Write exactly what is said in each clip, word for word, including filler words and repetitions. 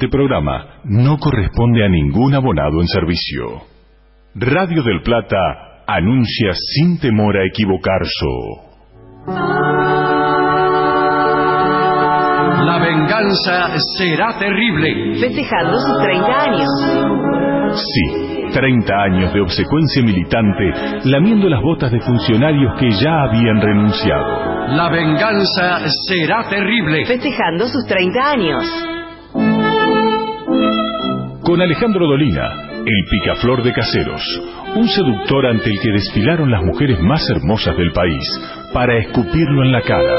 Este programa no corresponde a ningún abonado en servicio. Radio del Plata anuncia sin temor a equivocarse. La venganza será terrible. Festejando sus treinta años. Sí, treinta años de obsecuencia militante, lamiendo las botas de funcionarios que ya habían renunciado. La venganza será terrible. Festejando sus treinta años. Con Alejandro Dolina, el picaflor de Caseros, un seductor ante el que desfilaron las mujeres más hermosas del país para escupirlo en la cara.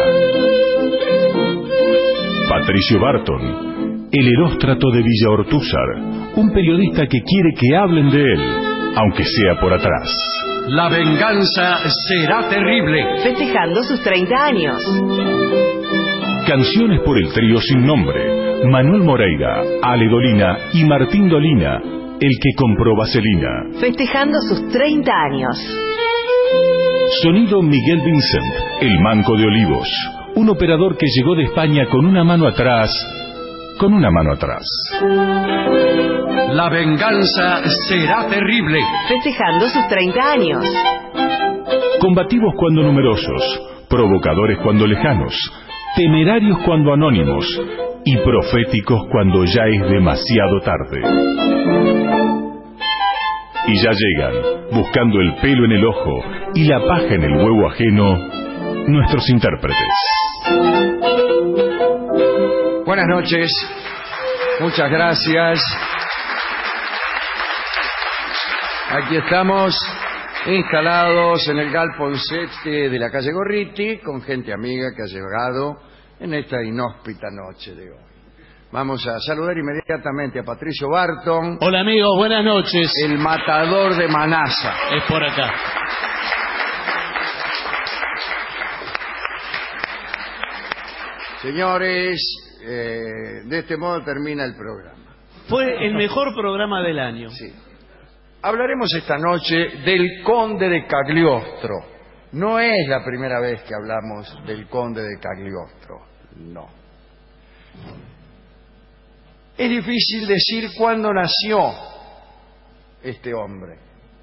Patricio Barton, el eróstrato de Villa Ortúzar, un periodista que quiere que hablen de él, aunque sea por atrás. La venganza será terrible. Festejando sus treinta años. Canciones por el trío sin nombre, Manuel Moreira, Ale Dolina y Martín Dolina, el que compró vaselina. Festejando sus treinta años. Sonido Miguel Vincent, el manco de Olivos, un operador que llegó de España con una mano atrás, con una mano atrás. La venganza será terrible. Festejando sus treinta años. Combativos cuando numerosos, provocadores cuando lejanos, temerarios cuando anónimos y proféticos cuando ya es demasiado tarde. Y ya llegan, buscando el pelo en el ojo y la paja en el huevo ajeno, nuestros intérpretes. Buenas noches, muchas gracias. Aquí estamos instalados en el galpón siete de la calle Gorriti con gente amiga que ha llegado en esta inhóspita noche de hoy. Vamos a saludar inmediatamente a Patricio Barton. Hola amigos, buenas noches. El matador de Manasa. Es por acá. Señores, eh, de este modo termina el programa. Fue el mejor programa del año. Sí. Hablaremos esta noche del Conde de Cagliostro. No es la primera vez que hablamos del Conde de Cagliostro, no. Es difícil decir cuándo nació este hombre.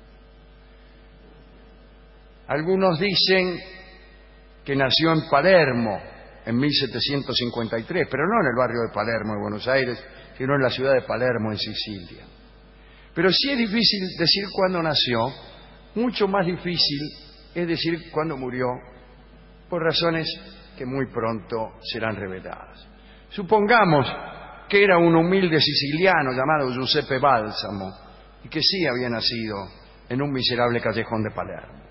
Algunos dicen que nació en Palermo en mil setecientos cincuenta y tres, pero no en el barrio de Palermo, de Buenos Aires, sino en la ciudad de Palermo, en Sicilia. Pero sí es difícil decir cuándo nació, mucho más difícil es decir cuándo murió, por razones que muy pronto serán reveladas. Supongamos que era un humilde siciliano llamado Giuseppe Balsamo y que sí había nacido en un miserable callejón de Palermo.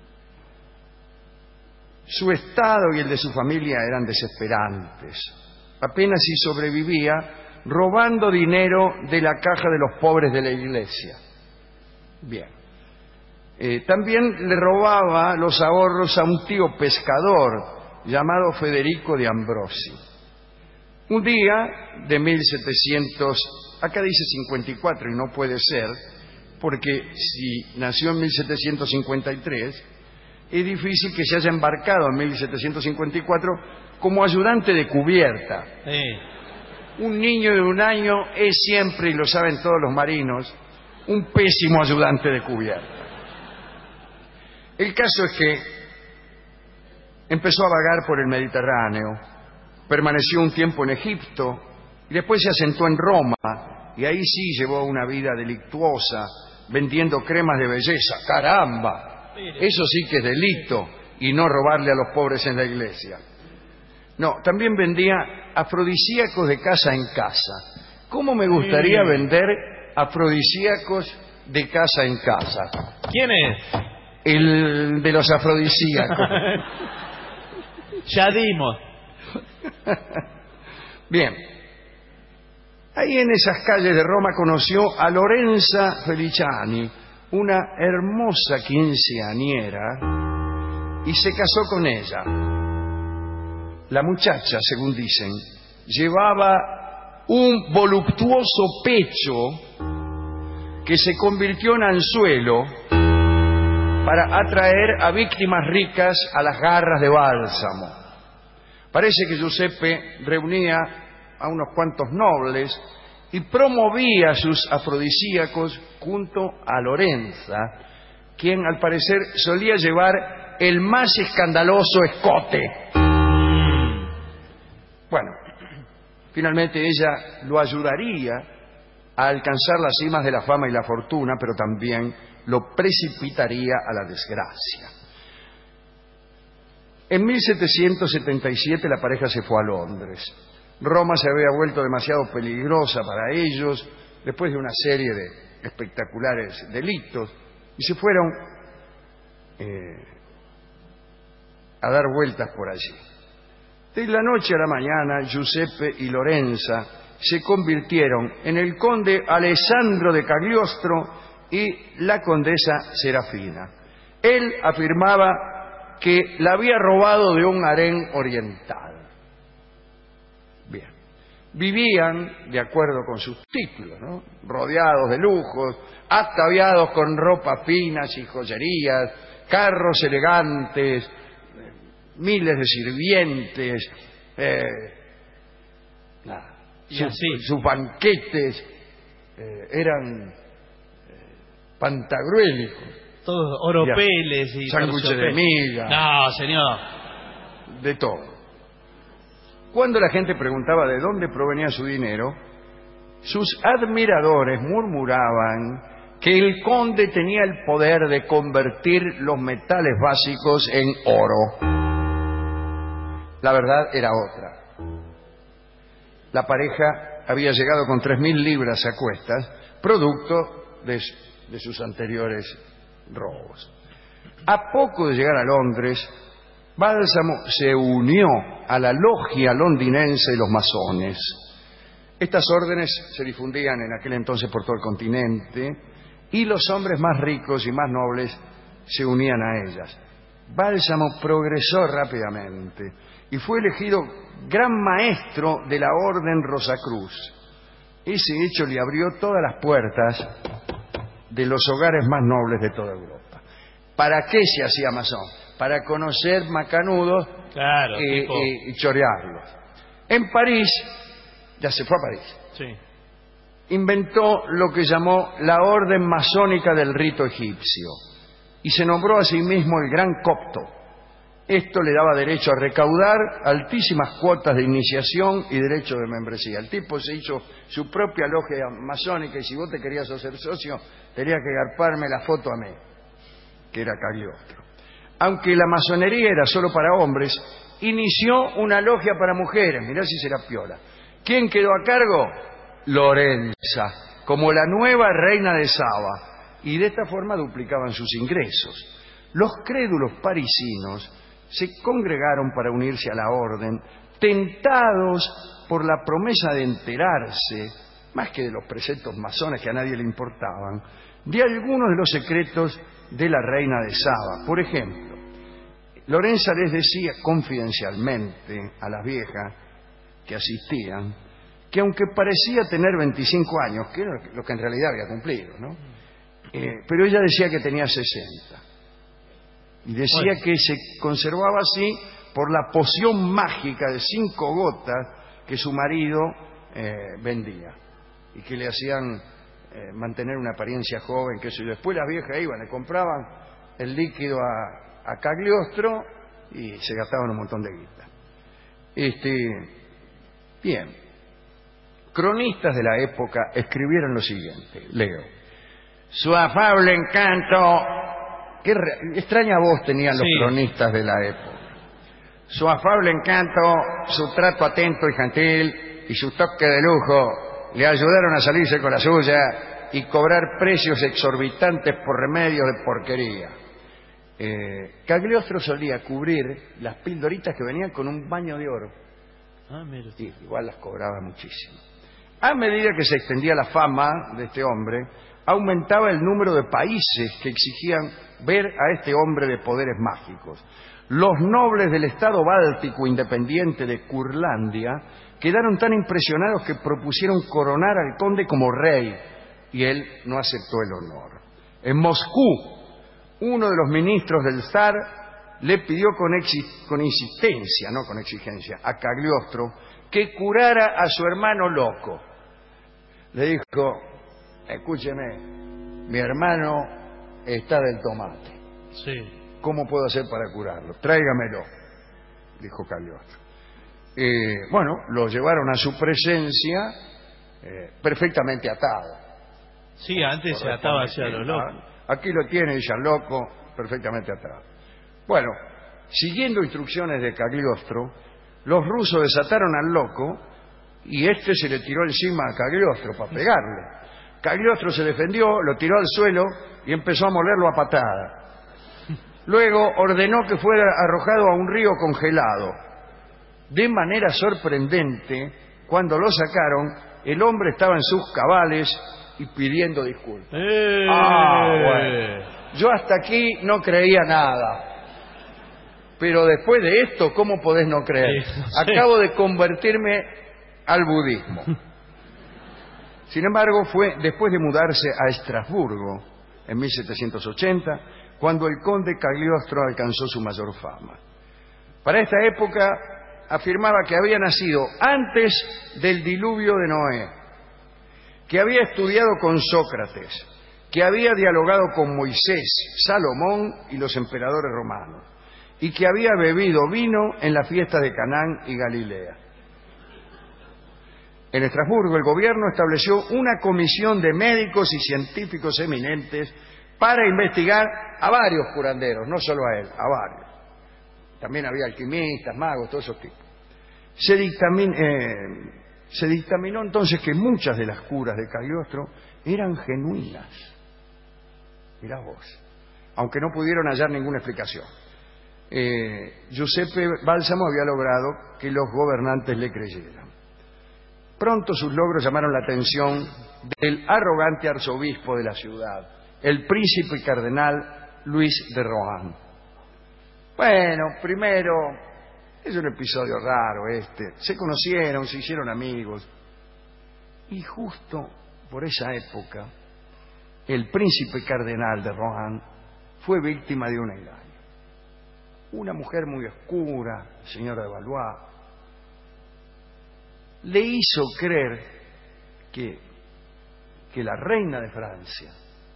Su estado y el de su familia eran desesperantes. Apenas si sobrevivía robando dinero de la caja de los pobres de la iglesia. Bien. Eh, también le robaba los ahorros a un tío pescador llamado Federico de Ambrosi. Un día de mil setecientos, acá dice cincuenta y cuatro y no puede ser, porque si nació en mil setecientos cincuenta y tres, es difícil que se haya embarcado en mil setecientos cincuenta y cuatro como ayudante de cubierta. Sí. Un niño de un año es siempre, y lo saben todos los marinos, un pésimo ayudante de cubierta. El caso es que empezó a vagar por el Mediterráneo, permaneció un tiempo en Egipto y después se asentó en Roma, y ahí sí llevó una vida delictuosa, vendiendo cremas de belleza. ¡Caramba! Eso sí que es delito, y no robarle a los pobres en la iglesia. No, también vendía afrodisíacos de casa en casa. ¿Cómo me gustaría sí. vender afrodisíacos de casa en casa? ¿Quién es? El de los afrodisíacos. Ya dimos. Bien. Ahí en esas calles de Roma conoció a Lorenza Feliciani, una hermosa quinceañera, y se casó con ella. La muchacha, según dicen, llevaba un voluptuoso pecho que se convirtió en anzuelo para atraer a víctimas ricas a las garras de Bálsamo. Parece que Giuseppe reunía a unos cuantos nobles y promovía sus afrodisíacos junto a Lorenza, quien al parecer solía llevar el más escandaloso escote. Bueno, finalmente ella lo ayudaría a alcanzar las cimas de la fama y la fortuna, pero también lo precipitaría a la desgracia. En mil setecientos setenta y siete la pareja se fue a Londres. Roma se había vuelto demasiado peligrosa para ellos después de una serie de espectaculares delitos y se fueron eh, a dar vueltas por allí. De la noche a la mañana, Giuseppe y Lorenza se convirtieron en el conde Alessandro de Cagliostro y la condesa Serafina. Él afirmaba que la había robado de un harén oriental. Bien. Vivían de acuerdo con sus títulos, ¿no? Rodeados de lujos, ataviados con ropas finas y joyerías, carros elegantes, miles de sirvientes, eh, nada. Y así. Sus, sus banquetes eh, eran eh, pantagruélicos. Todos oropeles y sándwiches de miga. No, señor. De todo. Cuando la gente preguntaba de dónde provenía su dinero, sus admiradores murmuraban que el conde tenía el poder de convertir los metales básicos en oro. La verdad era otra. La pareja había llegado con tres mil libras a cuestas, producto de, de sus anteriores robos. A poco de llegar a Londres, Bálsamo se unió a la logia londinense de los masones. Estas órdenes se difundían en aquel entonces por todo el continente y los hombres más ricos y más nobles se unían a ellas. Bálsamo progresó rápidamente y fue elegido gran maestro de la Orden Rosacruz. Ese hecho le abrió todas las puertas de los hogares más nobles de toda Europa. ¿Para qué se hacía masón? Para conocer macanudos claro, eh, tipo... eh, y chorearlos. En París, ya se fue a París, Sí. inventó lo que llamó la Orden Masónica del Rito Egipcio y se nombró a sí mismo el Gran Copto. Esto le daba derecho a recaudar altísimas cuotas de iniciación y derecho de membresía. El tipo se hizo su propia logia masónica y si vos te querías hacer socio, tenías que garparme la foto a mí, que era Cagliostro. Aunque la masonería era solo para hombres, inició una logia para mujeres. Mirá si será piola. ¿Quién quedó a cargo? Lorenza, como la nueva reina de Saba. Y de esta forma duplicaban sus ingresos. Los crédulos parisinos se congregaron para unirse a la orden, tentados por la promesa de enterarse, más que de los preceptos masones que a nadie le importaban, de algunos de los secretos de la reina de Saba. Por ejemplo, Lorenza les decía confidencialmente a las viejas que asistían que aunque parecía tener veinticinco años, que era lo que en realidad había cumplido, ¿no? Eh, pero ella decía que tenía sesenta. Y decía bueno. que se conservaba así por la poción mágica de cinco gotas que su marido eh, vendía y que le hacían eh, mantener una apariencia joven, que eso. Y después las viejas iban, le compraban el líquido a, a Cagliostro y se gastaban un montón de guita. Este, bien, cronistas de la época escribieron lo siguiente, leo: su afable encanto. Qué re... extraña voz tenían los sí. cronistas de la época. Su afable encanto, su trato atento y gentil y su toque de lujo le ayudaron a salirse con la suya y cobrar precios exorbitantes por remedios de porquería. Eh, Cagliostro solía cubrir las pildoritas que venían con un baño de oro. Ah, mira. Sí, igual las cobraba muchísimo. A medida que se extendía la fama de este hombre, aumentaba el número de países que exigían ver a este hombre de poderes mágicos. Los nobles del estado báltico independiente de Curlandia quedaron tan impresionados que propusieron coronar al conde como rey, y él no aceptó el honor. En Moscú, uno de los ministros del zar le pidió con, exi- con insistencia, no con exigencia, a Cagliostro que curara a su hermano loco. le dijo: escúcheme, mi hermano está del tomate. Sí. ¿Cómo puedo hacer para curarlo? Tráigamelo, dijo Cagliostro. Eh, bueno, lo llevaron a su presencia eh, perfectamente atado. Sí, antes se ataba hacia los locos. Aquí lo tiene, dice al loco, perfectamente atado. Bueno, siguiendo instrucciones de Cagliostro, los rusos desataron al loco y este se le tiró encima a Cagliostro para pegarle. Cagliostro se defendió, lo tiró al suelo y empezó a molerlo a patada. Luego ordenó que fuera arrojado a un río congelado. De manera sorprendente, cuando lo sacaron, el hombre estaba en sus cabales y pidiendo disculpas. ¡Eh! Ah, bueno. Yo hasta aquí no creía nada. Pero después de esto, ¿cómo podés no creer? Sí, sí. Acabo de convertirme al budismo. Sin embargo, fue después de mudarse a Estrasburgo, en mil setecientos ochenta, cuando el conde Cagliostro alcanzó su mayor fama. Para esta época afirmaba que había nacido antes del diluvio de Noé, que había estudiado con Sócrates, que había dialogado con Moisés, Salomón y los emperadores romanos, y que había bebido vino en la fiesta de Canaán y Galilea. En Estrasburgo, el gobierno estableció una comisión de médicos y científicos eminentes para investigar a varios curanderos, no solo a él, a varios. También había alquimistas, magos, todos esos tipos. Se, dictamin, eh, se dictaminó entonces que muchas de las curas de Cagliostro eran genuinas. Mirá vos. Aunque no pudieron hallar ninguna explicación. Eh, Giuseppe Bálsamo había logrado que los gobernantes le creyeran. Pronto sus logros llamaron la atención del arrogante arzobispo de la ciudad, el príncipe y cardenal Luis de Rohan. Bueno, primero, es un episodio raro este. Se conocieron, se hicieron amigos. Y justo por esa época, el príncipe cardenal de Rohan fue víctima de un engaño. Una mujer muy oscura, señora de Valois, le hizo creer que, que la reina de Francia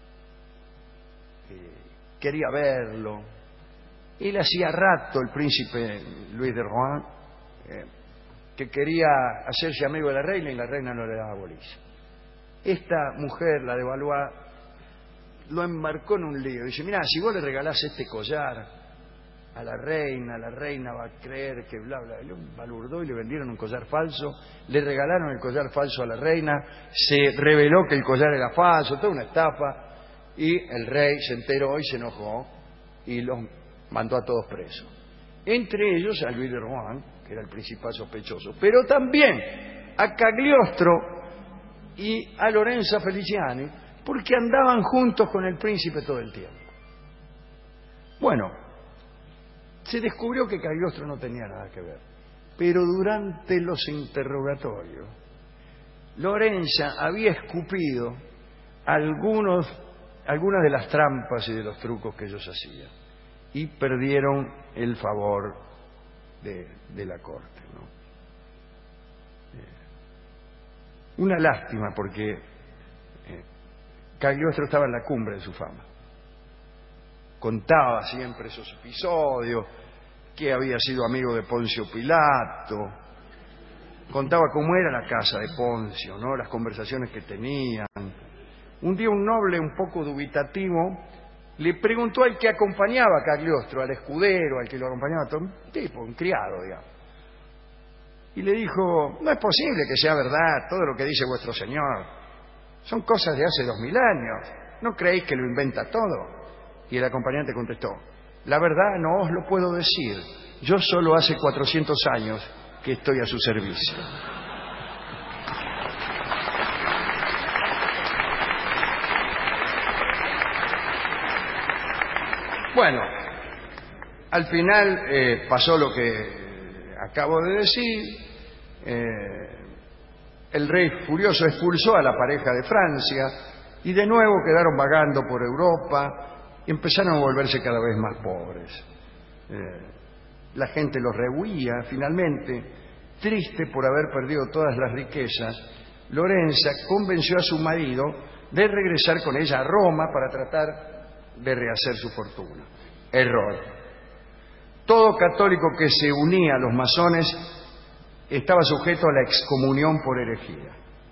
eh, quería verlo. Él hacía rato, el príncipe Luis de Rohan, eh, que quería hacerse amigo de la reina y la reina no le daba bolilla. Esta mujer, la de Valois, lo embarcó en un lío. Dice: mirá, si vos le regalás este collar a la reina, la reina va a creer que bla, bla. Lo balurdó y le vendieron un collar falso, le regalaron el collar falso a la reina, se reveló que el collar era falso, toda una estafa, y el rey se enteró y se enojó y los mandó a todos presos. Entre ellos a Luis de Rohan, que era el principal sospechoso, pero también a Cagliostro y a Lorenza Feliciani, porque andaban juntos con el príncipe todo el tiempo. Bueno, se descubrió que Cagliostro no tenía nada que ver, pero durante los interrogatorios, Lorenza había escupido algunos, algunas de las trampas y de los trucos que ellos hacían, y perdieron el favor de, de la corte, ¿no? Eh, una lástima, porque eh, Cagliostro estaba en la cumbre de su fama. Contaba siempre esos episodios, que había sido amigo de Poncio Pilato, contaba cómo era la casa de Poncio, ¿no? Las conversaciones que tenían. Un día un noble un poco dubitativo le preguntó al que acompañaba a Cagliostro, al escudero, al que lo acompañaba, todo un tipo, un criado, digamos. Y le dijo: no es posible que sea verdad todo lo que dice vuestro señor. Son cosas de hace dos mil años. ¿No creéis que lo inventa todo? Y el acompañante contestó: la verdad no os lo puedo decir. Yo solo hace cuatrocientos años que estoy a su servicio. Bueno, al final eh, pasó lo que acabo de decir. Eh, el rey furioso expulsó a la pareja de Francia y de nuevo quedaron vagando por Europa y empezaron a volverse cada vez más pobres. Eh, la gente los rehuía. Finalmente, triste por haber perdido todas las riquezas, Lorenza convenció a su marido de regresar con ella a Roma para tratar de rehacer su fortuna. Error. Todo católico que se unía a los masones estaba sujeto a la excomunión por herejía.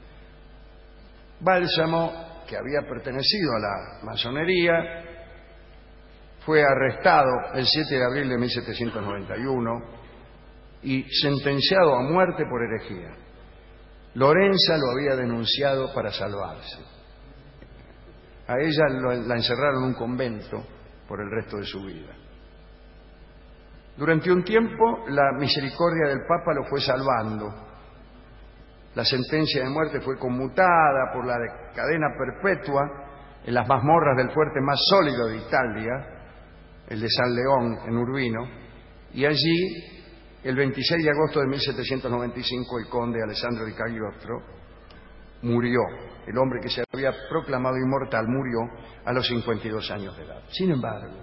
Bálsamo, que había pertenecido a la masonería, fue arrestado el siete de abril de mil setecientos noventa y uno y sentenciado a muerte por herejía. Lorenza lo había denunciado para salvarse. A ella la encerraron en un convento por el resto de su vida. Durante un tiempo, la misericordia del Papa lo fue salvando. La sentencia de muerte fue conmutada por la cadena perpetua en las mazmorras del fuerte más sólido de Italia, el de San León, en Urbino, y allí, el veintiséis de agosto de mil setecientos noventa y cinco, el conde Alessandro di Cagliostro murió. El hombre que se había proclamado inmortal murió a los cincuenta y dos años de edad. Sin embargo,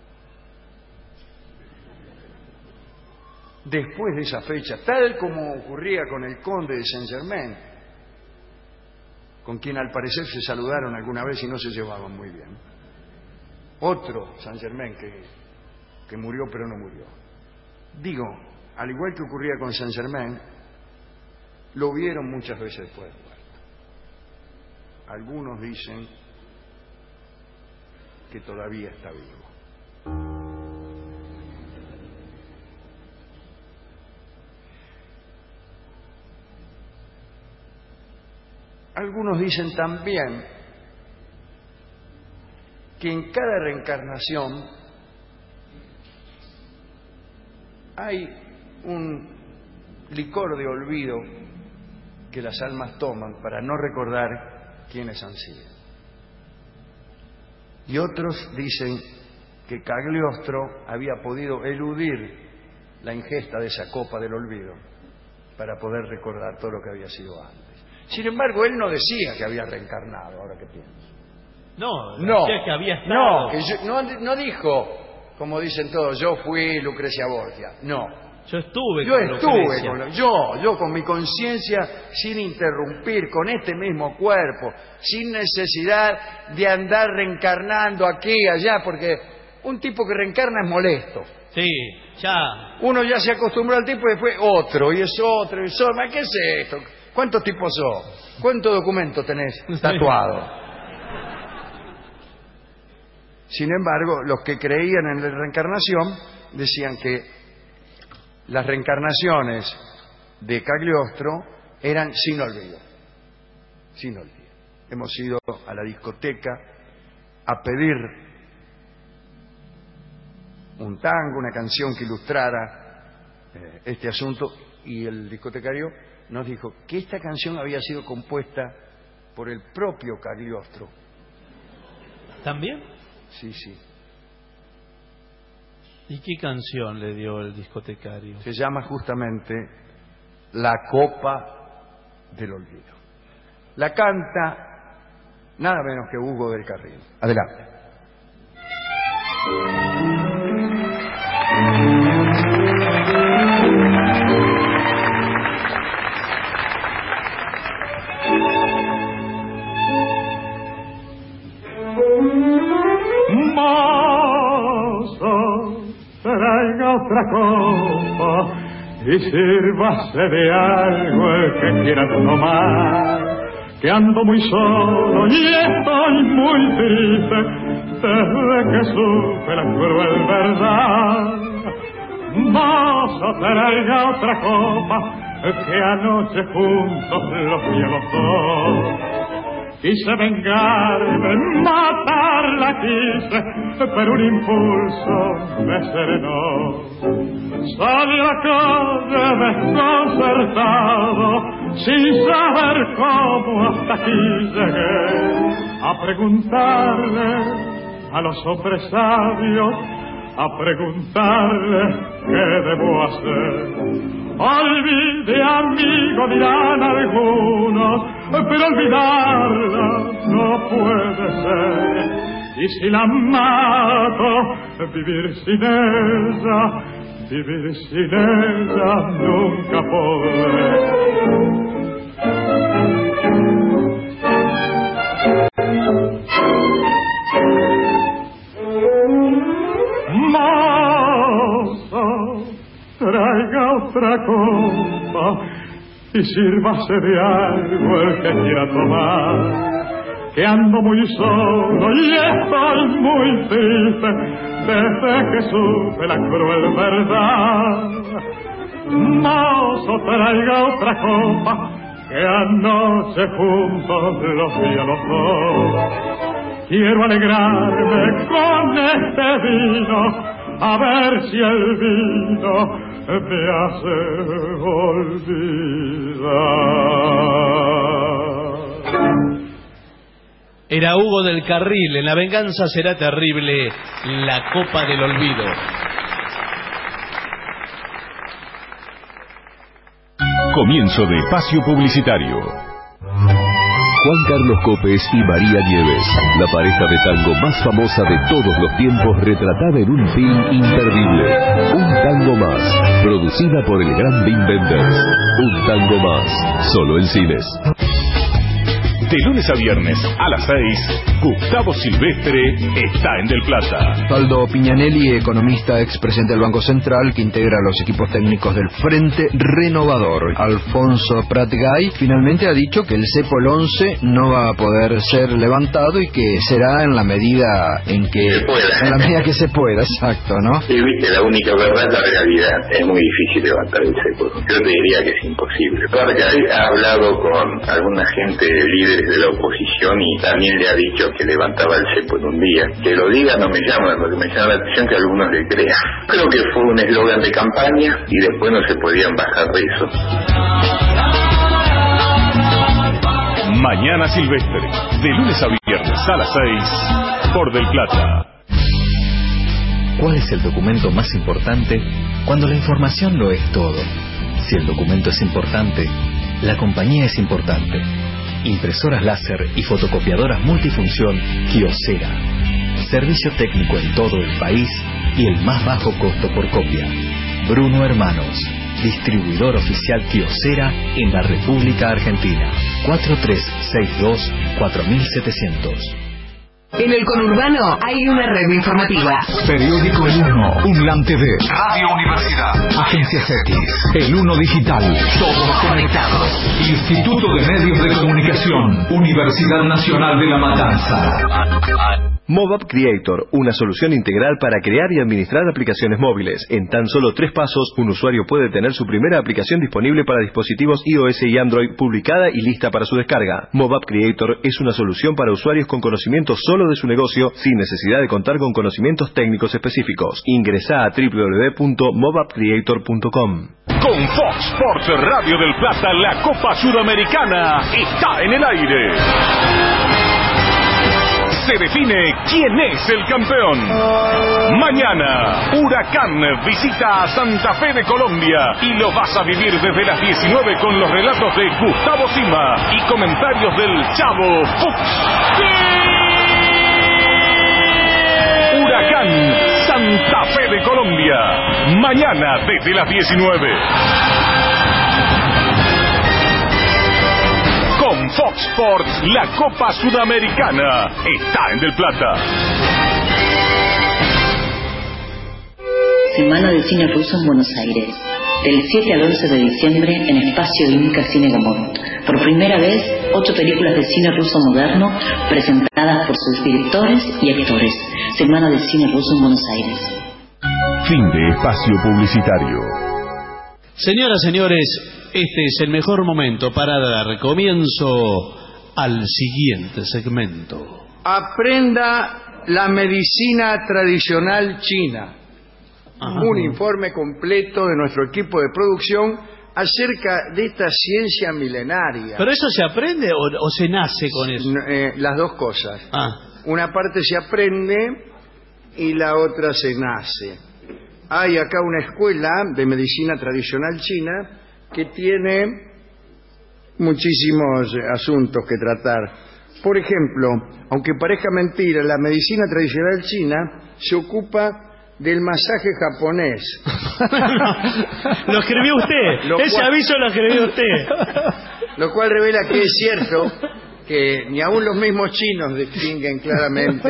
después de esa fecha, tal como ocurría con el conde de Saint-Germain, con quien al parecer se saludaron alguna vez y no se llevaban muy bien, otro Saint-Germain que, que murió pero no murió. Digo, al igual que ocurría con Saint-Germain, lo vieron muchas veces después de muerto. Algunos dicen que todavía está vivo. Algunos dicen también que en cada reencarnación hay un licor de olvido que las almas toman para no recordar quiénes han sido. Y otros dicen que Cagliostro había podido eludir la ingesta de esa copa del olvido para poder recordar todo lo que había sido antes. Sin embargo, él no decía que había reencarnado, ahora que pienso. No, no, decía que había estado. No, que yo, no, no dijo, como dicen todos, yo fui Lucrecia Borgia. No. Yo estuve yo con estuve Lucrecia. con yo, yo con mi conciencia sin interrumpir, con este mismo cuerpo, sin necesidad de andar reencarnando aquí y allá, porque un tipo que reencarna es molesto. Sí, ya. Uno ya se acostumbró al tipo y después otro, y es otro, y es otro. ¿Qué es esto? ¿Cuántos tipos sos? ¿Cuántos documentos tenés tatuados? Sin embargo, los que creían en la reencarnación decían que las reencarnaciones de Cagliostro eran sin olvido. Sin olvido. Hemos ido a la discoteca a pedir un tango, una canción que ilustrara eh, este asunto, y el discotecario nos dijo que esta canción había sido compuesta por el propio Cagliostro. ¿También? Sí, sí. ¿Y qué canción le dio el discotecario? Se llama justamente La Copa del Olvido. La canta nada menos que Hugo del Carril. Adelante. Traiga otra copa y sírvase de algo el que quiera tomar, que ando muy solo y estoy muy triste desde que supe la cruel verdad. Mozo, traiga otra copa que anoche juntos los vimos dos. Quise vengarme, matarla quise, pero un impulso me serenó. Salí a la calle desconcertado, sin saber cómo hasta aquí llegué, a preguntarle a los hombres sabios, a preguntarle qué debo hacer. Olvide, amigo, dirán algunos, pero olvidarla no puede ser. Y si la mato, vivir sin ella, vivir sin ella nunca podré. y sírvase de algo el que quiera tomar. Que ando muy solo y estoy muy triste desde que supe la cruel verdad. Mozo, traiga otra copa, que anoche juntos los vi a los dos. Quiero alegrarme con este vino, a ver si el vino me hace olvidar. Era Hugo del Carril, en La venganza será terrible, la copa del olvido. Comienzo de espacio publicitario. Juan Carlos Copes y María Nieves, la pareja de tango más famosa de todos los tiempos, retratada en un film imperdible. Un tango más, producida por el gran Wim Wenders. Un tango más, solo en cines. De lunes a viernes a las seis, Gustavo Silvestre está en Del Plata. Osvaldo Piñanelli, economista expresidente del Banco Central, que integra los equipos técnicos del Frente Renovador. Alfonso Pratgay finalmente ha dicho que el cepo el once no va a poder ser levantado y que será en la medida en que se pueda. en la medida que se pueda, exacto, ¿no? Sí, viste, la única verdad es la realidad. Es muy difícil levantar el cepo. Yo te diría que es imposible. Pratgay ha hablado con alguna gente líder de la oposición y también le ha dicho que levantaba el cepo en un día. Que lo diga no me llama, lo que me llama la atención que algunos le crean. Creo que fue un eslogan de campaña y después no se podían bajar de eso. Mañana Silvestre, de lunes a viernes a las seis, por Del Plata. ¿Cuál es el documento más importante cuando la información lo es todo? Si el documento es importante, la compañía es importante. Impresoras láser y fotocopiadoras multifunción Kyocera. Servicio técnico en todo el país y el más bajo costo por copia. Bruno Hermanos, distribuidor oficial Kyocera en la República Argentina. cuatro tres seis dos cuatro siete cero cero. En el conurbano hay una red informativa. Periódico El Uno, UNLAM T V, Radio Universidad, Agencia CETIS, El Uno Digital, todos conectados. Instituto de Medios de Comunicación, Universidad Nacional de La Matanza. MobApp Creator, una solución integral para crear y administrar aplicaciones móviles. En tan solo tres pasos, un usuario puede tener su primera aplicación disponible para dispositivos iOS y Android, publicada y lista para su descarga. MobApp Creator es una solución para usuarios con conocimiento solo de su negocio, sin necesidad de contar con conocimientos técnicos específicos. Ingresá a doble u doble u doble u punto mobapp creator punto com. Con Fox Sports Radio del Plata, la Copa Sudamericana está en el aire. Se define quién es el campeón. Mañana, Huracán visita a Santa Fe de Colombia y lo vas a vivir desde las diecinueve con los relatos de Gustavo Sima y comentarios del Chavo Fuchs. Huracán, Santa Fe de Colombia. Mañana desde las diecinueve. Con Fox Sports, la Copa Sudamericana está en Del Plata. Semana de Cine Ruso en Buenos Aires. Del siete al once de diciembre en Espacio Inca Cine Gomont. Por primera vez, ocho películas de cine ruso moderno presentadas por sus directores y actores. Semana de Cine Ruso en Buenos Aires. Fin de espacio publicitario. Señoras, señores, este es el mejor momento para dar comienzo al siguiente segmento. Aprenda la medicina tradicional china. Ajá. Un informe completo de nuestro equipo de producción acerca de esta ciencia milenaria. ¿Pero eso se aprende o, o se nace con eso? Eh, las dos cosas. Ah. Una parte se aprende y la otra se nace. Hay acá una escuela de medicina tradicional china que tiene muchísimos asuntos que tratar. Por ejemplo, aunque parezca mentira, la medicina tradicional china se ocupa del masaje japonés. Lo escribió usted. Lo Ese cual, aviso lo escribió usted. Lo cual revela que es cierto que ni aun los mismos chinos distinguen claramente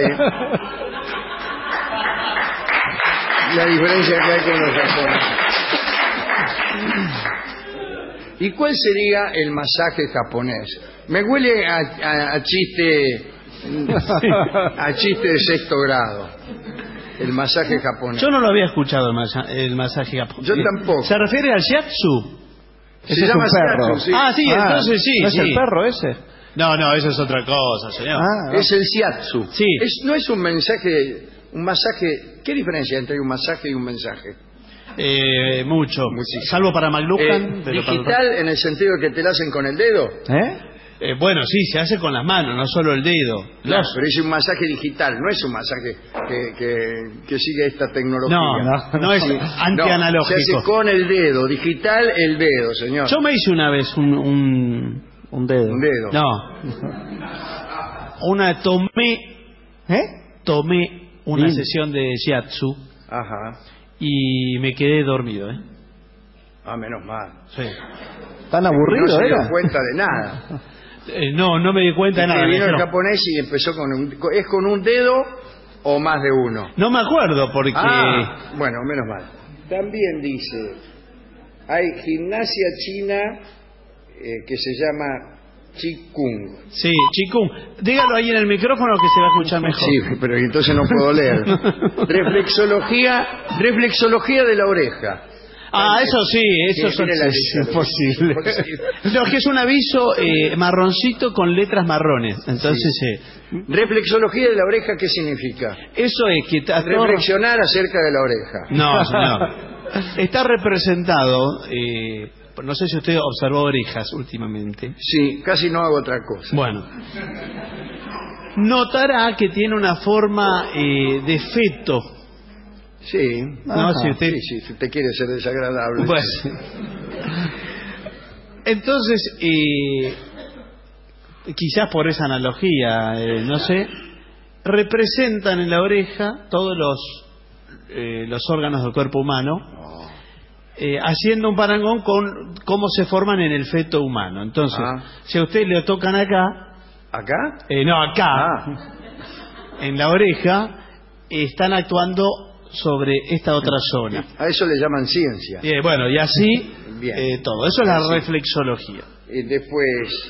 la diferencia que hay con los japoneses. ¿Y cuál sería el masaje japonés? Me huele a, a, a chiste a chiste de sexto grado. El masaje japonés. Yo no lo había escuchado el, masa el masaje japonés. Yo tampoco. ¿Se refiere al shiatsu? Se ese llama es un perro. shiatsu, sí. Ah, sí, Ah, entonces sí. ¿no es sí. el perro ese? No, no, eso es otra cosa, señor. Ah, Es el shiatsu. Sí. Es, no es un mensaje, un masaje. ¿Qué diferencia entre un masaje y un mensaje? Eh, mucho. Muchísimo. Salvo para McLuhan. Eh, pero para- digital en el sentido de que te lo hacen con el dedo. ¿Eh? Eh, bueno, sí, se hace con las manos, no solo el dedo. Claro, Los- pero es un masaje digital, no es un masaje que, que, que sigue esta tecnología. No, no, no es Sí. antianalógico. No, se hace con el dedo, digital el dedo, señor. Yo me hice una vez un... Un, Un dedo. Un dedo. No. Una tomé... ¿Eh? Tomé una Lindo. sesión de shiatsu Ajá. y me quedé dormido, ¿eh? Ah, menos mal. Sí. ¿Tan No aburrido se dio era? cuenta de nada. Eh, no, no me di cuenta de Es que nada. me vino el dijeron- japonés y empezó con un... ¿Es con un dedo o más de uno? No me acuerdo porque... Ah, bueno, menos mal. También dice, hay gimnasia china eh, que se llama Qigong. Sí, Chikung. Dígalo ahí en el micrófono que se va a escuchar mejor. Sí, pero entonces no puedo leer. Reflexología, reflexología de la oreja. Ah, eso sí, eso Sí, tiene la es letra. imposible. No, es que es un aviso eh, marroncito con letras marrones. Entonces, eh, Reflexología de la oreja, ¿qué significa? eso es que está todo- Reflexionar acerca de la oreja. No, señor. Está representado, eh, no sé si usted observó orejas últimamente. Sí, casi no hago otra cosa. Bueno. Notará que tiene una forma eh, de feto. Sí. No, Ajá. si usted... Sí, sí, si usted quiere ser desagradable. Bueno. Entonces, eh, quizás por esa analogía, eh, no sé, representan en la oreja todos los, eh, los órganos del cuerpo humano, eh, haciendo un parangón con cómo se forman en el feto humano. Entonces, Ah. si a usted le tocan acá, ¿Acá? eh, no, acá, Ah, en la oreja, están actuando sobre esta otra zona. a eso le llaman ciencia. Eh, bueno, y así Bien. eh, todo. Eso es la Así. reflexología. Y después,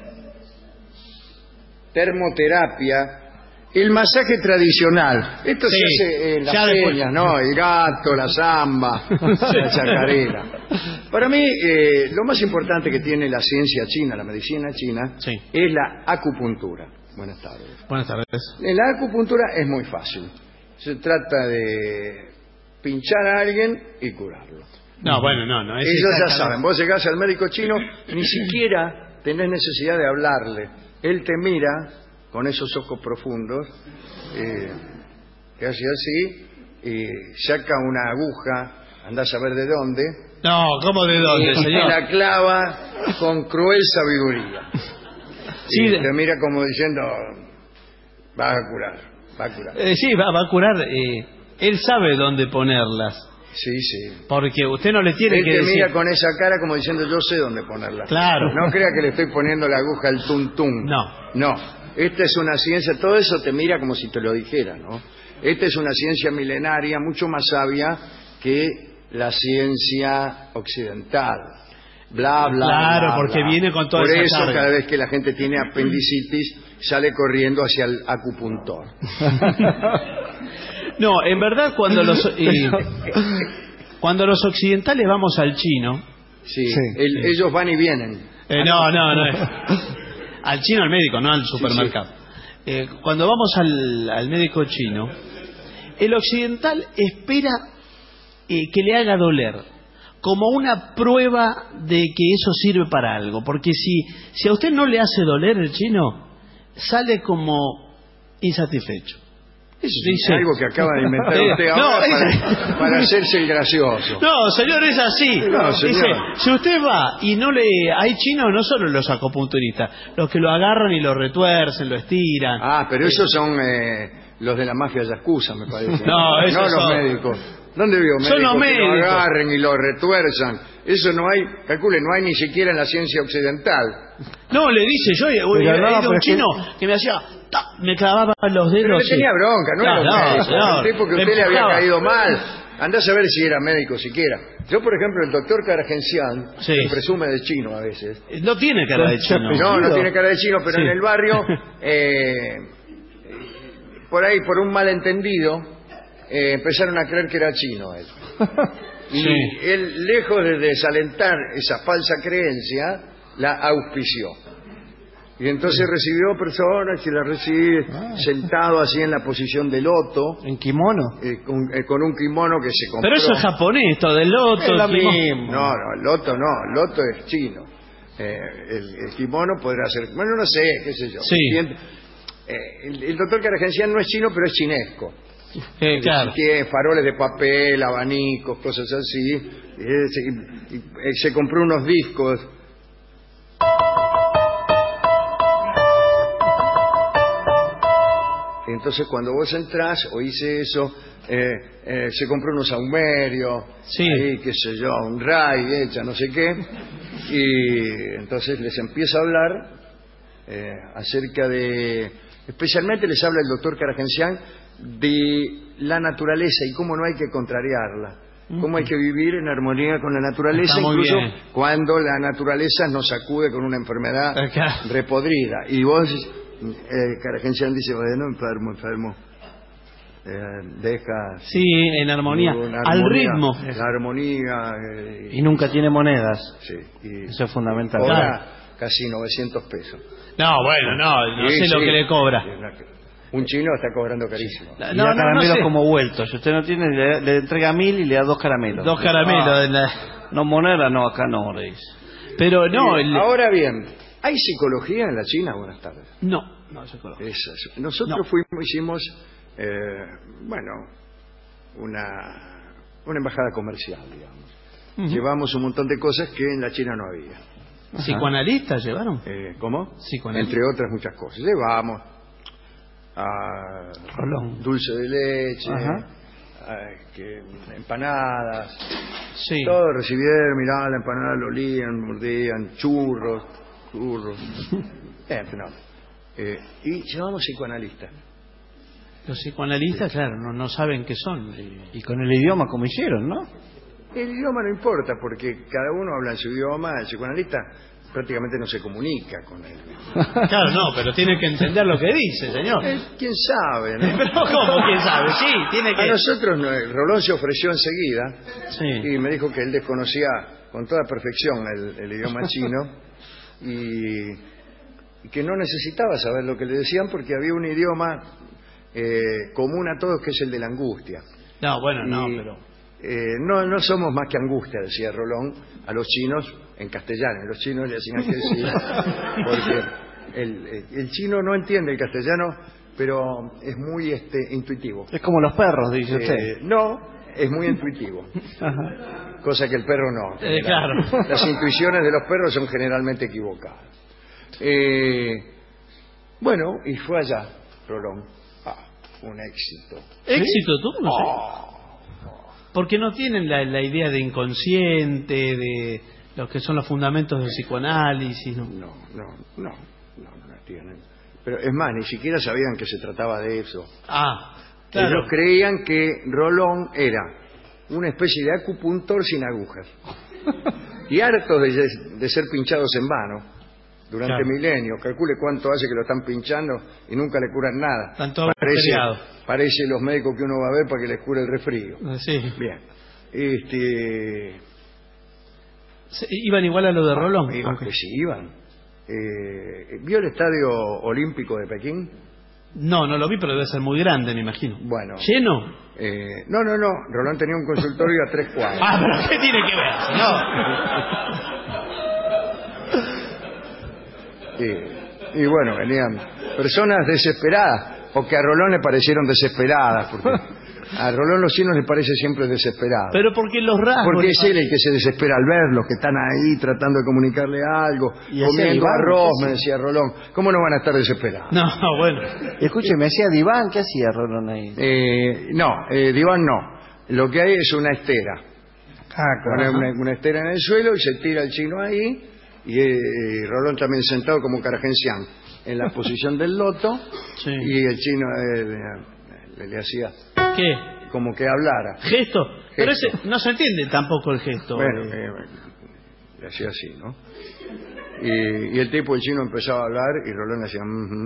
termoterapia. El masaje tradicional. Esto Sí, se hace en las ya después. peñas, ¿no? El gato, la zamba, la chacarera. Para mí, eh, lo más importante que tiene la ciencia china, la medicina china, Sí. es la acupuntura. Buenas tardes. Buenas tardes. En la acupuntura es muy fácil. Se trata de pinchar a alguien y curarlo. No, bueno, no, no. Es Ellos ya exactamente- saben, vos llegás al médico chino, ni siquiera tenés necesidad de hablarle. Él te mira con esos ojos profundos, eh, que hace así, y saca una aguja, andás a ver de dónde, No, ¿cómo de dónde, y señor? la clava con cruel sabiduría. Sí, y de- te mira como diciendo, vas a curar, vas a curar. Eh, sí, va, va a curar. eh, él sabe dónde ponerlas. Sí, sí. Porque usted no le tiene Él que te decir... mira con esa cara como diciendo, yo sé dónde ponerla. Claro. No crea que le estoy poniendo la aguja al tuntum. No. No. Esta es una ciencia, todo eso te mira como si te lo dijera, ¿no? Esta es una ciencia milenaria, mucho más sabia que la ciencia occidental. Bla, bla, Claro, bla, porque bla. viene con toda Por esa eso, carga. cada vez que la gente tiene apendicitis, sale corriendo hacia el acupuntor. No, en verdad cuando los eh, cuando los occidentales vamos al chino, Sí, Sí, el- sí. ellos van y vienen. eh, no, no, no, al chino al médico, no al supermercado. Eh, cuando vamos al, al médico chino, el occidental espera eh, que le haga doler, como una prueba de que eso sirve para algo, porque si si a usted no le hace doler el chino, sale como insatisfecho. Eso dice. Algo que acaba de inventar Eh, usted no, ahora es- para, para hacerse el gracioso. No, señor, es así. No, señor. Dice, si usted va y no le... Hay chinos, no solo los acupunturistas, los que lo agarran y lo retuercen, lo estiran. Ah, pero esos son eh, los de la mafia yakuza, me parece. No, esos los son- médicos. ¿Dónde vio médicos Son los que médicos. lo agarren y lo retuerzan? Eso no hay, calcule, no hay ni siquiera en la ciencia occidental. No, le dice, yo he, he Pero no, ido a pero un es que- chino que... me hacía, ta, me clavaba los dedos. Pero le sí. tenía bronca, no era No, un no, médico, señor, un tipo que me usted le había empujaba. caído mal. Andá a saber si era médico siquiera. Yo, por ejemplo, el doctor Karagencián, Sí. que presume de chino a veces. No tiene cara de chino. No, no tiene cara de chino, pero Sí. en el barrio, eh, por ahí, por un malentendido, eh, empezaron a creer que era chino él. Y Sí. él, lejos de desalentar esa falsa creencia, la auspició. Y entonces recibió personas y la recibe Ah. sentado así en la posición de loto, ¿En kimono? eh, con, eh, con un kimono que se compró. Pero eso es japonés, esto del loto. Es lo el kimono. mismo. No, no, el loto no, el loto es chino. Eh, el, el kimono podrá ser, bueno, no sé, qué sé yo. Sí. Bien, eh, el, el doctor Karagencián no es chino, pero es chinesco. Eh, claro. Tiene faroles de papel, abanicos, cosas así. Y, y- y- y se compró unos discos. Entonces cuando vos entrás, oís eso, eh, eh, se compró unos saumerios, Sí. ahí, qué sé yo, un ray, hecha, no sé qué, y entonces les empieza a hablar eh, acerca de, especialmente les habla el doctor Karagencián de la naturaleza y cómo no hay que contrariarla, cómo hay que vivir en armonía con la naturaleza, Está muy incluso bien. cuando la naturaleza nos sacude con una enfermedad Acá. repodrida. Y vos, eh, Karagencián dice, bueno, enfermo, enfermo, eh, deja... Sí, en armonía. una Al armonía, ritmo. La armonía... eh, Y nunca tiene monedas. sí, y Eso es fundamental. cobra casi novecientos pesos. No, bueno, no, no Sí, sé lo sí. que le cobra. Un chino está cobrando carísimo. Y No, da no, no caramelos sé. como vueltos. Si usted no tiene, le, le entrega mil y le da dos caramelos. Dos caramelos. Ah, de la- no, moneda, no, acá no, le dice. Pero no, Eh, el... Ahora bien, ¿hay psicología en la China? Buenas tardes. no, no se conoce. Esas. Nosotros No. fuimos, hicimos, eh, bueno, una, una embajada comercial, digamos. Ujú. Llevamos un montón de cosas que en la China no había. ¿Psicoanalistas llevaron? Eh, ¿Cómo? Psicoanalistas. Entre otras muchas cosas. Llevamos a Rolón. dulce de leche, Ajá. a, que, empanadas, Sí. todo recibieron, miraban la empanada, lo olían, mordían, churros, churros. Eh, no. Eh, y llevamos psicoanalistas. Los psicoanalistas, claro, no, no saben qué son. Y con el idioma como hicieron, ¿no? El idioma no importa, porque cada uno habla en su idioma, el psicoanalista prácticamente no se comunica con él. Claro, no, pero tiene que entender lo que dice, señor. Eh, ¿Quién sabe? ¿no? Pero ¿cómo? ¿Quién sabe? Sí, tiene A que... nosotros, no, Rolón se ofreció enseguida Sí. y me dijo que él desconocía con toda perfección el, el idioma chino y, y que no necesitaba saber lo que le decían porque había un idioma eh, común a todos que es el de la angustia. No, bueno, no, Y, pero... eh, no, no somos más que angustia, decía Rolón, a los chinos en castellano. Y los chinos le hacían que decir, porque el, el- el chino no entiende el castellano, pero es muy este, intuitivo. Es como los perros, dice usted. Eh, no, es muy intuitivo. Ajá. Cosa que el perro no. Eh, claro. Las intuiciones de los perros son generalmente equivocadas. Eh, bueno, y fue allá, Rolón. Ah, un éxito. ¿Éxito tú? No sé. Oh, Porque no tienen la, la idea de inconsciente, de los que son los fundamentos del psicoanálisis, ¿no? no, no, no, no, no la tienen. Pero es más, ni siquiera sabían que se trataba de eso. Ah, claro. Ellos creían que Rolón era una especie de acupuntor sin agujas. Y hartos de, de ser pinchados en vano durante Claro. milenios. Calcule cuánto hace que lo están pinchando y nunca le curan nada. Están todos parece, resfriados. parece los médicos que uno va a ver para que les cure el resfrío. Sí. Bien. Este, Se- ¿Iban igual a lo de Rolón? iban, Ok. que sí, iban. Eh, ¿Vio el Estadio Olímpico de Pekín? No, no lo vi, pero debe ser muy grande, me imagino. Bueno. ¿Lleno? Eh, no, no, no. Rolón tenía un consultorio a tres cuadras. Ah, pero ¿qué tiene que ver? No. Y, y bueno, venían personas desesperadas, o que a Rolón le parecieron desesperadas, porque a Rolón los chinos le parece siempre desesperado. Pero porque los rasgos... Porque es él el que se desespera al verlos, que están ahí tratando de comunicarle algo, Y hacía comiendo diván, arroz, ¿qué me decía Rolón. ¿Cómo no van a estar desesperados? No, bueno. Y escúcheme, hacía diván, ¿qué hacía Rolón ahí? Eh, no, eh, diván no. Lo que hay es una estera. Ah, Pone una, una estera en el suelo y se tira el chino ahí, y eh, Rolón también sentado como Caragencián en la posición del loto, Sí. y el chino eh, le, le hacía ¿Qué? como que hablara. ¿Gesto? Pero ese no se entiende tampoco el gesto. Bueno, eh. eh, le hacía así, ¿no? Y, y el tipo, el chino, empezaba a hablar y Rolón le hacía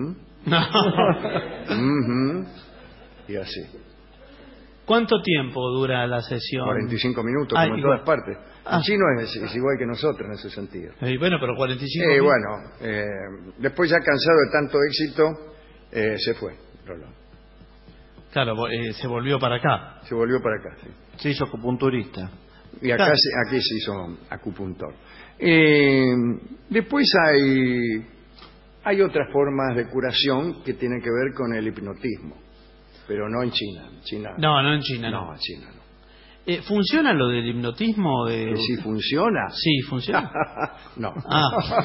mhm, mhm, y así. ¿Cuánto tiempo dura la sesión? cuarenta y cinco minutos, Ah, como en igual. todas partes. Ah. El chino es, es igual que nosotros en ese sentido. Eh, bueno, pero cuarenta y cinco Eh, minutos. bueno, eh, después ya cansado de tanto éxito, eh, se fue, Rolón. Claro, eh, se volvió para acá. Se volvió para acá, sí. Se hizo acupunturista. Y acá Claro. se, aquí se hizo acupuntor. Eh, después hay, hay otras formas de curación que tienen que ver con el hipnotismo, pero no en China. En China No, no en China, no. no, en China no. Eh, ¿Funciona lo del hipnotismo? De... ¿Que si funciona? Sí, funciona. No. Ah.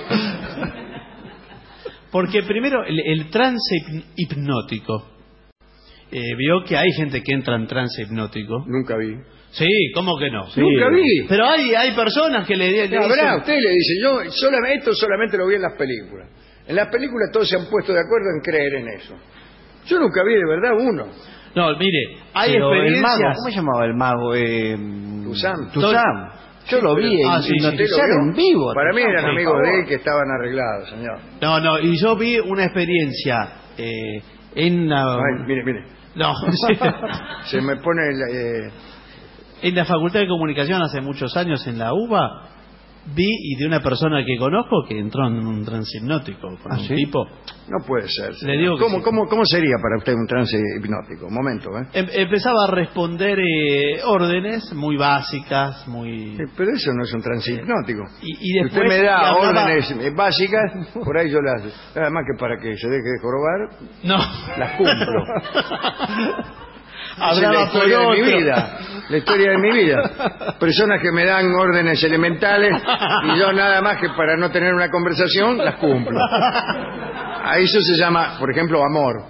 Porque primero, el, el trance hip- hipnótico. Eh, vio que hay gente que entra en trance hipnótico. Nunca vi. Sí, ¿cómo que no? Nunca vi. Pero hay hay personas que le, le No, dicen... verá, usted le dice, yo solamente, esto solamente lo vi en las películas. En las películas todos se han puesto de acuerdo en creer en eso. Yo nunca vi de verdad uno. No, mire, hay Pero el mago, experiencias... ¿cómo se llamaba el mago? Eh, Tuzán. Tuzán. Yo lo vi Ah, en sí, sí. hipnotizar ¿Usted lo vio? en vivo. Para mí Tuzán, eran por amigos favor. de él que estaban arreglados, señor. No, no, y yo vi una experiencia eh, en la... Ay, mire, mire. No, sí. Se me pone el, eh, En la Facultad de Comunicación hace muchos años en la UBA vi y de una persona que conozco que entró en un trance hipnótico con ¿Ah, un sí? tipo. No puede ser. Le digo que ¿Cómo, sí. cómo, ¿Cómo sería para usted un trance hipnótico? Un momento, ¿eh? Em- empezaba a responder eh, órdenes muy básicas, muy... Eh, Pero eso no es un trance hipnótico. Y, y Si después usted me da le hablaba- órdenes eh, básicas, por ahí yo las... Nada más que para que se deje de jorobar, No. las cumplo. Esa es Hablaba la historia por de mi otro. vida. La historia de mi vida. Personas que me dan órdenes elementales y yo nada más que para no tener una conversación las cumplo. A eso se llama, por ejemplo, amor.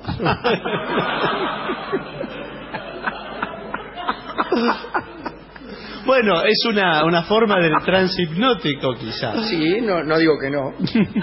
Bueno, es una, una forma del trance hipnótico quizás. Sí, no, no digo que no.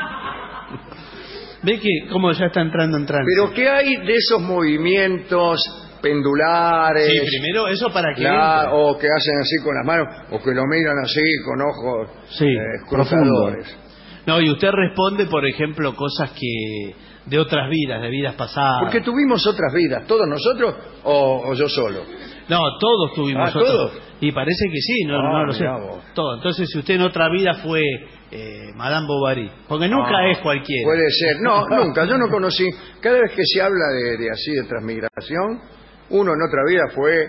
Ve que como ya está entrando en trance. Pero ¿qué hay de esos movimientos pendulares? Sí, primero eso para que La- entre. o que hacen así con las manos, o que lo miran así con ojos Sí, eh, escrutadores. No, y usted responde, por ejemplo, cosas que de otras vidas, de vidas pasadas. Porque tuvimos otras vidas, todos nosotros o, o yo solo. No, todos tuvimos Ah, otras. ¿todos? Y parece que sí, no, Ah, no lo sé. mirá vos. Todo. Entonces, si usted en otra vida fue eh, Madame Bovary, porque nunca Ah, es cualquiera. Puede ser. No, nunca. Yo no conocí. Cada vez que se habla de, de así de transmigración, uno en otra vida fue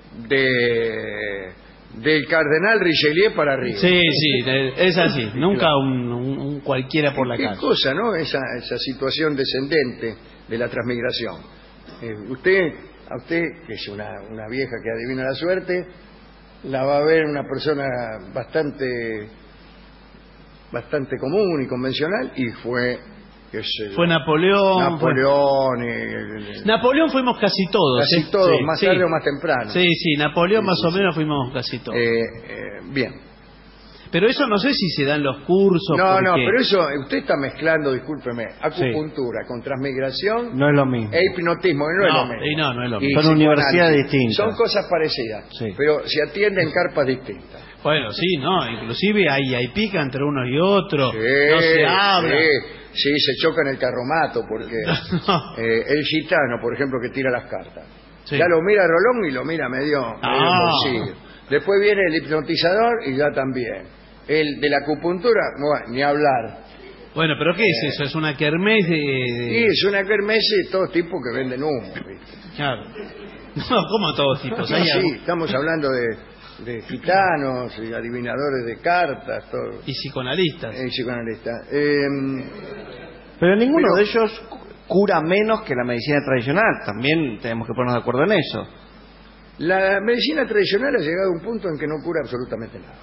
de del cardenal Richelieu para arriba. Sí, sí, es así. Nunca un, un- un cualquiera por la Qué calle. cosa, ¿no? Esa, esa situación descendente de la transmigración. Eh, usted, a usted, que es una, una vieja que adivina la suerte, la va a ver una persona bastante bastante común y convencional, y fue qué sé yo, Fue Napoleón. Napoleón y- fue- Napoleón fuimos casi todos. casi ¿eh? todos, Sí, más sí. tarde o más temprano. Sí, sí, Napoleón Sí, más sí, o sí. menos fuimos casi todos. Eh, eh, bien. Pero eso no sé si se dan los cursos. No, no, porque- pero eso, usted está mezclando, discúlpeme, acupuntura con transmigración No es lo mismo. e hipnotismo, que no, es No, lo mismo. y no, no es lo Y mismo. Son psicoanálisis. universidades distintas. Son cosas parecidas, Sí. pero se atienden carpas distintas. Bueno, sí, no, inclusive hay, hay pica entre unos y otros. Sí, no se habla. sí, sí, se chocan el carromato, porque eh, el gitano, por ejemplo, que tira las cartas, Sí. ya lo mira Rolón y lo mira medio, medio Ah. bolsillo. Después viene el hipnotizador y ya también. El de la acupuntura, bueno, ni hablar. Bueno, pero ¿qué es eso? ¿Es una kermés de...? de- Y es una kermesse de todo tipo que venden humo, ¿viste? Claro. No, como todos tipos. Hay Sí, algo- estamos hablando de, de gitanos y adivinadores de cartas, todo. Y psicoanalistas. Eh, psicoanalistas. Eh, Pero ninguno Pero- de ellos cura menos que la medicina tradicional. También tenemos que ponernos de acuerdo en eso. la medicina tradicional ha llegado a un punto en que no cura absolutamente nada.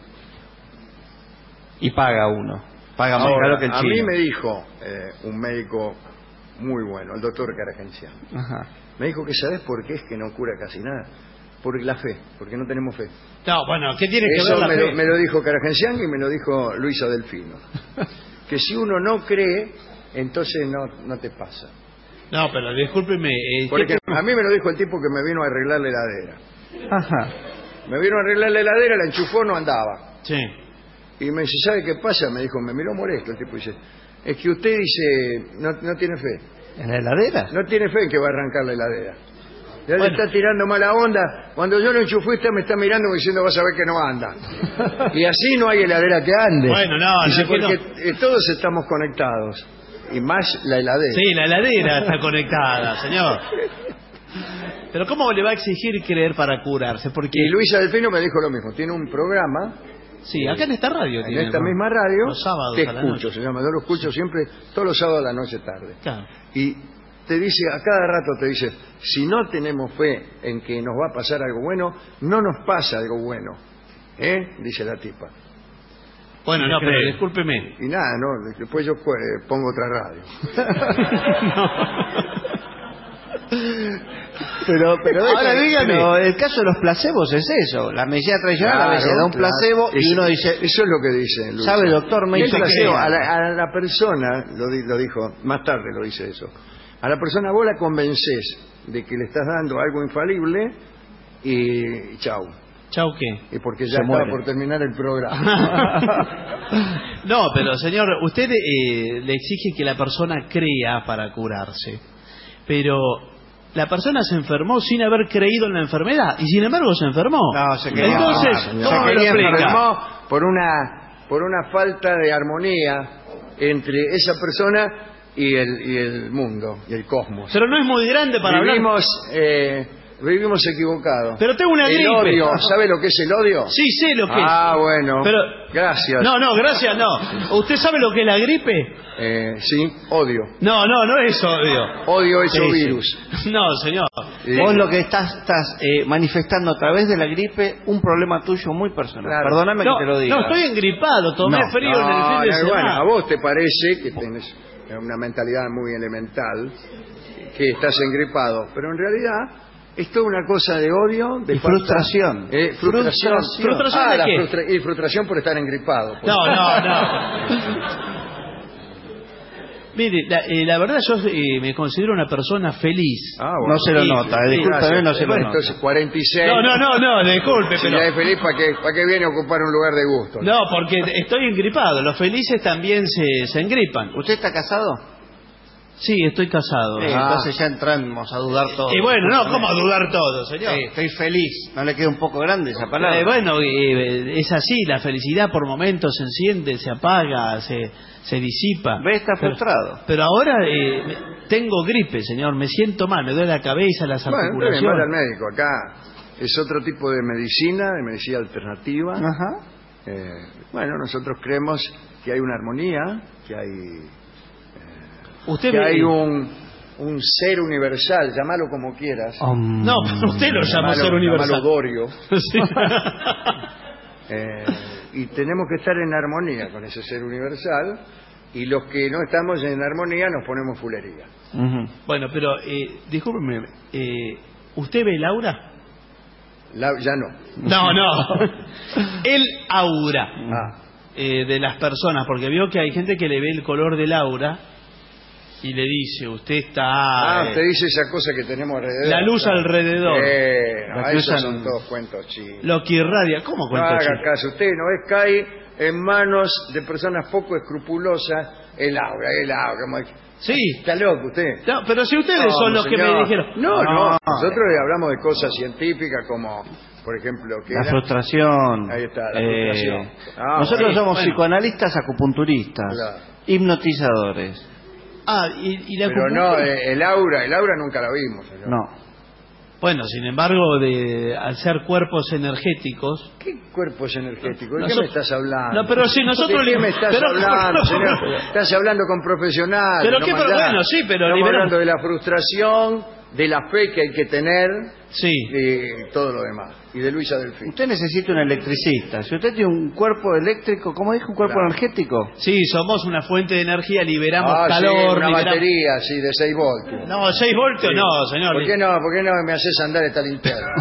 Y paga uno. Paga más Ahora, caro que el a chino. mí me dijo eh, un médico muy bueno, el doctor Caragencián, Ajá. me dijo que ¿sabes por qué es que no cura casi nada? Por la fe, porque no tenemos fe. No, bueno, ¿qué tiene que Eso ver la me fe? lo, me lo dijo Caragencián y me lo dijo Luisa Delfino. Que si uno no cree, entonces no, no te pasa. No, pero discúlpeme. Eh, Porque ¿qué- a mí me lo dijo el tipo que me vino a arreglar la heladera. Ajá. Me vino a arreglar la heladera, la enchufó, no andaba. Sí. Y me dice, ¿sabe qué pasa? Me dijo, me miró molesto el tipo. Dice, es que usted dice, no, no tiene fe. ¿En la heladera? No tiene fe en que va a arrancar la heladera. Ya Bueno. le está tirando mala onda. Cuando yo lo enchufé, usted me está mirando como diciendo, vas a ver que no anda. Y así no hay heladera que ande. Bueno, no, Dice, no, es que porque eh, todos estamos conectados. Y más la heladera. Sí, la heladera está conectada, señor. Pero ¿cómo le va a exigir creer para curarse? Porque Y Luisa Delfino me dijo lo mismo. Tiene un programa. sí, acá en esta radio En tiene, esta ¿no? misma radio. Los sábados Te a la escucho, noche. se llama. Yo lo escucho siempre, todos los sábados a la noche tarde. Claro. Y te dice, a cada rato te dice, si no tenemos fe en que nos va a pasar algo bueno, no nos pasa algo bueno. ¿Eh? Dice la tipa. Bueno, no, pero cree. discúlpeme. Y nada, no, después yo eh, pongo otra radio. Pero, pero Ahora, eso- dígame. pero el caso de los placebos es eso. La medicina tradicional a veces Claro, da un claro. placebo y Eso- uno dice, Eso es lo que dice Luisa. ¿sabe, doctor? Me El hizo placebo, creer. a la, a la persona, lo, di- lo dijo, más tarde lo dice eso, a la persona vos la convencés de que le estás dando algo infalible y chau. ¿Chau qué? Y porque ya Se estaba muere. por terminar el programa. No, pero señor, usted eh, le exige que la persona crea para curarse. Pero la persona se enfermó sin haber creído en la enfermedad y sin embargo se enfermó. No, se quería Entonces, enfermar, señor. ¿cómo Se me lo quería explica? enfermó por una, por una falta de armonía entre esa persona y el, y el mundo, y el cosmos. Pero no es muy grande para hablar. Vivimos, eh, vivimos equivocados. Pero tengo una el gripe. odio, ¿sabe lo que es el odio? Sí, sé lo que es. Ah, bueno. Pero- Gracias. No, no, gracias, no. ¿Usted sabe lo que es la gripe? Eh, sí, odio. No, no, no es odio. Odio ese Sí, sí. virus. No, señor. Eh, vos lo que estás, estás eh, manifestando a través de la gripe un problema tuyo muy personal. Claro. Perdóname No, que te lo diga. no, estoy engripado, tomé No, frío en el fin de no, semana. bueno, a vos te parece que tenés una mentalidad muy elemental, que estás engripado, pero en realidad es toda una cosa de odio, de Y falta- frustración. Eh, frustración. Frustración. ¿Frustración Ah, de la qué? frustra- y frustración por estar engripado. pues. No, no, no. Mire, la, eh, la verdad yo eh, me considero una persona feliz. Ah, bueno. No se lo Sí, nota, sí, discúlpame, Gracias. no se lo Bueno, nota. entonces cuarenta y seis. No, no, no, no, disculpe, Si pero... ya es feliz, ¿para qué, ¿para qué viene a ocupar un lugar de gusto? No, porque estoy engripado. Los felices también se, se engripan. ¿Usted está casado? Sí, estoy casado. Eh, Ah. Entonces ya entramos a dudar todo. Y bueno, no, ¿cómo dudar todo, señor? Sí, estoy feliz. ¿No le queda un poco grande esa palabra? Eh, bueno, eh, es así, la felicidad por momentos se enciende, se apaga, se, se disipa. Ve, está Pero- frustrado. Pero ahora eh, me- tengo gripe, señor, me siento mal, me duele la cabeza, las Bueno, entonces articulaciones. vaya al médico. Acá es otro tipo de medicina, de medicina alternativa. Ajá. Eh, bueno, nosotros creemos que hay una armonía, que hay, Usted que me- hay un, un ser universal, llámalo como quieras. No, pero usted lo llamó Llamalo- ser universal. llamalo Dorio. Sí. Eh, y tenemos que estar en armonía con ese ser universal, y los que no estamos en armonía nos ponemos fulería. Ujú. Bueno, pero eh, discúlpeme, eh, ¿usted ve el aura? La- ya no. No, no. El aura Ah, eh, de las personas, porque veo que hay gente que le ve el color del aura y le dice, usted está... ah, eh, usted dice esa cosa que tenemos alrededor. la luz Claro. alrededor. Eh, La ah, que esos usan- son todos cuentos chinos. Lo que irradia. ¿Cómo No cuento haga chino? caso, usted no es, cae en manos de personas poco escrupulosas. El aura, el aura. como- Sí. Está loco usted. No, pero si ustedes No, son los que señor. me dijeron... No, no, No. nosotros hablamos de cosas científicas como, por ejemplo, que La era- frustración. Ahí está, la Eh, frustración. Ah, nosotros bueno. somos Bueno. psicoanalistas, acupunturistas, Claro. hipnotizadores. Ah, y, y la Pero acupuntura- no, eh, el aura, el aura nunca la vimos, señor. No. Bueno, sin embargo, de, al ser cuerpos energéticos... ¿Qué cuerpos energéticos? ¿De qué Nosotros- me estás hablando? No, pero si nosotros ¿De qué le- me estás pero- hablando, señor? Estás hablando con profesionales. Pero no qué, más pero allá. bueno, sí, pero Estamos liberamos- hablando de la frustración, de la fe que hay que tener Sí. y todo lo demás. Y de Luisa Delfín. Usted necesita un electricista. Si usted tiene un cuerpo eléctrico, ¿cómo dijo? ¿Un cuerpo Claro. energético? Sí, somos una fuente de energía, liberamos Ah, sí, calor. una liberamos- batería así de seis voltios. No, seis voltios no, señor. ¿Por qué no? ¿Por qué no me haces andar esta linterna?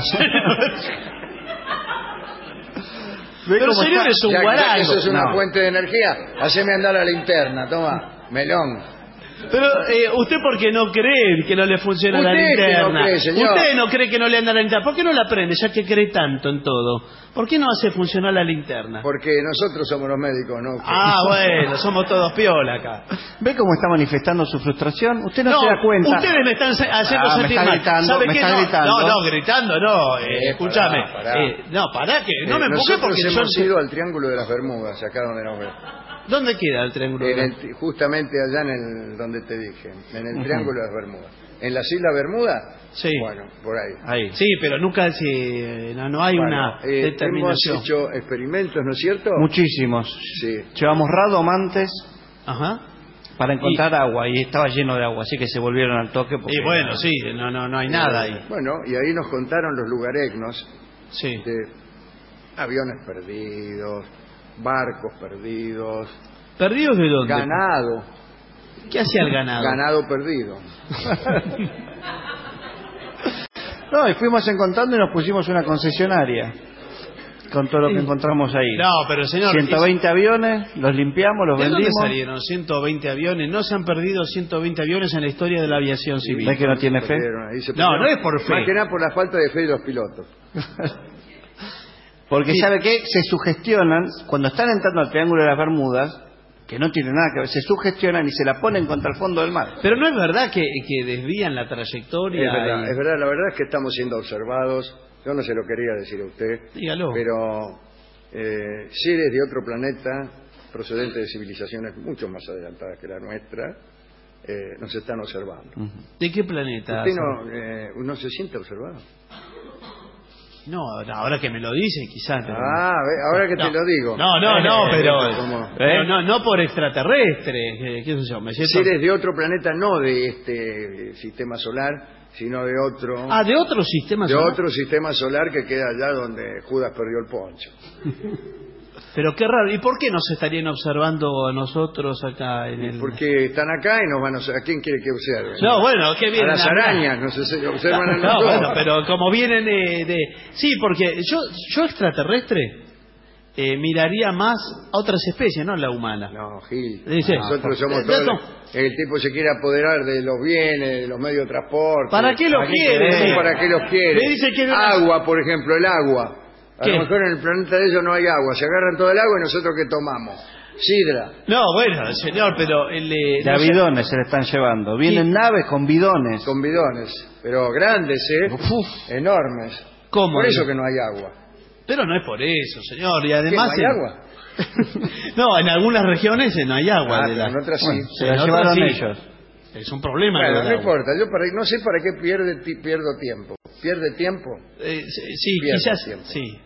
Pero señor, es un Ya que- ya que guarango. eso es una No. fuente de energía, haceme andar la linterna, toma, melón. Pero eh, usted porque no cree que no le funciona la Usted que no linterna. cree, señor. Usted no cree que no le anda la linterna. ¿Por qué no la prende ya que cree tanto en todo? ¿Por qué no hace funcionar la linterna? Porque nosotros somos los médicos, ¿no? Ah, bueno, somos todos piola acá. ¿Ve cómo está manifestando su frustración? Usted no, se da cuenta. Ustedes me están se- haciendo Ah, me sentir está mal. gritando, ¿Sabe me qué? está no, gritando. no, no, gritando no. Eh, Eh, escúchame. pará, pará. Eh, no, pará que no Eh, me empuje nosotros porque yo hemos sé- ido al Triángulo de las Bermudas, acá donde nos ves. ¿Dónde queda el triángulo? En el- justamente allá en el donde te dije, en el Ujú. Triángulo de las Bermudas. En las Islas Bermudas, Sí. bueno, por ahí. Ahí. Sí, pero nunca se, no, no hay Bueno, una eh, determinación. hemos hecho experimentos, ¿no es cierto? Muchísimos. Sí. Llevamos radomantes Ajá. para encontrar agua y estaba lleno de agua, así que se volvieron al toque. Porque... Y bueno, sí, no, no, no hay nada ahí. Bueno, y ahí nos contaron los lugaregnos Sí. de aviones perdidos, barcos perdidos, ¿Perdidos de dónde? ganado, ¿Qué hacía el ganado? ganado perdido. No, y fuimos encontrando y nos pusimos una concesionaria con todo lo que encontramos ahí. No, pero señor... ciento veinte aviones, los limpiamos, los ¿De dónde vendimos. salieron ciento veinte aviones? No se han perdido ciento veinte aviones en la historia de la aviación civil. ¿Ves que no tiene fe? Perdieron, ahí se No, perdieron. no es por fe. Más que nada por la falta de fe de los pilotos. Porque Sí. ¿sabe qué? Se sugestionan, cuando están entrando al Triángulo de las Bermudas, que no tiene nada que ver, se sugestionan y se la ponen contra el fondo del mar. Pero no es verdad que, que desvían la trayectoria. Es verdad, y- es verdad, la verdad es que estamos siendo observados. Yo no se lo quería decir a usted, Dígalo. pero eh, seres de otro planeta, procedentes de civilizaciones mucho más adelantadas que la nuestra, eh, nos están observando. ¿De qué planeta? ¿Usted no, eh, no se siente observado? No, no, ahora que me lo dice, quizás. pero- Ah, ve, ahora que No. te lo digo. No, no, no, Eh, pero, ¿cómo? pero no, no por extraterrestres, eh, qué sé yo, me siento... Seres de otro planeta, no de este sistema solar, sino de otro... Ah, de otro sistema de solar. otro sistema solar que queda allá donde Judas perdió el poncho. Pero qué raro, ¿y por qué nos estarían observando a nosotros acá en el...? Porque están acá y nos van a observar. ¿A quién quiere que observen? No, bueno, ¿qué vienen A las acá? arañas, nos obse- observan a No, nosotros. bueno, pero como vienen de... de- Sí, porque yo, yo extraterrestre eh, miraría más a otras especies, no a la humana. No, Gil. Dice- Nosotros somos Eh, todos... no. El tipo se quiere apoderar de los bienes, de los medios de transporte. ¿Para qué lo quiere? ¿Cómo ¿Para qué los quiere? Me dice que- Agua, por ejemplo, el agua. A ¿Qué? lo mejor en el planeta de ellos no hay agua. Se agarran todo el agua y nosotros ¿qué tomamos? Sidra. No, bueno, señor, pero... El, eh, De no a sé- bidones se le están llevando. Vienen naves con bidones. Con bidones. Pero grandes, ¿eh? Enormes. ¿Cómo? Por eso que no hay agua. Pero no es por eso, señor, y ¿Qué, además... ¿No hay en- agua? No, en algunas regiones no hay agua. Ah, de pero la- en otras sí. Bueno, se en la otras llevaron sí. ellos. Es un problema. Bueno, lo del no agua. importa. Yo para, no sé para qué pierde, ti- pierdo tiempo. ¿Pierde tiempo? Eh, sí, sí, Pierde quizás, tiempo. sí.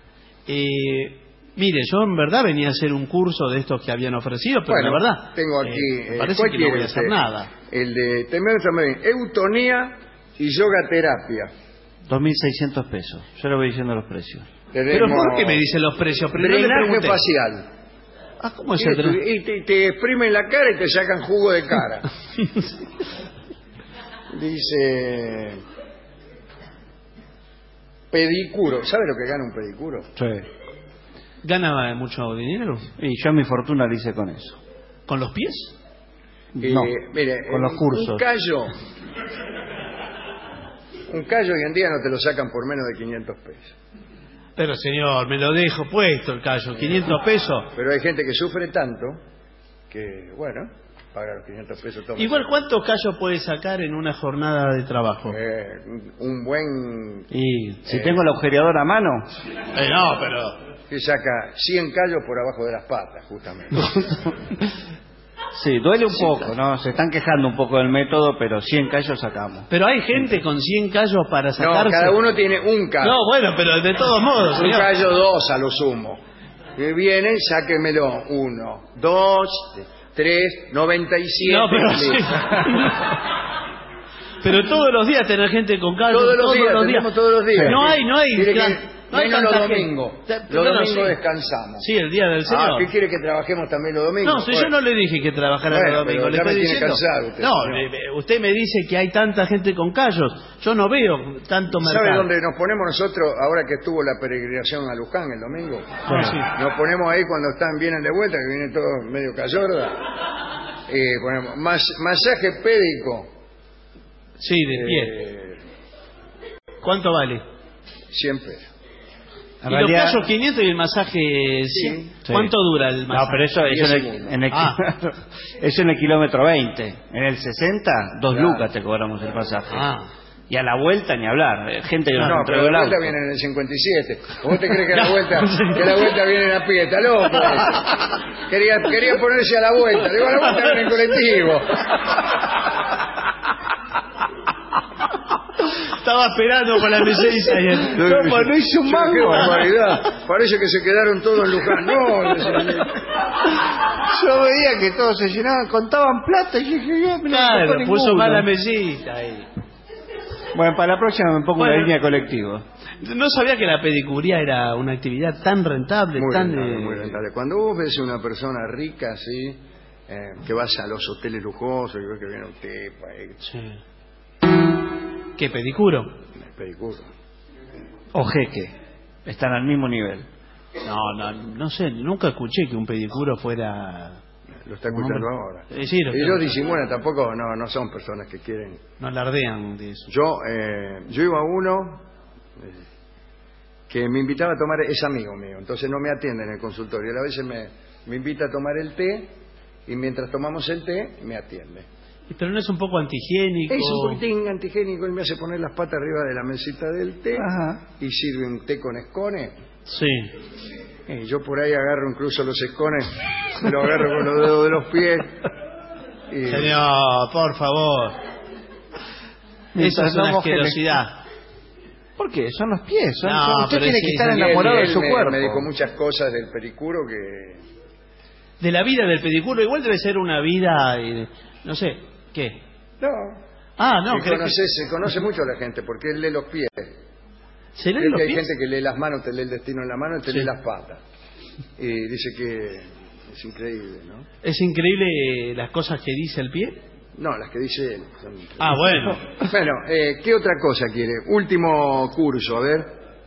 Eh, mire, yo en verdad venía a hacer un curso de estos que habían ofrecido, pero Bueno, la verdad... tengo aquí... eh, me eh, parece ¿cuál que no quiere voy a hacer usted? nada. El de... También, también, eutonía y yoga terapia. dos mil seiscientos pesos. Yo le voy diciendo los precios. Pero Tenemos ¿por qué me dicen los precios? Pero no le drenaje pregunté. facial. Ah, ¿cómo es Y el te, drenaje? y te, te exprimen la cara y te sacan jugo de cara. Dice... Pedicuro. ¿Sabe lo que gana un pedicuro? Sí. ¿Gana mucho dinero? Y yo mi fortuna la hice con eso. ¿Con los pies? No, Eh, mire, con los un- cursos. Un callo... Un callo hoy en día no te lo sacan por menos de quinientos pesos. Pero señor, me lo dejo puesto el callo, quinientos pesos. Pero hay gente que sufre tanto que, bueno, paga los quinientos pesos. toma. Igual, ¿cuántos callos puede sacar en una jornada de trabajo? Eh, un- un buen... Y si Eh. tengo el agujereador a mano, Eh, no, pero... que saca cien callos por abajo de las patas, justamente. sí, duele un poco, ¿no? Se están quejando un poco del método, pero cien callos sacamos. Pero hay gente con cien callos para No, sacarse... cada uno tiene un callo. No, bueno, pero de todos modos, un señor. callo, dos a lo sumo. Que vienen, sáquemelo. Uno, dos, tres, noventa y siete. No, pero listo. sí. Pero todos los días tener gente con callos. Todos los todos días, los días. tenemos todos los días. No hay, no hay. Quiere que No hay menos los tanta gente. domingos. Te- Los claro, domingos sí. descansamos. Sí, el día del Señor. Ah, ¿qué quiere que trabajemos también los domingos? No, si Bueno. yo no le dije que trabajara Bueno, los domingos, pero le ya me estoy tiene diciendo. cansado usted, no, señor. eh, usted me dice que hay tanta gente con callos. Yo no veo tanto mercado. ¿Sabe dónde nos ponemos nosotros ahora que estuvo la peregrinación a Luján el domingo? Ah, sí. Nos ponemos ahí cuando están vienen de vuelta, que vienen todos medio cayorda. Y ponemos mas, masaje pédico. Sí, de pie. Eh, ¿Cuánto vale? cien pesos. Y los callos quinientos y el masaje cien. Sí. ¿Cuánto dura el masaje? No, pero eso, eso en, el, en, el, Ah. eso en el kilómetro veinte. En el sesenta, dos Claro. lucas te cobramos el pasaje. Ah. Y a la vuelta ni hablar. eh, Gente que No, nos no, entregó pero el la vuelta auto. viene en el cincuenta y siete. ¿Vos te crees que la vuelta, que la vuelta viene a pie? Está loco. Quería, quería ponerse a la vuelta. Digo, a la vuelta viene en colectivo. Estaba esperando con la meseriza y el... No, no hizo un mango. Qué barbaridad. Parece que se quedaron todos en Luján. No, Yo veía que todos se llenaban, contaban plata y dije, "Yo no me Claro, tocó puso ninguno". mal la mesita ahí. Bueno, para la próxima me pongo Bueno. una línea colectivo. No sabía que la pedicuría era una actividad tan rentable, muy tan... rentable, eh, muy rentable. Cuando vos ves una persona rica así, eh, que vas a los hoteles lujosos y ves que viene un tipo ahí, Sí. ¿Qué pedicuro? pedicuro. O jeque. Están al mismo nivel. No, no, no sé, nunca escuché que un pedicuro fuera... Lo está un escuchando hombre- ahora. Eh, sí, lo Ellos está- disimulan, tampoco, no, no son personas que quieren. No alardean de eso. Yo, eh, yo iba a uno eh, que me invitaba a tomar, es amigo mío, entonces no me atiende en el consultorio. Él a veces me, me invita a tomar el té y mientras tomamos el té me atiende. Pero no es un poco antihigiénico. Es un poquitín antigénico, él me hace poner las patas arriba de la mesita del té Ajá. y sirve un té con escones. Sí. Y yo por ahí agarro incluso los escones, me lo agarro con los dedos de los pies. Y... Señor, por favor. Eso es una no moje el- asquerosidad. ¿Por qué? Son los pies. Son, No, son- usted pero tiene sí, que estar sí, enamorado Él de su me, cuerpo. me dijo muchas cosas del pericuro que... De la vida del pedicuro, igual debe ser una vida, eh, no sé, ¿qué? No. Ah, no, Y ¿crees conoce, se conoce mucho a la gente porque él lee los pies. que se leen Es los que hay pies? gente que lee las manos, te lee el destino en la mano y te Sí. lee las patas. Y dice que es increíble, ¿no? ¿Es increíble eh, las cosas que dice el pie? No, las que dice él. son increíbles. Ah, bueno. Bueno, eh, ¿qué otra cosa quiere? Último curso, a ver.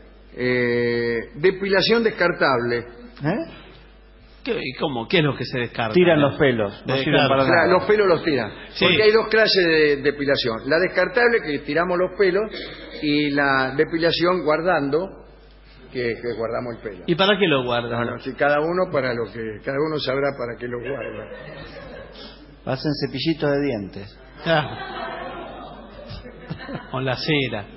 Eh, depilación descartable. ¿Eh? ¿Qué, ¿Cómo? ¿Qué es lo que se descarta? Tiran los pelos. No Eh, sirven claro. para Claro, nada. los pelos los tiran. Sí. Porque hay dos clases de depilación. La descartable, que tiramos los pelos, y la depilación guardando, que, que guardamos el pelo. ¿Y para qué lo guardan? No, no, si cada uno para lo que cada uno sabrá para qué lo guarda. Hacen cepillitos de dientes. Ah. Con la cera.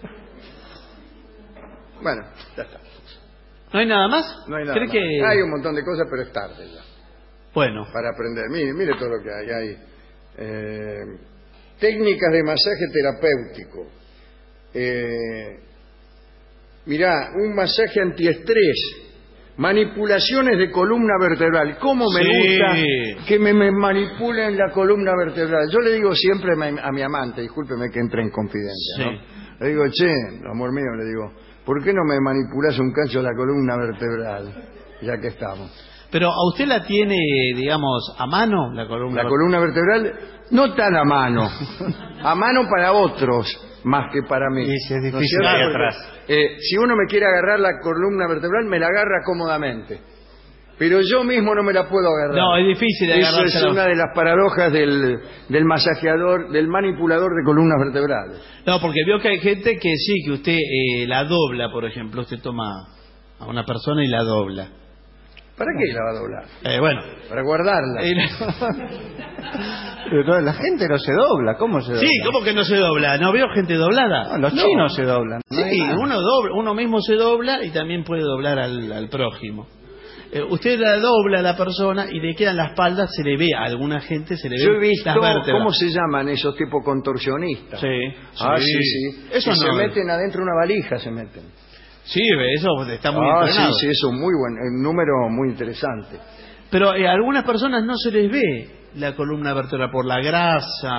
Bueno, ya está. ¿No hay nada más? No hay nada ¿Cree más. que... Hay un montón de cosas, pero es tarde ya Bueno, para aprender. Mire, mire todo lo que hay. Hay eh, técnicas de masaje terapéutico. Eh, mirá, un masaje antiestrés. Manipulaciones de columna vertebral. ¿Cómo me Sí. gusta que me, me manipulen la columna vertebral? Yo le digo siempre a mi, a mi amante, discúlpeme que entre en confidencia, Sí. ¿no? Le digo, che, amor mío, le digo, ¿por qué no me manipulas un cacho la columna vertebral? Ya que estamos. pero ¿a usted la tiene, digamos, a mano la columna? La columna vertebral no tan a mano. A mano para otros, más que para mí. Sí, sí, es ¿No difícil cierto? ahí Porque, atrás. eh, si uno me quiere agarrar la columna vertebral, me la agarra cómodamente. Pero yo mismo no me la puedo agarrar. No, es difícil Eso es agarrársela. una de las paradojas del, del masajeador, del manipulador de columnas vertebrales. No, porque veo que hay gente que sí, que usted eh, la dobla, por ejemplo. Usted toma a una persona y la dobla. ¿Para qué la va a doblar? Eh, bueno. Para guardarla. Eh, Pero no, la gente no se dobla. ¿Cómo se dobla? sí, ¿cómo que no se dobla? ¿No veo gente doblada? No, los No. chinos se doblan. No hay Sí, nada. uno, dobla, uno mismo se dobla y también puede doblar al, al prójimo. Eh, usted la dobla a la persona y le quedan las espaldas, se le ve a alguna gente, se le ve Yo he visto las vértebras. cómo se llaman esos tipos contorsionistas. Sí, Ah, sí. sí, sí. Eso Que no. se meten adentro de una valija, se meten. Sí, eso está muy ah, entrenado. sí, sí, eso es muy bueno, un número muy interesante. Pero eh, a algunas personas no se les ve la columna vertebral por la grasa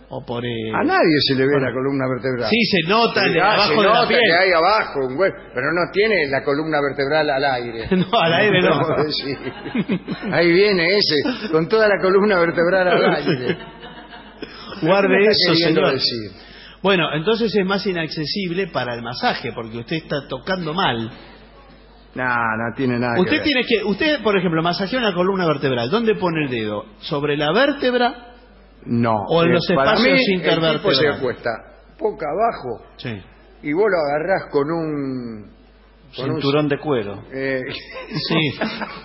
o por eh, a nadie se le ve la columna vertebral. Sí, se nota se, de ah, abajo se de nota la piel. que hay abajo un hueso, pero no tiene la columna vertebral al aire. No, al aire no. Sí. Ahí viene ese, con toda la columna vertebral al aire. Guarde ¿Qué me está eso, queriendo señor. decir? Bueno, entonces es más inaccesible para el masaje, porque usted está tocando mal. No, no tiene nada Usted que ver. tiene que, usted, por ejemplo, masajea una columna vertebral. ¿Dónde pone el dedo? ¿Sobre la vértebra? No. ¿O en eh, los para espacios mí, el tipo intervertebrales? se acuesta boca abajo Sí. y vos lo agarrás con un... con Cinturón un, de cuero. Eh, Sí.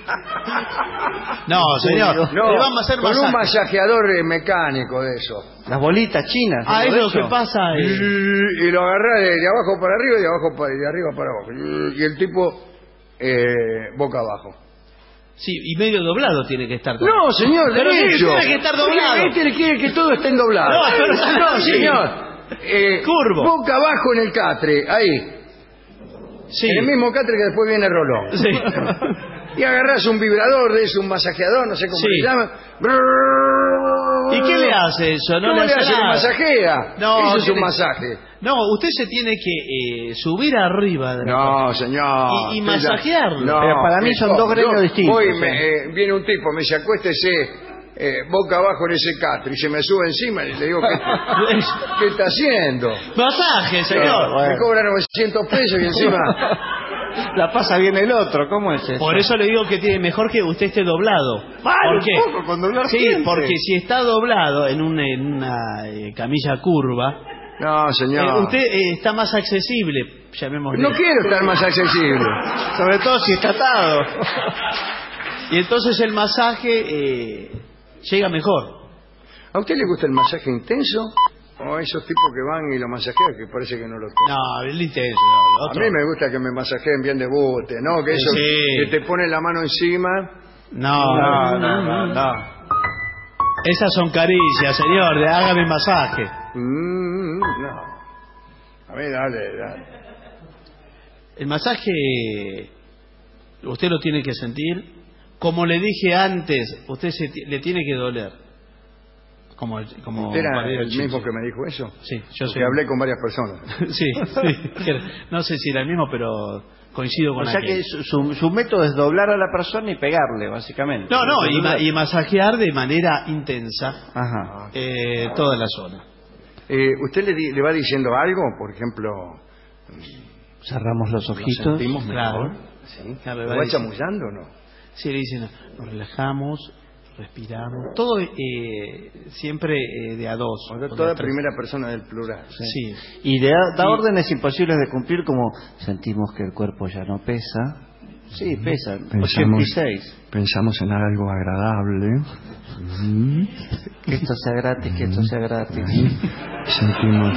No, señor. no, le vamos a hacer con masaje. un masajeador eh, mecánico de eso. Las bolitas chinas. Ah, es ¿todo lo eso? que pasa. Y, eh, y lo agarrás de, de abajo para arriba y de abajo para, y de arriba para abajo. Y el tipo eh, boca abajo. Sí, y medio doblado tiene que estar. también. No, señor, Pero sí, derecho. tiene que estar doblado. Este quiere que todo esté doblado. No, pero no, sí. señor. Eh, Curvo. Boca abajo en el catre, ahí. Sí. En el mismo catre que después viene el rolón. Sí. Y agarrás un vibrador de eso, un masajeador, no sé cómo Sí. se llama. ¿Y qué le hace eso? No ¿Cómo le le hace hace? ¿Le nada. masajea? No, Eso es ¿qué un le- masaje. No, usted se tiene que eh, subir arriba de la No, señor. Y- y Usted ya- masajearlo. No, Pero para mí son no, dos gremios yo distintos, voy, ¿eh? me, eh, viene un tipo, me dice, acuéstese eh, boca abajo en ese catre, y se me sube encima y le digo, ¿qué, qué está haciendo? Masaje, señor. Me cobra novecientos pesos y encima... La pasa bien el otro, ¿cómo es eso? Por eso le digo que tiene mejor que usted esté doblado. Vale, ¿Por un qué? poco, con doblar Sí, siempre. porque si está doblado en una, en una eh, camilla curva, No, señor. eh, usted eh, está más accesible, llamémosle. No quiero estar más accesible. Sobre todo si está atado. Y entonces el masaje eh, llega mejor. ¿A usted le gusta el masaje intenso? ¿O esos tipos que van y lo masajean que parece que no lo tocan? No, el intenso. No, A otro. mí me gusta que me masajeen bien de bote, ¿no? Que eso, Sí. que te ponen la mano encima. No, No, no, no, no. Esas son caricias, señor, de hágame masaje. Mm, no. A mí dale, dale. El masaje usted lo tiene que sentir. Como le dije antes, usted se ti- le tiene que doler. Como, como ¿Usted era Valerio el Chico. mismo que me dijo eso? Sí, yo Porque soy. hablé con varias personas. Sí, sí. que- No sé si era el mismo, pero coincido con O sea aquel. que su, su- su método es doblar a la persona y pegarle, básicamente. No, no, y, ma- y masajear de manera intensa Ajá. eh, toda la zona. Eh, ¿Usted le, di- le va diciendo algo? Por ejemplo, Cerramos los ¿lo ojitos. sentimos Claro. mejor? ¿Sí? Claro, le ¿Lo va va diciendo. chamullando o no? Sí, le dicen, nos relajamos, respiramos. Todo eh, siempre eh, de a dos. O sea, o de toda a tres. primera persona del plural. Sí. Y de- da Y- órdenes imposibles de cumplir, como sentimos que el cuerpo ya no pesa. Sí, pesa. ochenta y seis. pensamos en algo agradable. Mm. Que esto sea gratis, que esto sea gratis. Sentimos...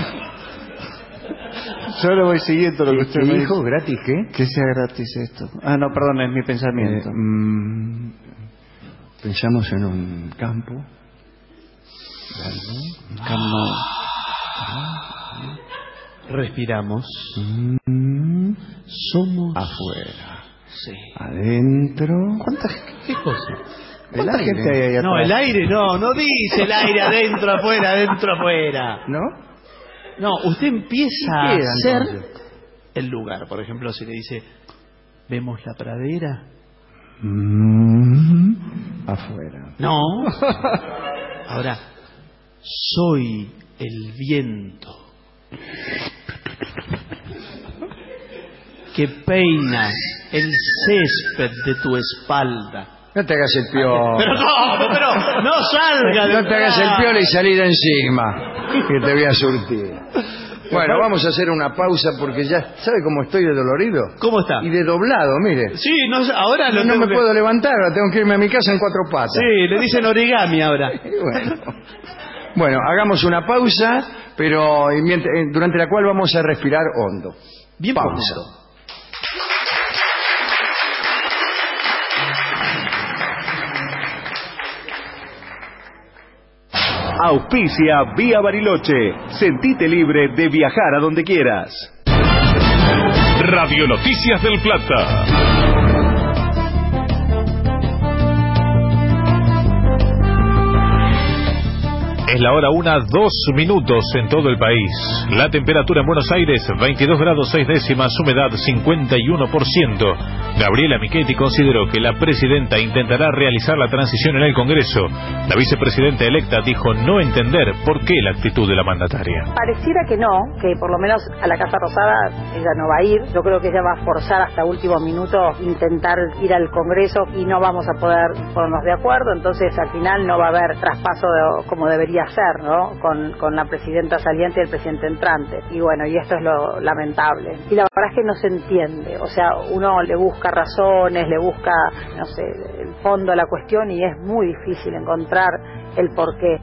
Yo lo voy siguiendo lo que usted ¿Qué me dijo? dijo. ¿Gratis qué? Que sea gratis esto. Ah, no, perdón, es mi pensamiento. Eh, mm, pensamos en un campo. Calma. Respiramos. Mm, Somos afuera. Sí. Adentro. ¿Cuánta, ¿Qué cosa? El cuánta aire. gente hay ahí atrás? No, el aire no, no dice el aire adentro, afuera, adentro, afuera. ¿No? No, usted empieza a ¿Qué queda, hacer entonces? el lugar. Por ejemplo, si le dice, ¿vemos la pradera? Mm, afuera. No. Ahora, soy el viento que peina el césped de tu espalda. No te hagas el piola. Pero no, pero no salga de No te hagas el piola y salí de encima, que te voy a surtir. Bueno, vamos a hacer una pausa porque ya... ¿Sabe cómo estoy de dolorido? ¿Cómo está? Y de doblado, mire. Sí, no, ahora lo No, no tengo me que- puedo levantar, ahora tengo que irme a mi casa en cuatro patas. Sí, le dicen origami ahora. Y bueno. Bueno, hagamos una pausa, pero y mient- eh, durante la cual vamos a respirar hondo. Bien Pausa. profundo. Auspicia Vía Bariloche. Sentite libre de viajar a donde quieras. Radio Noticias del Plata. Es la hora una, dos minutos en todo el país. La temperatura en Buenos Aires, veintidós grados seis décimas, humedad cincuenta y uno por ciento. Gabriela Michetti consideró que la presidenta intentará realizar la transición en el Congreso. La vicepresidenta electa dijo no entender por qué la actitud de la mandataria. Pareciera que no, que por lo menos a la Casa Rosada ella no va a ir. Yo creo que ella va a forzar hasta último minuto intentar ir al Congreso y no vamos a poder ponernos de acuerdo. Entonces al final no va a haber traspaso de, como debería ser, ¿no? Con, con la presidenta saliente y el presidente entrante. Y bueno, y esto es lo lamentable. Y la verdad es que no se entiende. O sea, uno le busca razones, le busca, no sé, el fondo de la cuestión y es muy difícil encontrar el porqué.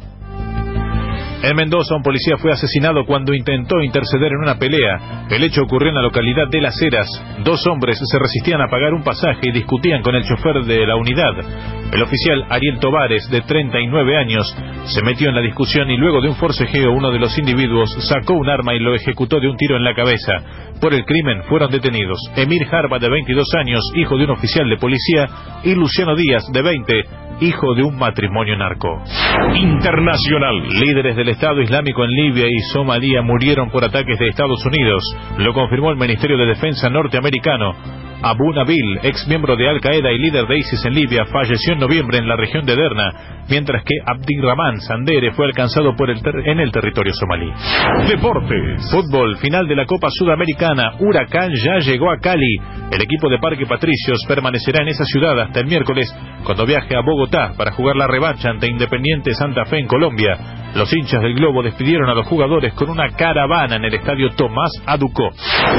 En Mendoza, un policía fue asesinado cuando intentó interceder en una pelea. El hecho ocurrió en la localidad de Las Heras. Dos hombres se resistían a pagar un pasaje y discutían con el chofer de la unidad. El oficial Ariel Tovares, de treinta y nueve años, se metió en la discusión y luego de un forcejeo uno de los individuos sacó un arma y lo ejecutó de un tiro en la cabeza. Por el crimen fueron detenidos Emir Jarba, de veintidós años, hijo de un oficial de policía, y Luciano Díaz, de veinte, hijo de un matrimonio narco. Internacional. Líderes del Estado Islámico en Libia y Somalia murieron por ataques de Estados Unidos. Lo confirmó el Ministerio de Defensa norteamericano. Abu Nabil, ex miembro de Al Qaeda y líder de ISIS en Libia, falleció en noviembre en la región de Derna, mientras que Abdirrahman Sandere fue alcanzado por el ter en el territorio somalí. Deportes. Fútbol. Final de la Copa Sudamericana. Huracán ya llegó a Cali. El equipo de Parque Patricios permanecerá en esa ciudad hasta el miércoles, cuando viaje a Bogotá para jugar la revancha ante Independiente Santa Fe en Colombia. Los hinchas del Globo despidieron a los jugadores con una caravana en el estadio Tomás Aducó.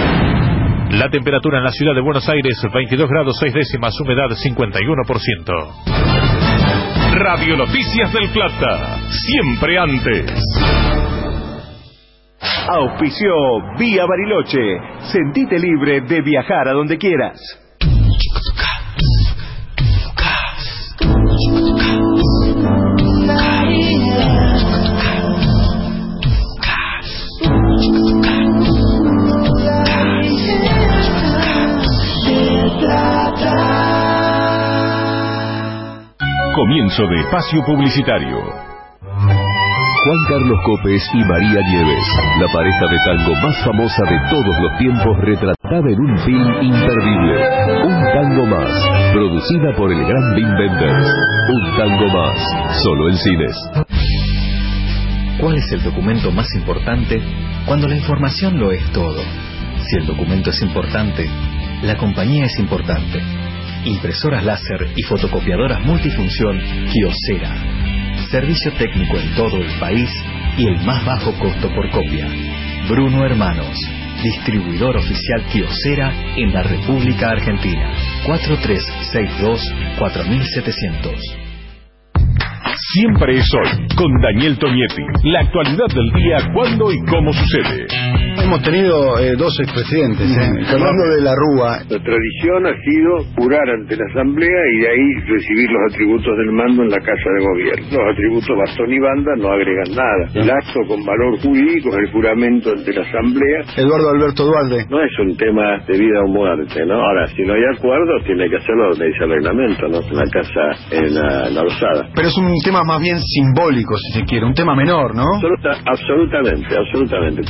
La temperatura en la ciudad de Buenos Aires, veintidós grados seis décimas, humedad cincuenta y uno por ciento. Radio Noticias del Plata, siempre antes. Auspició Vía Bariloche. Sentite libre de viajar a donde quieras. Comienzo de espacio publicitario. Juan Carlos Copes y María Nieves, la pareja de tango más famosa de todos los tiempos, retratada en un film imperdible. Un tango más, producida por el gran Wim Wenders. Un tango más, solo en cines. ¿Cuál es el documento más importante cuando la información lo es todo? Si el documento es importante, la compañía es importante. Impresoras láser y fotocopiadoras multifunción Kyocera. Servicio técnico en todo el país y el más bajo costo por copia. Bruno Hermanos, distribuidor oficial Kyocera en la República Argentina. cuatro tres seis dos cuatro siete cero cero. Siempre es hoy, con Daniel Tonietti. La actualidad del día, cuándo y cómo sucede. Hemos tenido eh, dos expresidentes, ¿eh? Fernando de la Rúa. La tradición ha sido jurar ante la Asamblea y de ahí recibir los atributos del mando en la Casa de Gobierno. Los atributos bastón y banda no agregan nada. El acto con valor jurídico es el juramento ante la Asamblea. Eduardo Alberto Dualde. No es un tema de vida o muerte, ¿no? Ahora, si no hay acuerdo, tiene que hacerlo donde dice el reglamento, ¿no? En la casa, en la, en la Rosada. Pero es un tema más bien simbólico, si se quiere, un tema menor, ¿no? Absoluta, absolutamente, absolutamente.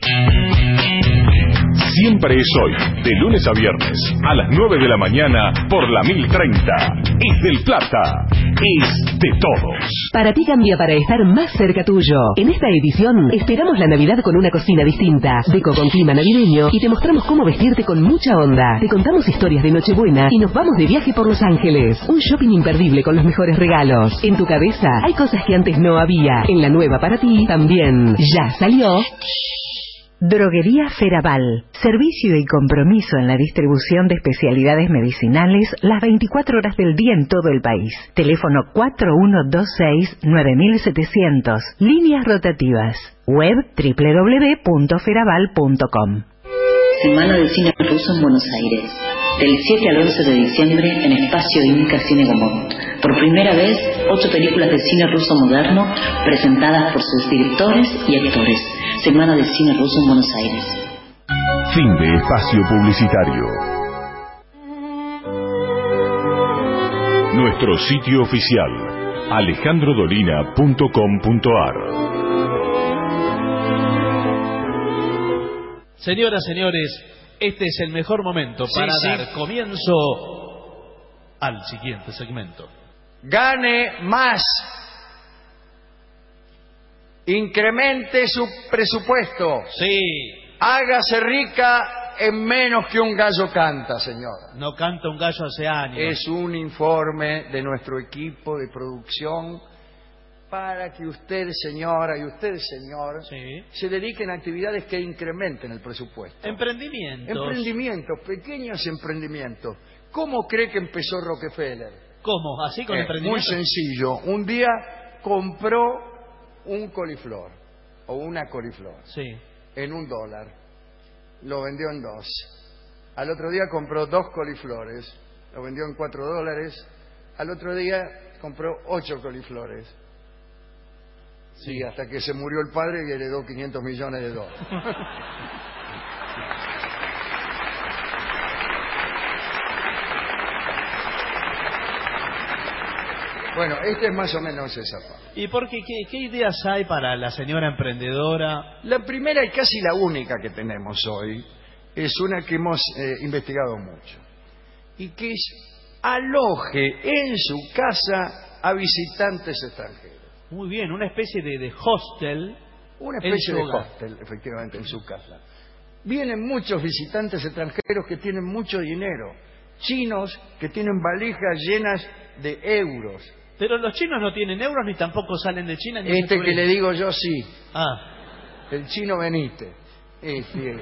Siempre es hoy, de lunes a viernes, a las nueve de la mañana, por la mil treinta. Es del Plata, es de todos. Para ti cambia para estar más cerca tuyo. En esta edición esperamos la Navidad con una cocina distinta, deco con clima navideño y te mostramos cómo vestirte con mucha onda. Te contamos historias de Nochebuena y nos vamos de viaje por Los Ángeles. Un shopping imperdible con los mejores regalos. En tu cabeza hay cosas que antes no había. En la nueva para ti también. Ya salió Droguería Feraval, servicio y compromiso en la distribución de especialidades medicinales las veinticuatro horas del día en todo el país. Teléfono cuatro uno dos seis nueve siete cero cero. Líneas rotativas. Web doble u doble u doble u punto feraval punto com. Semana de Cine Ruso en Buenos Aires. Del siete al once de diciembre en Espacio Inca Cine Gomont. Por primera vez, ocho películas de cine ruso moderno presentadas por sus directores y actores. Semana de Cine Ruso en Buenos Aires. Fin de espacio publicitario. Nuestro sitio oficial alejandro dolina punto com punto a r. Señoras, señores, este es el mejor momento para sí, sí. dar comienzo al siguiente segmento. Gane más. Incremente su presupuesto. Sí. Hágase rica en menos que un gallo canta, señora. No canta un gallo hace años. Es un informe de nuestro equipo de producción para que usted, señora, y usted, señor, sí. se dediquen a actividades que incrementen el presupuesto. Emprendimientos. Emprendimientos, pequeños emprendimientos. ¿Cómo cree que empezó Rockefeller? ¿Cómo? ¿Así con Eh, emprendimientos? Muy sencillo. Un día compró un coliflor o una coliflor sí. en un dólar. Lo vendió en dos. Al otro día compró dos coliflores. Lo vendió en cuatro dólares. Al otro día compró ocho coliflores. Sí, y hasta que se murió el padre y heredó quinientos millones de dólares. Bueno, este es más o menos esa parte. ¿Y por qué, qué, qué ideas hay para la señora emprendedora? La primera y casi la única que tenemos hoy es una que hemos eh, investigado mucho y que es aloje en su casa a visitantes extranjeros. Muy bien, una especie de, de hostel. Una especie de hostel, efectivamente, en su casa. Vienen muchos visitantes extranjeros que tienen mucho dinero, chinos que tienen valijas llenas de euros. Pero los chinos no tienen euros ni tampoco salen de China. Ni Este que le digo yo sí. Ah. El chino Benítez. Este.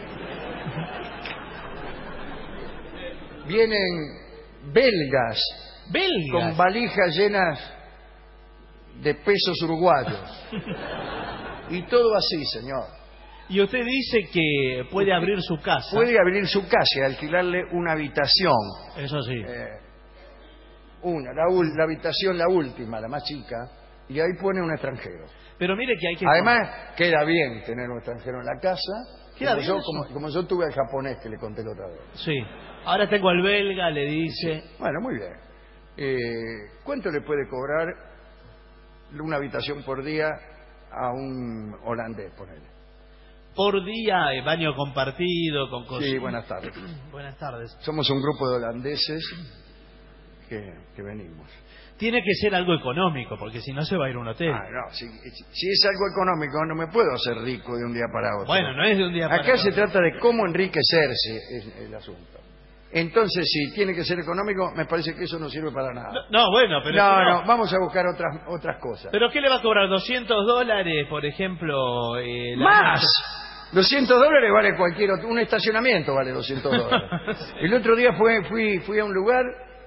Vienen belgas. Belgas. Con valijas llenas de pesos uruguayos. Y todo así, señor. Y usted dice que puede abrir su casa. Puede abrir su casa y alquilarle una habitación. Eso sí. Eh, una, la, la habitación la última, la más chica, y ahí pone un extranjero. Pero mire que hay que... Además, queda bien tener un extranjero en la casa. ¿Queda como, bien yo, eso? como, como yo tuve al japonés que le conté la otra vez. Sí. Ahora tengo al belga, le dice... Sí. Bueno, muy bien. Eh, ¿Cuánto le puede cobrar una habitación por día a un holandés, ponele? Por día, eh, baño compartido, con cosas... Sí, buenas tardes. Buenas tardes. Somos un grupo de holandeses que, que venimos. Tiene que ser algo económico, porque si no se va a ir a un hotel. Ah, no, si, si es algo económico, no me puedo hacer rico de un día para otro. Bueno, no es de un día para Acá otro. se trata de cómo enriquecerse, es el asunto. Entonces, si tiene que ser económico, me parece que eso no sirve para nada. No, no bueno, pero... No, no, no, vamos a buscar otras otras cosas. ¿Pero qué le va a cobrar? ¿doscientos dólares, por ejemplo? Eh, la ¡Más! noche? doscientos dólares vale cualquier otro... Un estacionamiento vale doscientos dólares. Sí. El otro día fue, fui, fui a un lugar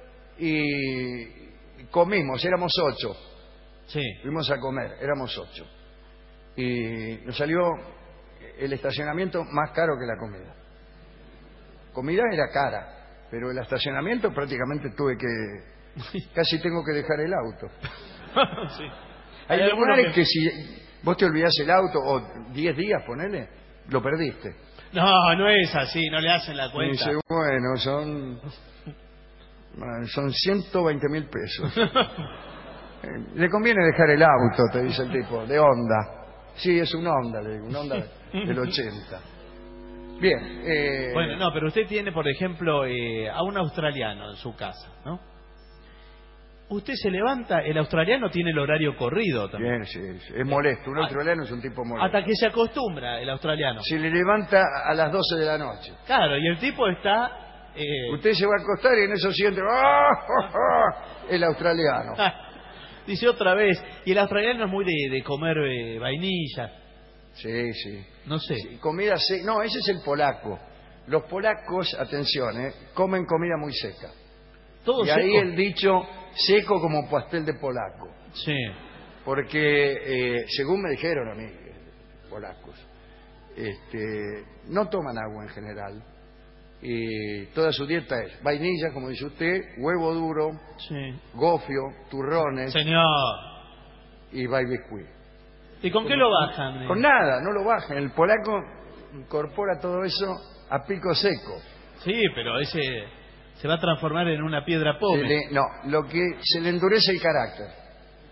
y comimos, éramos ocho. Sí. Fuimos a comer, éramos ocho. Y nos salió el estacionamiento más caro que la comida. Comida era cara, pero el estacionamiento prácticamente tuve que... Casi tengo que dejar el auto. Sí. Hay, Hay lugares que... que si vos te olvidás el auto, o diez días, ponele, lo perdiste. No, no es así, no le hacen la cuenta. Y dice, bueno, son... Son ciento veinte mil pesos. Le conviene dejar el auto, te dice el tipo, de Honda. Sí, es un Honda, le digo, un Honda del ochenta. Bien. Eh... Bueno, no, pero usted tiene, por ejemplo, eh, a un australiano en su casa, ¿no? Usted se levanta, el australiano tiene el horario corrido también. Bien, sí, sí, es molesto. Un australiano es un tipo molesto. Hasta que se acostumbra el australiano. Se le levanta a las doce de la noche. Claro, y el tipo está... Eh... Usted se va a acostar y en eso siente... ¡Ah, ah, ah! El australiano. Dice otra vez, y el australiano es muy de, de comer eh, vainilla. Sí, sí. No sé. Sí, comida seca. No, ese es el polaco. Los polacos, atención, eh, comen comida muy seca. Todo y seco. ahí el dicho, seco como pastel de polaco. Sí. Porque, eh, según me dijeron a mí, polacos, este, no toman agua en general. Y toda su dieta es vainilla, como dice usted, huevo duro, sí. gofio, turrones. Señor. Y biscuit. ¿Y con qué lo bajan? Con nada, no lo bajan. El polaco incorpora todo eso a pico seco. Sí, pero ese se va a transformar en una piedra pobre. Se le, no, lo que se le endurece el carácter.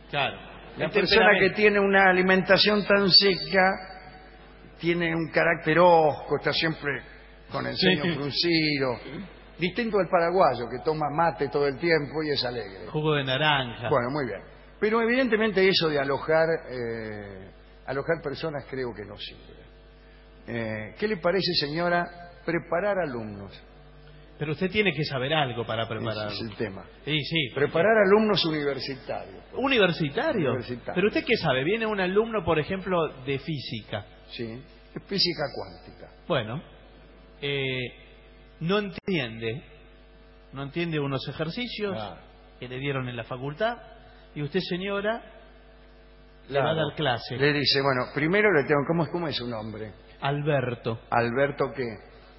Claro. La persona que tiene una alimentación tan seca tiene un carácter hosco, está siempre con el ceño Sí. fruncido. Distinto al paraguayo, que toma mate todo el tiempo y es alegre. Jugo de naranja. Bueno, muy bien. Pero evidentemente eso de alojar, eh, alojar personas creo que no sirve. Eh, ¿Qué le parece, señora, preparar alumnos? Pero usted tiene que saber algo para preparar. Ese es el tema. Sí, sí. Preparar alumnos universitarios. ¿Universitario? Universitario. Pero usted qué sabe, viene un alumno, por ejemplo, de física. Sí, es física cuántica. Bueno, eh, no entiende, no entiende unos ejercicios Claro. que le dieron en la facultad y usted, señora, le va a Claro. dar clase. Le dice, bueno, primero le tengo, ¿cómo, cómo es su nombre? Alberto. Alberto, ¿qué?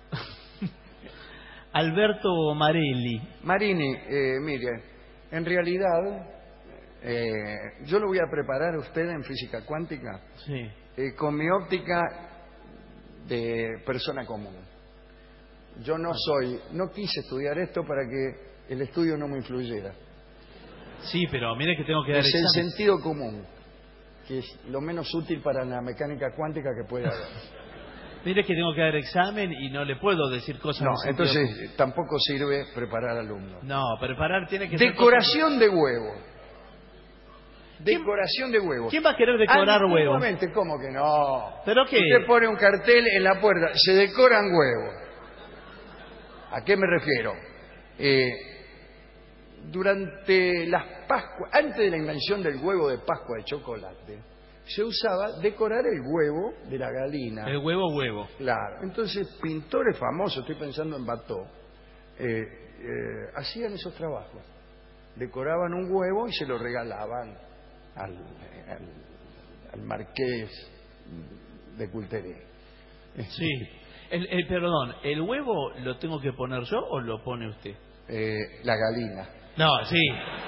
Alberto Marelli. Marini, eh, mire, en realidad, eh, yo lo voy a preparar a usted en física cuántica Sí. eh, con mi óptica de persona común. Yo no soy, no quise estudiar esto para que el estudio no me influyera. Sí, pero mire que tengo que dar Es el examen. sentido común, que es lo menos útil para la mecánica cuántica que puede haber. Mire que tengo que dar examen y no le puedo decir cosas. No, en sentido entonces común. eh, tampoco sirve preparar alumnos. No, preparar tiene que ser Decoración de huevo. Decoración de huevo. ¿Quién va a querer decorar huevo? Antiguamente, ¿cómo que no? ¿Pero qué? Usted pone un cartel en la puerta, se decoran huevos. ¿A qué me refiero? Eh, durante las Pascuas, antes de la invención del huevo de Pascua de chocolate, se usaba decorar el huevo de la gallina. El huevo, huevo. Claro. Entonces, pintores famosos, estoy pensando en Bató, eh, eh, hacían esos trabajos. Decoraban un huevo y se lo regalaban al, al, al marqués de Culteré. Sí. El, el, perdón, ¿el huevo lo tengo que poner yo o lo pone usted? Eh, la gallina. No, sí.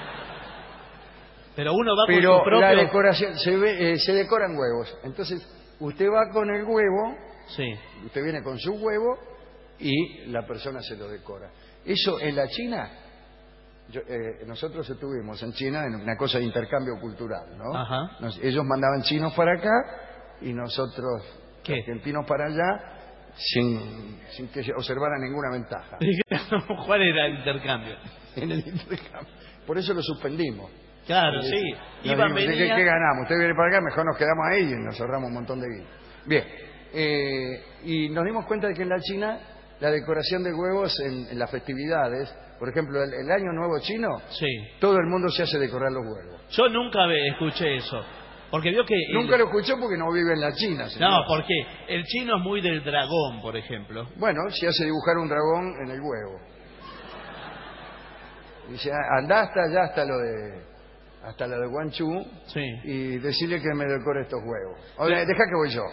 Pero uno va Pero con su propio... la decoración, se, ve, eh, se decoran huevos. Entonces, usted va con el huevo, Sí. usted viene con su huevo y la persona se lo decora. Eso en la China, yo, eh, nosotros estuvimos en China en una cosa de intercambio cultural, ¿no? Ajá. Nos- ellos mandaban chinos para acá y nosotros argentinos para allá sin, sin que se observara ninguna ventaja. ¿Cuál era el intercambio? En el intercambio. Por eso lo suspendimos. Claro, Eh, sí. nos Iban, dijimos, ¿qué, venía... qué ganamos? Usted viene para acá, mejor nos quedamos ahí y nos ahorramos un montón de guita. Bien, eh, y nos dimos cuenta de que en la China la decoración de huevos en, en las festividades, por ejemplo, el, el Año Nuevo Chino, Sí. todo el mundo se hace decorar los huevos. Yo nunca ve- escuché eso. Porque vio que... Nunca el- lo escuchó porque no vive en la China, señor. No, porque el chino es muy del dragón, por ejemplo. Bueno, se hace dibujar un dragón en el huevo. Dice, anda hasta allá, hasta lo de hasta lo de Guangzhou, Sí. y decirle que me decore estos huevos. O deja que voy yo.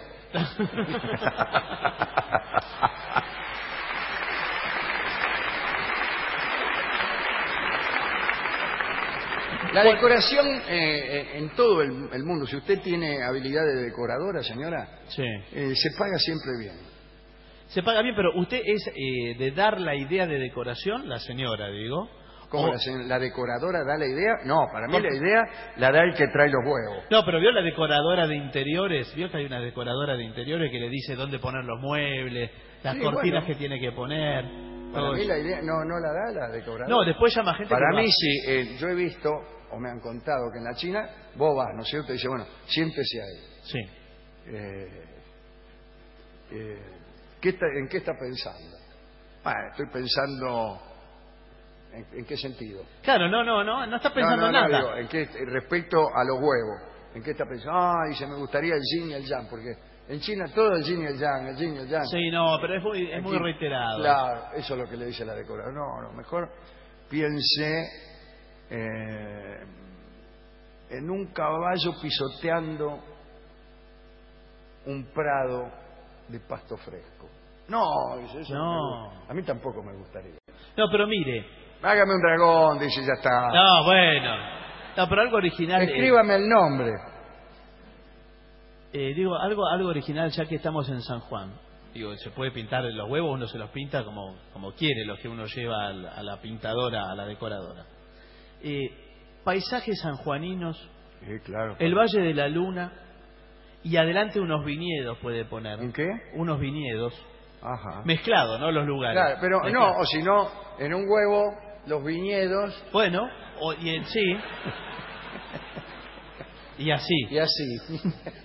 La decoración eh, eh, en todo el, el mundo, si usted tiene habilidad de decoradora, señora, Sí. eh, se paga siempre bien. Se paga bien, pero usted es eh, de dar la idea de decoración, la señora, digo. ¿Cómo O- la, señora- la decoradora da la idea? No, para mí ¿Por qué? la idea la da el que trae los huevos. No, pero vio la decoradora de interiores, vio que hay una decoradora de interiores que le dice dónde poner los muebles, las Sí, cortinas bueno. que tiene que poner. Para todo mí eso. la idea no, no la da la decoradora. No, después llama gente Para que lo mí hace. sí, eh, yo he visto, o me han contado, que en la China, vos vas, ¿no es cierto? Y dice, bueno, siéntese ahí. Sí. Eh, eh, ¿qué está- ¿En qué está pensando? Bueno, estoy pensando... ¿En, en qué sentido? Claro, no, no, no, no está pensando no, no, no, nada. digo, ¿en qué, respecto a los huevos, ¿en qué está pensando? Ah, dice, me gustaría el yin y el yang, porque en China todo el yin y el yang, el yin y el yang. Sí, no, pero es muy, es muy Aquí, reiterado. Claro, eso es lo que le dice la decoradora. No, no, mejor piense eh, en un caballo pisoteando un prado de pasto fresco. No, dice, eso No. me gusta. A mí tampoco me gustaría. No, pero mire. Hágame un dragón, dice, ya está. No, bueno. No, pero algo original. eh, Escríbame el nombre. eh, digo, algo, algo original ya que estamos en San Juan. Digo, se puede pintar los huevos, uno se los pinta como, como quiere, los que uno lleva al- a la pintadora, a la decoradora. Eh, paisajes sanjuaninos Sí, claro. El Valle de la Luna y adelante unos viñedos puede poner. ¿En qué? Unos viñedos. Ajá. Mezclado, ¿no? Los lugares. Claro, pero Mezclado. no, o si no, en un huevo, los viñedos. Bueno, o, y en sí. Y así. Y así.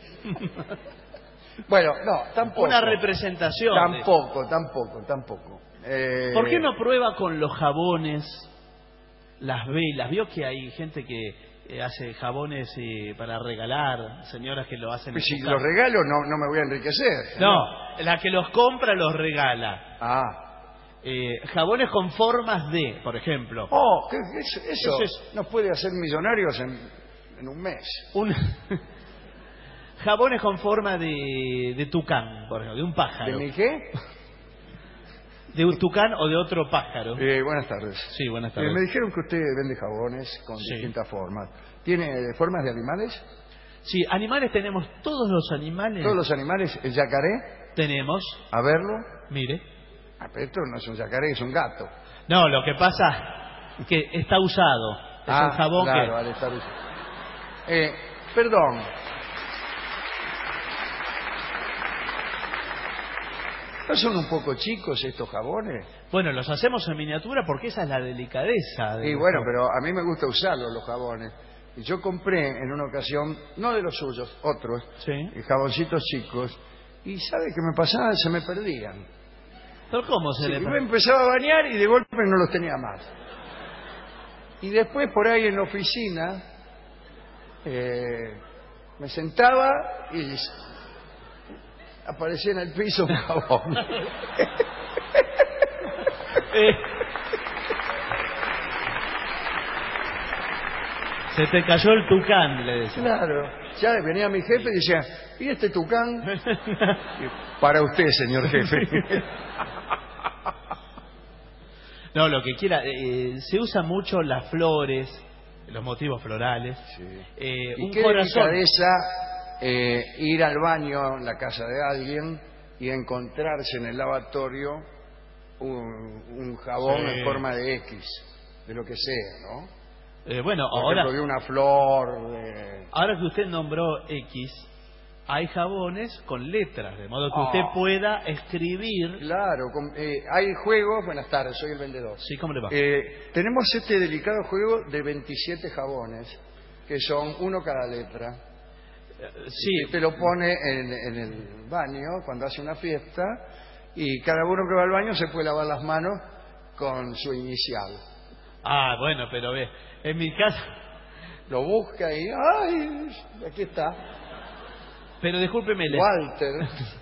Bueno, no, tampoco. Una representación. Tampoco, tampoco, tampoco. Eh... ¿Por qué no prueba con los jabones, las velas? Vio que hay gente que eh, hace jabones eh, para regalar, señoras que lo hacen. Pues en si su los casa. regalo no, no me voy a enriquecer. No, la que los compra los regala. Ah. Eh, jabones con formas de, por ejemplo. Oh, ¿qué, eso, eso Entonces, nos puede hacer millonarios en, en un mes. Un... jabones con forma de, de tucán, por ejemplo, de un pájaro. ¿De mi qué? De un tucán o de otro pájaro. Eh, buenas tardes. Sí, buenas Eh, tardes. me dijeron que usted vende jabones con Sí. distintas formas. ¿Tiene formas de animales? Sí, animales tenemos, todos los animales. ¿Todos los animales? ¿El yacaré? Tenemos. A verlo. Mire. Ah, pero esto no es un yacaré, es un gato. No, lo que pasa es que está usado. Es ah, un jabón claro, que... al estar usado. Eh, perdón. ¿No son un poco chicos estos jabones? Bueno, los hacemos en miniatura porque esa es la delicadeza. De Y los bueno, jabones. pero a mí me gusta usarlos los jabones. Y yo compré en una ocasión, no de los suyos, otros, Sí. eh, jaboncitos chicos. Y ¿sabe qué me pasaba? Se me perdían. ¿Pero cómo se Sí, le y pasa? me empezaba a bañar y de golpe no los tenía más. Y después por ahí en la oficina eh, me sentaba y aparecía en el piso un jabón. Eh, Se te cayó el tucán, le decía. Claro. Ya venía mi jefe y decía, ¿y este tucán? Para usted, señor jefe. No, lo que quiera. Eh, se usan mucho las flores, los motivos florales. Sí. Eh, ¿Y un qué corazón. delicadeza eh, ir al baño en la casa de alguien y encontrarse en el lavatorio un, un jabón Sí. en forma de X, de lo que sea, ¿no? Eh, bueno, Por ahora, ejemplo, de una flor, de... ahora que usted nombró X, hay jabones con letras, de modo que Oh. usted pueda escribir. Claro, con- eh, hay juegos, buenas tardes, soy el vendedor. Sí, ¿cómo le va? Eh, tenemos este delicado juego de veintisiete jabones, que son uno cada letra. Sí. Te lo pone en, en el baño cuando hace una fiesta y cada uno que va al baño se puede lavar las manos con su inicial. Ah, bueno, pero ve, en mi casa... Lo busca y ¡ay! Aquí está. Pero discúlpeme... le- Walter.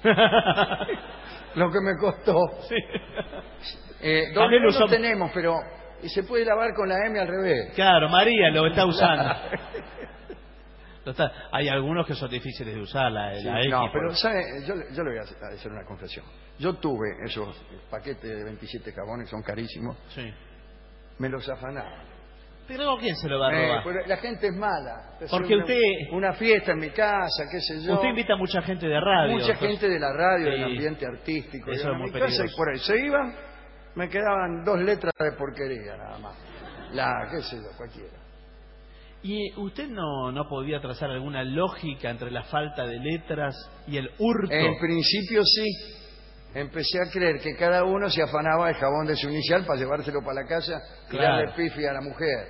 Lo que me costó. Sí. Eh, También doble lo no usamos- tenemos, pero y se puede lavar con la M al revés. Claro, María lo está usando. Lo está- Hay algunos que son difíciles de usar, la, Sí, la X. no, por- pero ¿sabe? Yo, yo le voy a hacer- a hacer una confesión. Yo tuve esos paquetes de veintisiete jabones, son carísimos. Sí. Me los afanaba. Pero ¿quién se lo va a Eh, robar? pero la gente es mala. Porque una, usted- Una fiesta en mi casa, qué sé yo. Usted invita a mucha gente de radio. Mucha entonces- gente de la radio, del Sí. ambiente artístico. Eso iban es a muy mi casa peligroso. y por ahí se iban, me quedaban dos letras de porquería nada más. La, qué sé yo, cualquiera. ¿Y usted no, no podía trazar alguna lógica entre la falta de letras y el hurto? En principio sí. Empecé a creer que cada uno se afanaba el jabón de su inicial para llevárselo para la casa y Claro. darle pifi a la mujer.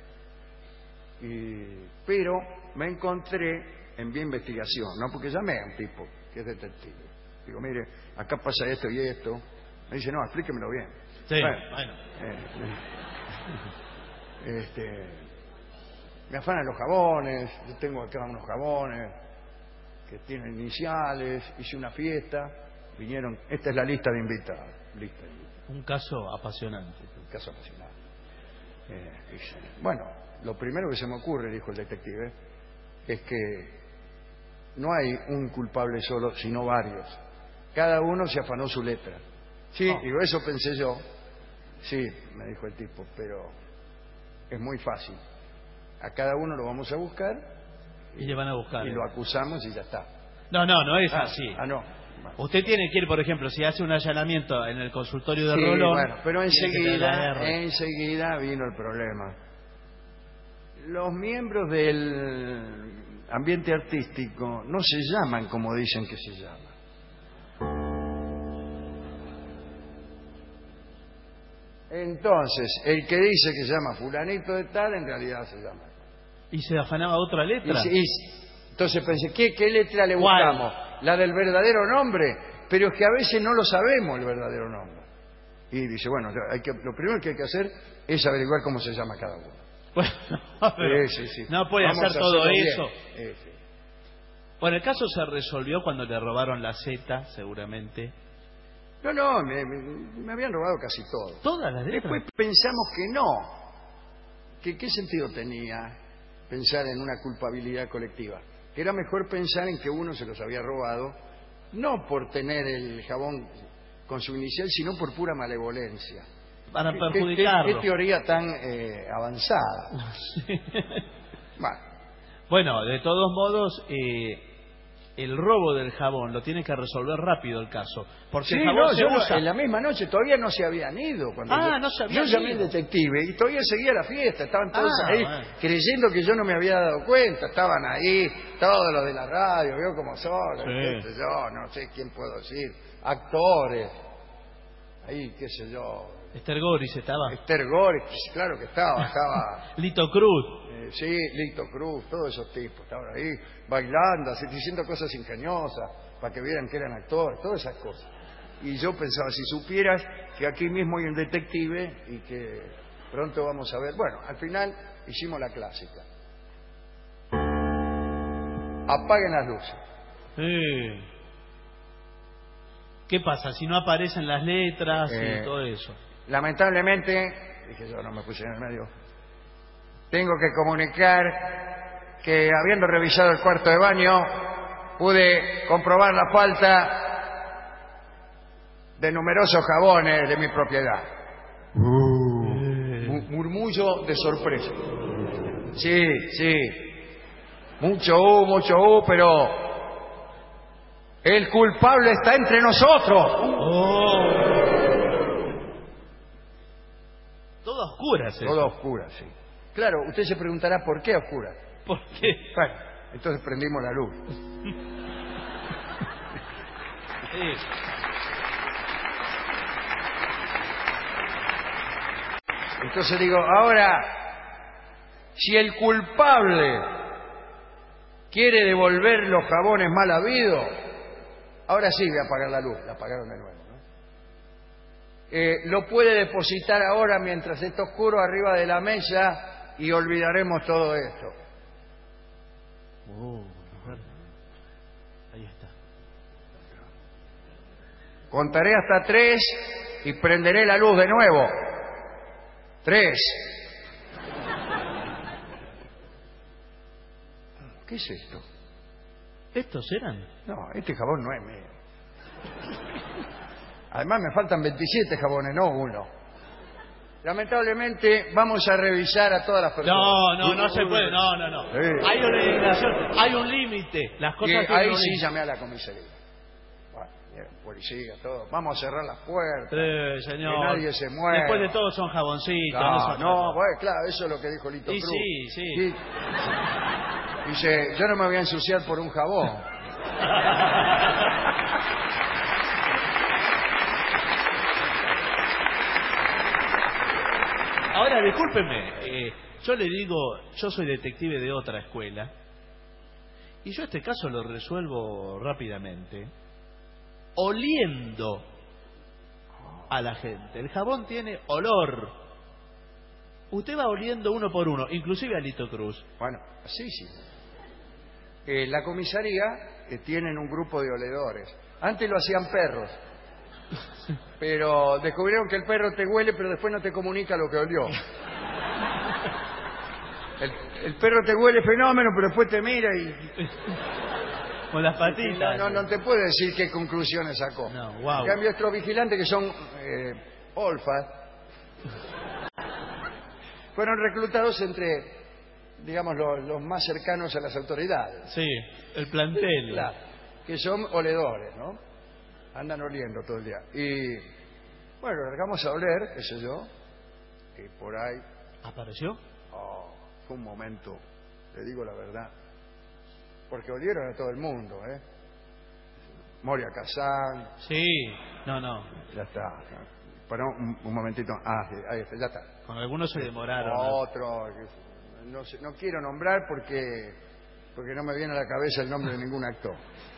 Y, pero me encontré en mi investigación, ¿no? Porque llamé a un tipo que es detective. Digo, mire, acá pasa esto y esto. Me dice, no, explíquemelo bien. Sí, Bueno, bueno. eh, este, me afanan los jabones, yo tengo acá unos jabones que tienen iniciales, hice una fiesta, vinieron, esta es la lista de invitados. Lista de invitados. Un caso apasionante. Un caso apasionante. Eh, dice, bueno, lo primero que se me ocurre, dijo el detective, es que no hay un culpable solo, sino varios. Cada uno se afanó su letra. Sí, Oh. digo, eso pensé yo. Sí, me dijo el tipo, pero es muy fácil. A cada uno lo vamos a buscar Y le van a buscar. y lo acusamos y ya está. No, no, no es Ah, así. Ah, no. Usted tiene que ir, por ejemplo, si hace un allanamiento en el consultorio de Sí, Rolón... bueno, pero tiene que enseguida, traer- enseguida vino el problema. Los miembros del ambiente artístico no se llaman como dicen que se llaman. Entonces, el que dice que se llama fulanito de tal, en realidad se llama. ¿Y se afanaba otra letra? Y, y, entonces pensé, ¿qué, ¿qué letra le buscamos? La del verdadero nombre, pero es que a veces no lo sabemos el verdadero nombre. Y dice, bueno, hay que, lo primero que hay que hacer es averiguar cómo se llama cada uno. Bueno, pero sí, sí, sí. no puede Vamos hacer a todo hacerlo eso. bien. Eh, sí. Bueno, el caso se resolvió cuando le robaron la Z, seguramente. No, no, me, me, me habían robado casi todo. ¿Todas las letras? Después pensamos que no. Que qué sentido tenía pensar en una culpabilidad colectiva. Que era mejor pensar en que uno se los había robado, no por tener el jabón con su inicial, sino por pura malevolencia. Para ¿Qué, perjudicarlo. qué, qué teoría tan eh, avanzada? Bueno. Bueno, de todos modos, eh, el robo del jabón lo tiene que resolver rápido el caso. Porque Sí, el jabón no, se yo usa. en la misma noche todavía no se habían ido. Cuando Ah, yo, no se habían Yo llamé ido. al detective y todavía seguía la fiesta. Estaban todos Ah, ahí bueno. creyendo que yo no me había dado cuenta. Estaban ahí, todos los de la radio, veo cómo son, Sí. qué sé yo, no sé quién puedo decir, actores, ahí, qué sé yo. Esther Goris estaba. Esther Goris, claro que estaba, estaba. Lito Cruz. Eh, sí, Lito Cruz, todos esos tipos estaban ahí bailando, así, diciendo cosas ingeniosas para que vieran que eran actores, todas esas cosas. Y yo pensaba, si supieras que aquí mismo hay un detective y que pronto vamos a ver. Bueno, al final hicimos la clásica. Apaguen las luces. Sí. ¿Qué pasa si no aparecen las letras Eh, y todo eso? Lamentablemente, dije yo, no me puse en el medio, tengo que comunicar que habiendo revisado el cuarto de baño, pude comprobar la falta de numerosos jabones de mi propiedad. Uh, murmullo de sorpresa. Sí, sí. Mucho U, mucho U, pero el culpable está entre nosotros. Oh. Todo a oscuras. Todo a oscuras, sí. Claro, usted se preguntará por qué a oscuras. ¿Por qué? Bueno, entonces prendimos la luz. Sí. Entonces digo, ahora, si el culpable quiere devolver los jabones mal habidos, ahora sí voy a apagar la luz. La apagaron de nuevo, ¿no? Eh, lo puede depositar ahora mientras esté oscuro arriba de la mesa y olvidaremos todo esto. Oh, ahí está. Contaré hasta tres y prenderé la luz de nuevo. Tres. ¿Qué es esto? ¿Estos eran? No, este jabón no es mío. Además me faltan veintisiete jabones, no uno. Lamentablemente vamos a revisar a todas las personas. No, no, no se puede, no, no, no. Sí. Hay una legislación, hay un límite. Las cosas Y tienen ahí un sí límite. llamé a la comisaría. Bueno, bien, policía, todo. Vamos a cerrar las puertas. Sí, señor. Que nadie se mueva. Después de todo son jaboncitos. No, son- no, bueno, claro, eso es lo que dijo Lito Y Cruz. sí, sí. Sí. Dice, yo no me voy a ensuciar por un jabón. Ahora, discúlpeme, eh, yo le digo, yo soy detective de otra escuela y yo este caso lo resuelvo rápidamente, oliendo a la gente. El jabón tiene olor. Usted va oliendo uno por uno, inclusive a Lito Cruz. Bueno, sí, sí. Eh, la comisaría eh, tienen un grupo de oledores. Antes lo hacían perros. Pero descubrieron que el perro te huele, pero después no te comunica lo que olió. El, el perro te huele fenómeno, pero después te mira y... Con las patitas. No, no, no te puede decir qué conclusiones sacó. No, wow. En cambio, estos vigilantes que son eh, olfas, fueron reclutados entre, digamos, los, los más cercanos a las autoridades. Sí, el plantel. Claro, que son oledores, ¿no? Andan oliendo todo el día. Y, bueno, largamos a oler, qué sé yo, y por ahí... ¿Apareció? Oh, fue un momento, te digo la verdad, porque olieron a todo el mundo, ¿eh? Moria Kazan. Sí, no, no. Ya está. Pero un, un momentito. Ah, sí, ahí está, ya está. Con algunos se demoraron. Otro. No, sé, no quiero nombrar porque porque no me viene a la cabeza el nombre de ningún actor.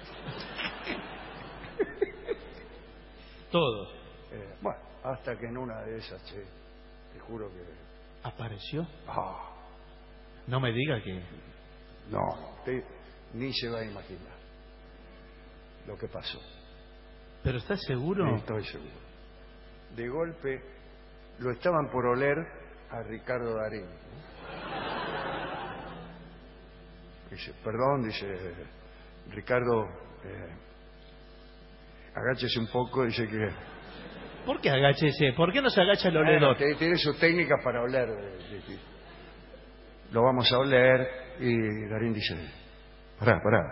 Todos. Eh, bueno, hasta que en una de esas, che, te juro que... ¿Apareció? Ah, no me diga que... No, te, ni se va a imaginar lo que pasó. ¿Pero estás seguro? Sí, estoy seguro. De golpe lo estaban por oler a Ricardo Darín. Dice, perdón, dice Ricardo, eh, agáchese un poco, dice que... ¿Por qué agáchese? ¿Por qué no se agacha el oledor? Bueno, tiene sus técnicas para oler. Lo vamos a oler y Darín dice, pará, pará.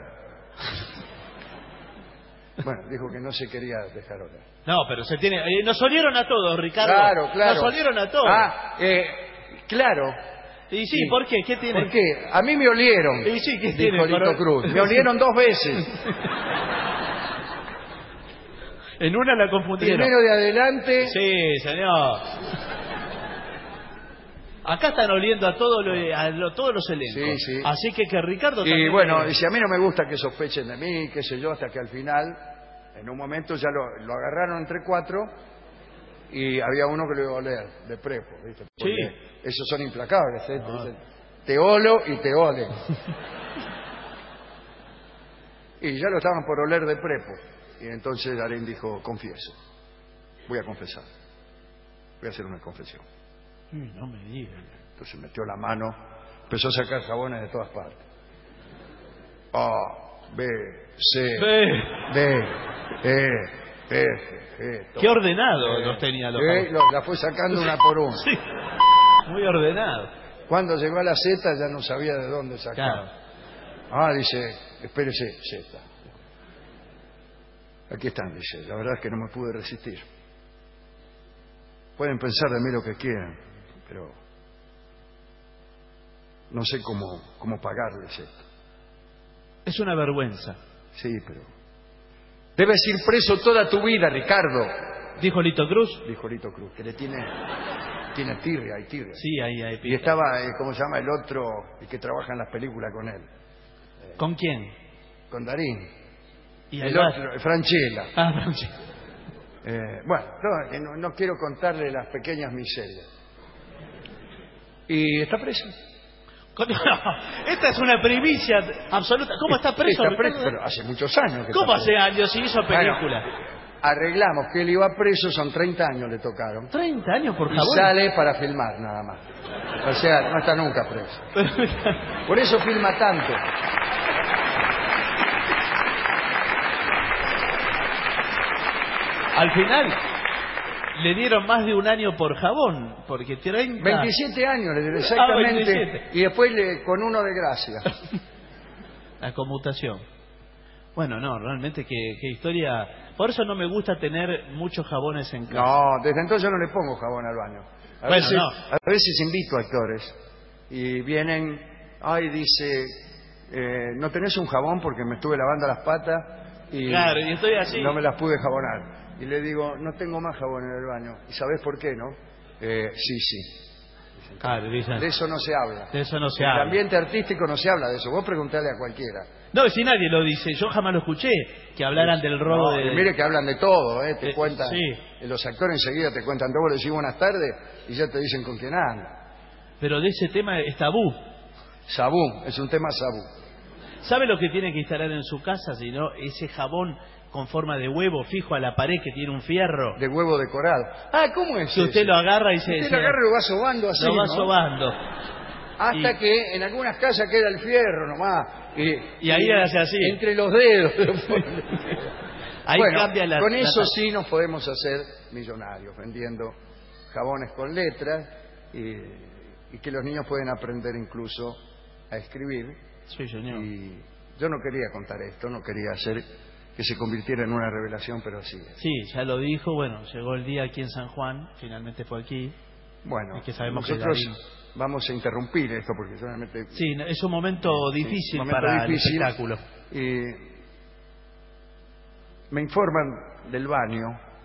Bueno, dijo que no se quería dejar oler. No, pero se tiene... Eh, nos olieron a todos, Ricardo. Claro, claro. Nos olieron a todos. Ah, eh, claro. Y sí, ¿por qué? ¿Qué tiene? ¿Por qué? A mí me olieron, y sí, ¿qué dijo tiene? Lito Pero... Cruz. Me olieron dos veces. En una la confundieron. Primero de adelante. Sí, señor. Acá están oliendo a, todo lo, a lo, todos los elencos. Sí, sí. Así que que Ricardo Y también... bueno, dice, a mí no me gusta que sospechen de mí, qué sé yo, hasta que al final, en un momento ya lo, lo agarraron entre cuatro y había uno que lo iba a oler, de prepo, ¿viste? Porque sí. Esos son implacables, ¿eh? No. Te, te olo y te ole. Y ya lo estaban por oler de prepo. Y entonces Darín dijo, confieso, voy a confesar, voy a hacer una confesión. Mm, no me digas. Entonces metió la mano, empezó a sacar jabones de todas partes. A, B, C, B, D, E, F, G. Qué ordenado eh, los tenía los eh, jabones. La fue sacando una por una. Sí, muy ordenado. Cuando llegó a la Z ya no sabía de dónde sacar. Claro. Ah, dice, espérese, Z. Aquí están, dice, la verdad es que no me pude resistir. Pueden pensar de mí lo que quieran, pero no sé cómo, cómo pagarles esto. Es una vergüenza. Sí, pero... Debes ir preso toda tu vida, Ricardo. ¿Dijo Lito Cruz? Dijo Lito Cruz, que le tiene... Tiene tirria, hay tirria. Sí, ahí hay. Y estaba, eh, ¿cómo se llama? El otro, el que trabaja en las películas con él. Eh, ¿Con quién? Con Darín. ¿Y el otro, Franchella. Ah, Franchella. Eh, bueno, no, no, no quiero contarle las pequeñas miserias. ¿Y está preso? Esta es una primicia absoluta. ¿Cómo está preso? Está preso, pero hace muchos años que ¿Cómo está hace años si hizo película? Bueno, arreglamos que él iba preso, son treinta años le tocaron. ¿treinta años, por favor? Y sale para filmar nada más. O sea, no está nunca preso. Por eso filma tanto. Al final le dieron más de un año por jabón, porque treinta... veintisiete años le dieron exactamente. Ah, veintisiete. Y después le, con uno de gracia. La conmutación. Bueno, no, realmente qué, qué historia... Por eso no me gusta tener muchos jabones en casa. No, desde entonces yo no le pongo jabón al baño. A, bueno, veces, no. a veces invito a actores y vienen, ay, dice, eh, no tenés un jabón porque me estuve lavando las patas y, claro, y estoy así. no me las pude jabonar. Y le digo, no tengo más jabón en el baño. ¿Y sabés por qué, no? Eh, sí, sí. Claro, dicen, de eso no se habla. De eso no se en habla. el ambiente artístico no se habla de eso. Vos preguntale a cualquiera. No, si nadie lo dice. Yo jamás lo escuché, que hablaran del robo no, de... Y mire que hablan de todo, ¿eh? Te eh, cuentan. Sí. Los actores enseguida te cuentan todo. Vos le decís buenas tardes y ya te dicen con quién anda. Pero de ese tema es tabú. Sabú, es un tema sabú. ¿Sabe lo que tiene que instalar en su casa? Si no, ese jabón con forma de huevo fijo a la pared que tiene un fierro. De huevo decorado. Ah, ¿cómo es Si usted ese? lo agarra y se... Usted se lo agarra y lo va sobando así, Lo va ¿no? sobando. Hasta Y- que en algunas casas queda el fierro nomás. Y, Y ahí hace así. Entre los dedos. Ahí bueno, cambia la... con la- eso sí nos podemos hacer millonarios, vendiendo jabones con letras y, y que los niños pueden aprender incluso a escribir. Sí, señor. Y yo no quería contar esto, no quería hacer que se convirtiera en una revelación, pero así es. Sí, ya lo dijo. Bueno, llegó el día aquí en San Juan. Finalmente fue aquí. Bueno, es que sabemos nosotros que Darín... vamos a interrumpir esto porque solamente... Sí, es un momento difícil sí, un momento para difícil. el espectáculo. Eh, me informan del baño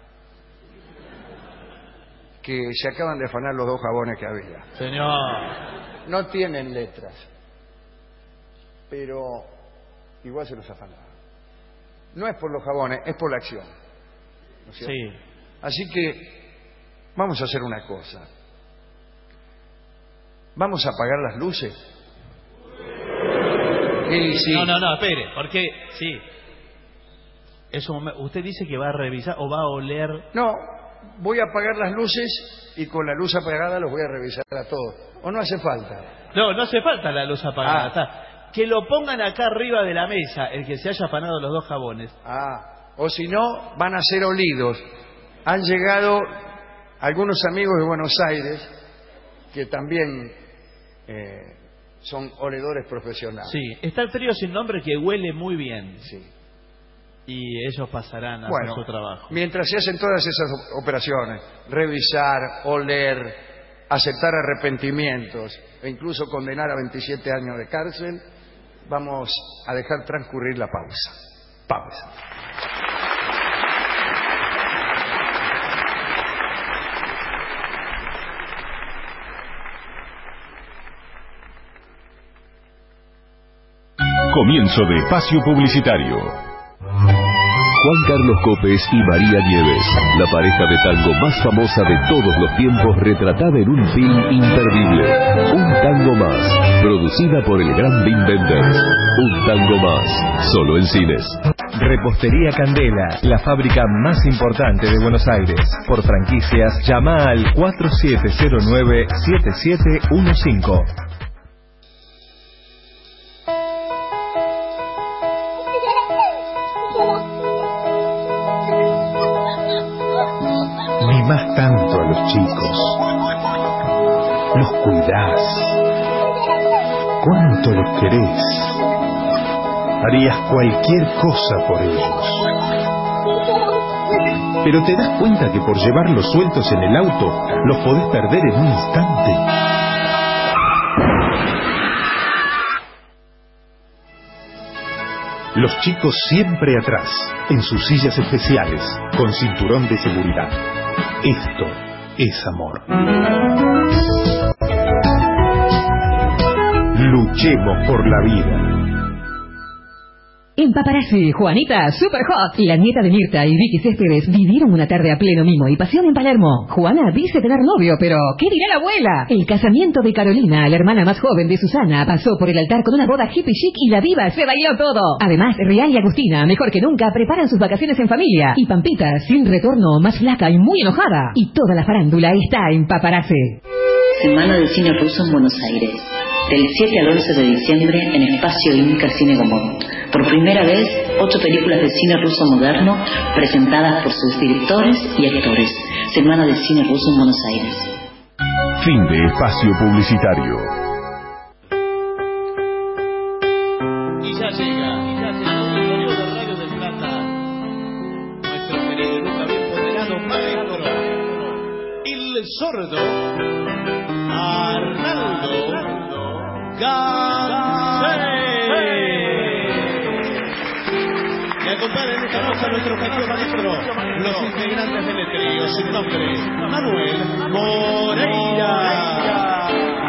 que se acaban de afanar los dos jabones que había. Señor. No tienen letras, pero igual se los afanaron. No es por los jabones, es por la acción. ¿No es cierto? Sí. Así que vamos a hacer una cosa. Vamos a apagar las luces. Sí, sí. No, no, no, espere, porque sí. Eso, usted dice que va a revisar o va a oler. No, voy a apagar las luces y con la luz apagada los voy a revisar a todos. ¿O no hace falta? No, no hace falta la luz apagada. Ah. Está. Que lo pongan acá arriba de la mesa, el que se haya afanado los dos jabones. Ah, o si no, van a ser olidos. Han llegado algunos amigos de Buenos Aires que también eh, son oledores profesionales. Sí, está el trío sin nombre que huele muy bien. Sí. Y ellos pasarán a Bueno, hacer su trabajo. Mientras se hacen todas esas operaciones, revisar, oler, aceptar arrepentimientos e incluso condenar a veintisiete años de cárcel, vamos a dejar transcurrir la pausa. Pausa. Comienzo de espacio publicitario. Juan Carlos Copes y María Nieves, la pareja de tango más famosa de todos los tiempos, retratada en un film imperdible. Un tango más, producida por el gran Wim Wenders. Un tango más, solo en cines. Repostería Candela, la fábrica más importante de Buenos Aires. Por franquicias, llama al cuatro siete cero nueve siete siete uno cinco. Mimás tanto a los chicos, los cuidás, cuánto los querés, harías cualquier cosa por ellos. Pero te das cuenta que por llevarlos sueltos en el auto, los podés perder en un instante. Los chicos siempre atrás, en sus sillas especiales, con cinturón de seguridad. Esto es amor. Luchemos por la vida. En Paparazzi, Juanita, super hot. La nieta de Mirta y Vicky Céspedes vivieron una tarde a pleno mimo y pasión en Palermo. Juana dice tener novio, pero ¿qué dirá la abuela? El casamiento de Carolina, la hermana más joven de Susana, pasó por el altar con una boda hippie chic y la diva se bailó todo. Además, Real y Agustina, mejor que nunca, preparan sus vacaciones en familia. Y Pampita, sin retorno, más flaca y muy enojada. Y toda la farándula está en Paparazzi. Semana de Cine Ruso en Buenos Aires. Del siete al once de diciembre en Espacio Inca Cine Gomont. Por primera vez, ocho películas de cine ruso moderno presentadas por sus directores y actores. Semana de Cine Ruso en Buenos Aires. Fin de espacio publicitario. Y ya llega, y ya llega un usuario de Radio del Plata. Nuestro querido y nunca bien ponderado maestro, el sordo Arnaldo Gansé. Me acompañan en esta noche a nuestro querido maestro, los integrantes del trío sin nombre, Manuel Moreira,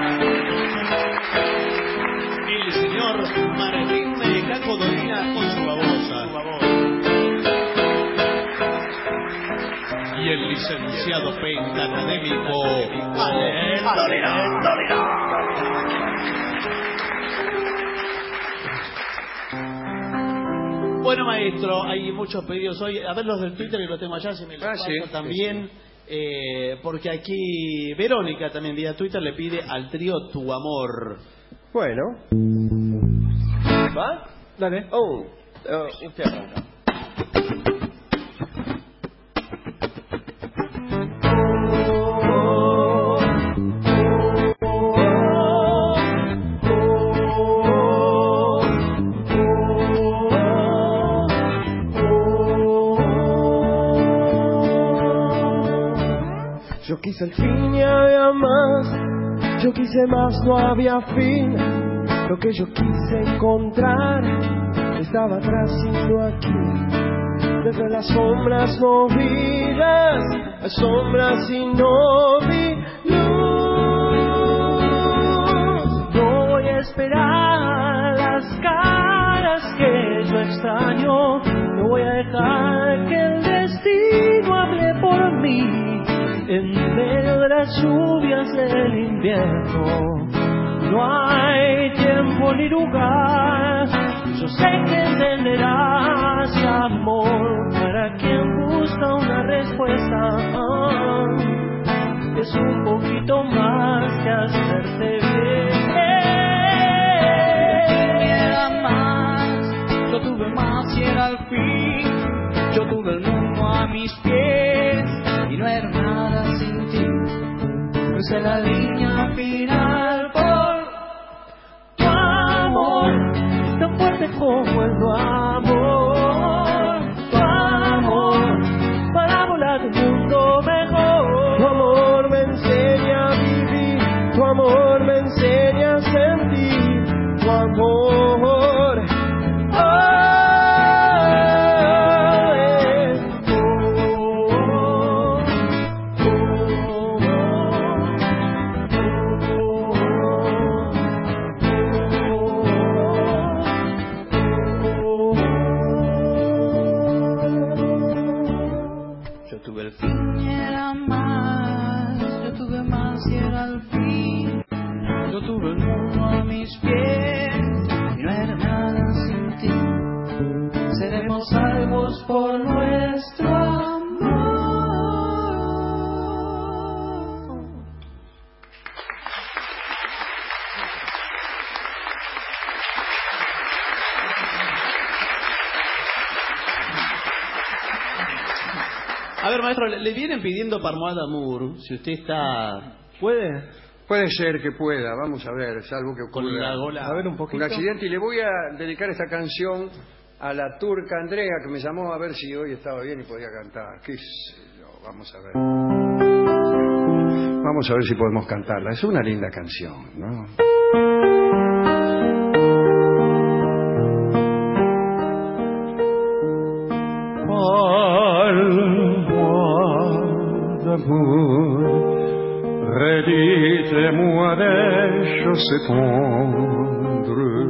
el señor Martín Caco Dolina con su babosa, y el licenciado pentacadémico Ale Dolina. Bueno, maestro, hay muchos pedidos hoy. A ver los del Twitter, que lo tengo allá, si me lo Ah, paso sí, también. sí, sí. Eh, porque aquí Verónica también vía Twitter le pide al trío Tu Amor. Bueno. ¿Va? Dale. Oh, uh, usted arranca. Yo quise el fin y había más, yo quise más, no había fin. Lo que yo quise encontrar estaba atrás y no aquí. Desde las sombras movidas, las sombras y no vi luz. No voy a esperar las caras que yo extraño, no voy a dejar que el destino hable por mí. En medio de las lluvias del invierno no hay tiempo ni lugar. Yo sé que entenderás, amor, para quien busca una respuesta. Es un poquito más que hacerte bien. Era más, yo tuve más y era al fin. Yo tuve el mundo a mis pies y no era nada sin ti. Crucé la línea final por tu amor, tan fuerte como el tu amor. Tu amor, para volar un mundo mejor. Tu amor me enseña a vivir, tu amor me enseña a sentir. Tu amor, oh. Yo tuve el mundo a mis pies y no era nada sin ti. Seremos salvos por nuestro amor. A ver, maestro, le, le vienen pidiendo Parmois d'Amour, si usted está... ¿Puede? Puede ser que pueda, vamos a ver, salvo que ocurra con la gola, a ver un poquito, un accidente. Y le voy a dedicar esta canción a la turca Andrea, que me llamó a ver si hoy estaba bien y podía cantar. ¿Qué sé yo? Vamos a ver. Vamos a ver si podemos cantarla. Es una linda canción, ¿no? Redites-moi des choses tendres,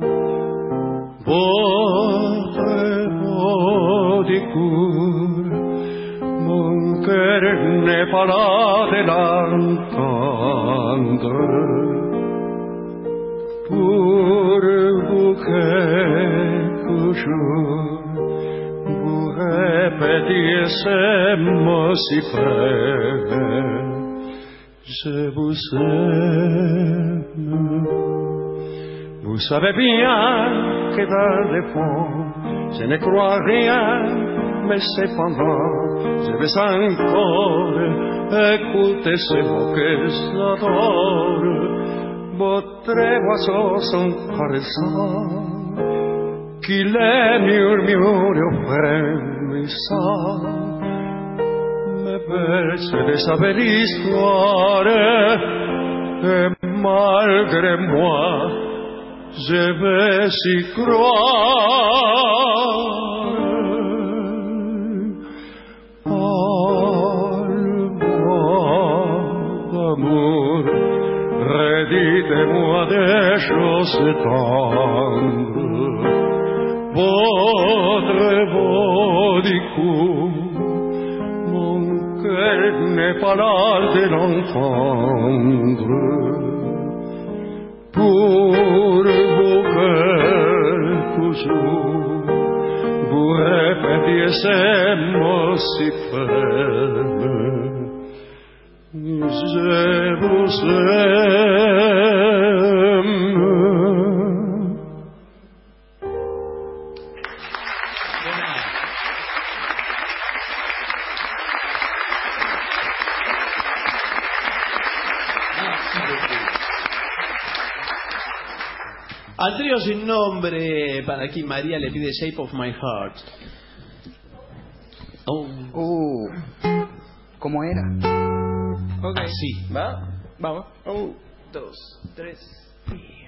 votre beau discours, mon cœur n'est pas là de l'entendre. Pour vous quelque jour, vous répétiez ces mots si près. Je vous aime. Vous savez bien que dans le fond, je ne crois rien, mais cependant, je vais encore écouter ces mots que j'adore. Votre oiseau sont caressants, qui les murmure au frémissant. De saber l'histoire, et malgré moi, je vais y croire. Parle-moi d'amour, redites-moi des choses tendres, votre beau discours n'est pas là de l'entendre. Pour vous quelque jour, vous répétiez ces mots si faibles. Je vous aime. Al trío sin nombre, para aquí María le pide Shape of My Heart. Oh. Uh, ¿Cómo era? Ok. Así. ¿Va? Vamos. Un, dos, tres y...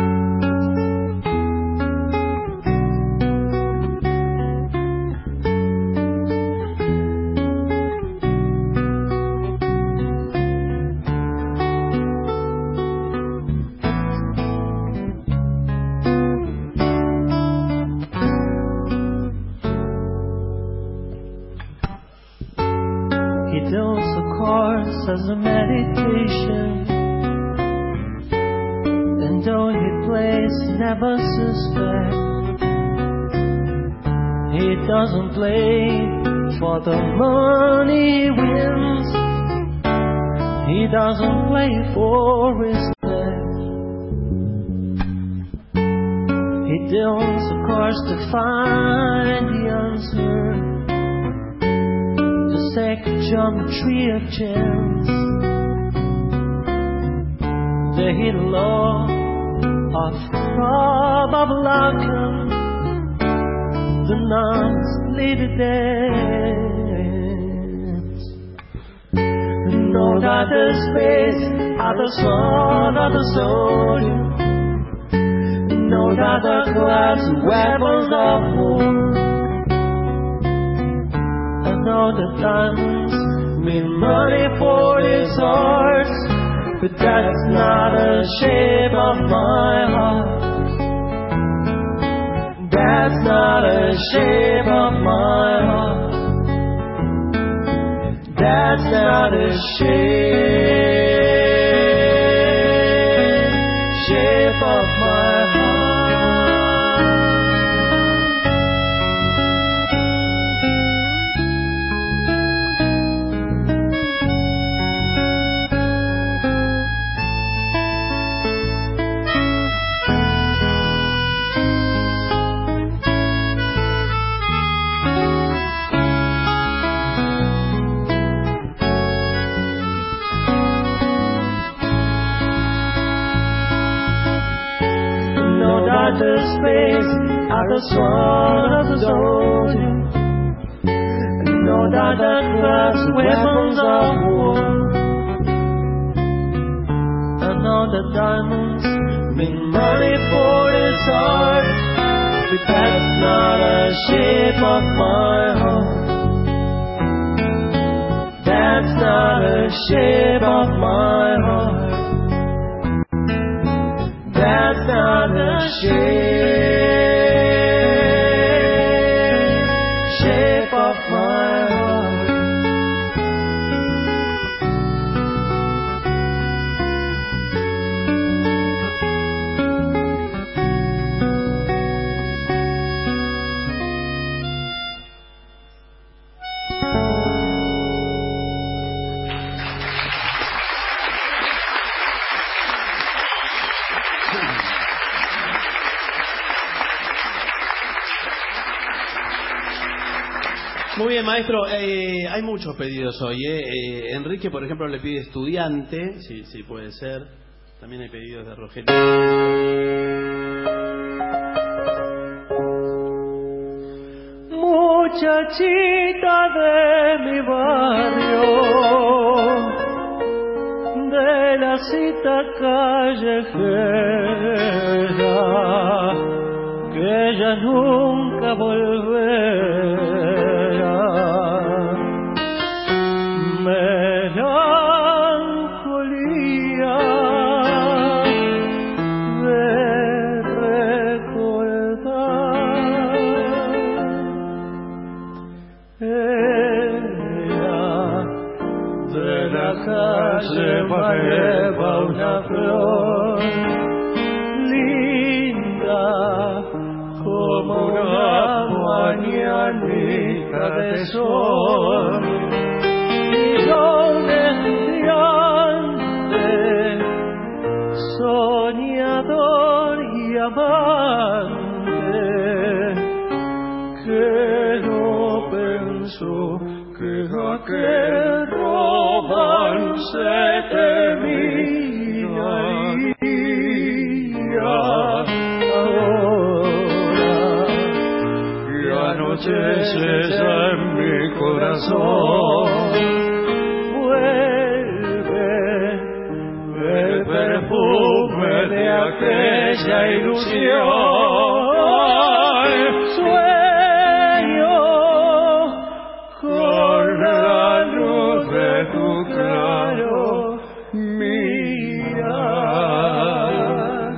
He does a course as a meditation, and though he plays, he never suspect. He doesn't play for the money he wins. He doesn't play for respect. He does a course to find the answer, the geometry of chance, the hidden law of probable outcome, the nuns lead the dance. Know that the space of the sun of the soldier, know that the glass weapons of war, know the diamonds mean money for his horse, but that's not the shape of my heart. That's not the shape of my heart. That's not the shape, shape of my heart. The space of the sword of the soldier, and know that the glass weapons of war, and know the diamonds mean money for his heart, but that's not a shape of my heart. That's not a shape of my heart. That's not the shape, shape of my heart. Muy bien, maestro. Eh, hay muchos pedidos hoy. ¿eh? Eh, Enrique, por ejemplo, le pide estudiante. Sí, sí, puede ser. También hay pedidos de Rogelio. Muchachita de mi barrio, de la cita callejera, que ya nunca volverá. Melancolía de recordar, ella de la calle lleva una flor linda como una mañanita de sol. Un estudiante soñador y amante que no pensó que aquel romance terminaría. Ahora que anochece en mi corazón, vuelve ilusión. Sueño con la luz de tu claro mirar.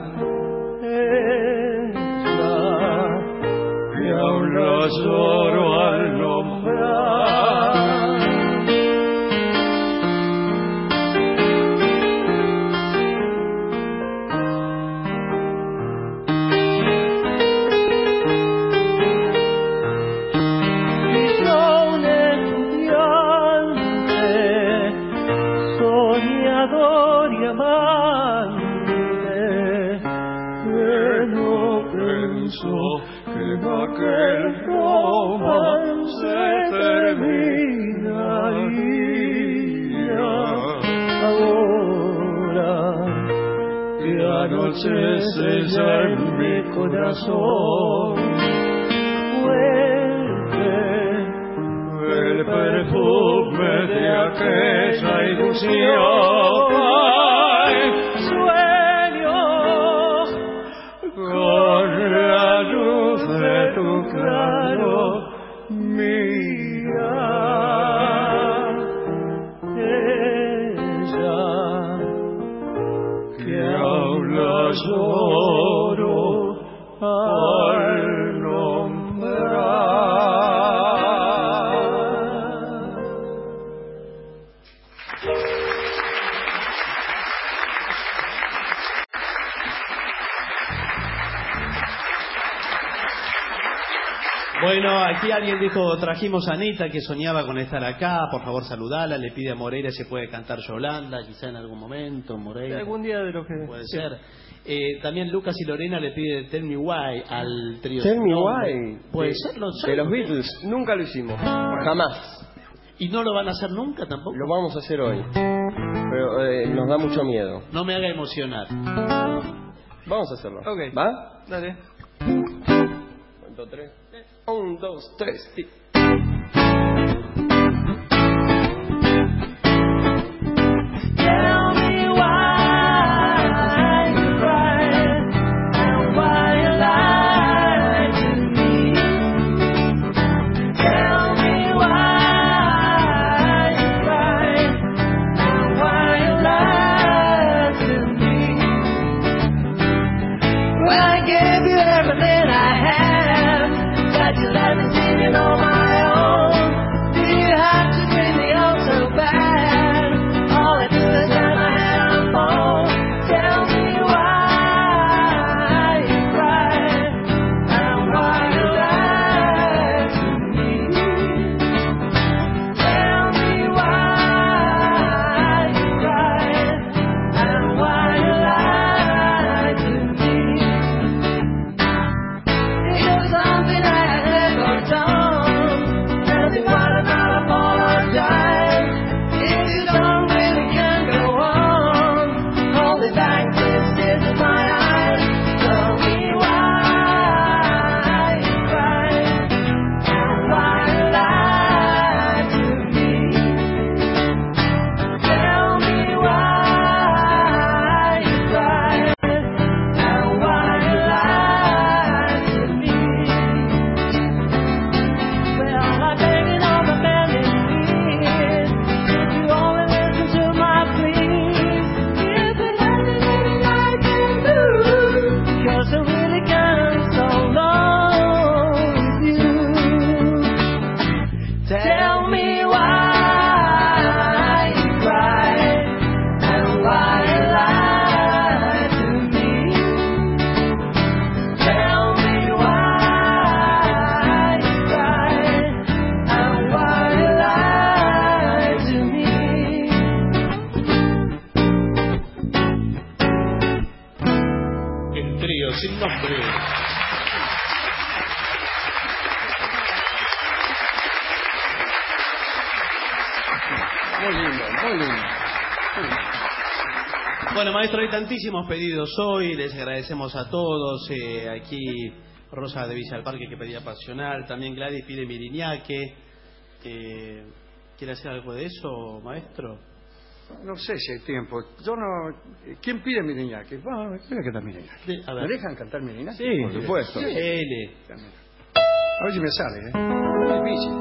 Ella que habla solo al nombrar. Soñador y amante que no pensó que aquel romance terminaría. Ahora que anochece ya en mi corazón, vuelve el perfume de aquella ilusión. Ay, sueño con la luz de tu claro mirar. Ella que habla lloro al nombrar. Bueno, aquí alguien dijo, trajimos a Anita que soñaba con estar acá, por favor saludala, le pide a Moreira si puede cantar Yolanda, quizá en algún momento, Moreira. Algún día de lo que... Puede ser. Eh, también Lucas y Lorena le pide Tell Me Why al trío. Tell Me No, Why. Puede de, ser, lo de los Beatles. Nunca lo hicimos. Jamás. ¿Y no lo van a hacer nunca tampoco? Lo vamos a hacer hoy. Pero eh, nos da mucho miedo. No me haga emocionar. Vamos a hacerlo. Ok. ¿Va? Dale. Cuento tres. Un, dos, tres. Y... Tell me why you cry and why you lie to me. Tell me why you cry and why you lie to me. Well, I gave you everything I had, got you let me sing it on my own. Do you have to treat me all so bad? All I do is have my head on phone. Tell me why you cry and why you lie to me. Tell me why you cry and why you lie to me. It was something I had never done. Nothing what about apologize. If you don't really can go on, hold it back, this is my eyes. Tell me why you cry and why you lie to me. Tell me why you cry and why you lie to me. Well, I'm begging on the bending knees. If you only listen to my pleas, if there's anything I can do, 'cause I really can't so long with you. Tell me why you cry and why you lie to me. Tell me why you cry and why you lie to me. El trío sin nombre. Muy lindo, muy lindo. Bueno, maestro, hay tantísimos pedidos hoy, les agradecemos a todos. Eh, aquí Rosa de Villa del Parque que pedía Pasional, también Gladys pide Miriñaque. Eh, ¿Quiere hacer algo de eso, maestro? No sé si hay tiempo. Yo no... ¿Quién pide Miriñaki? Bueno, voy a cantar Miriñaki. Sí, a ver. ¿Me dejan cantar Miriñaki? Sí, por supuesto. Sí. L. A ver si me sale, ¿eh? Es difícil.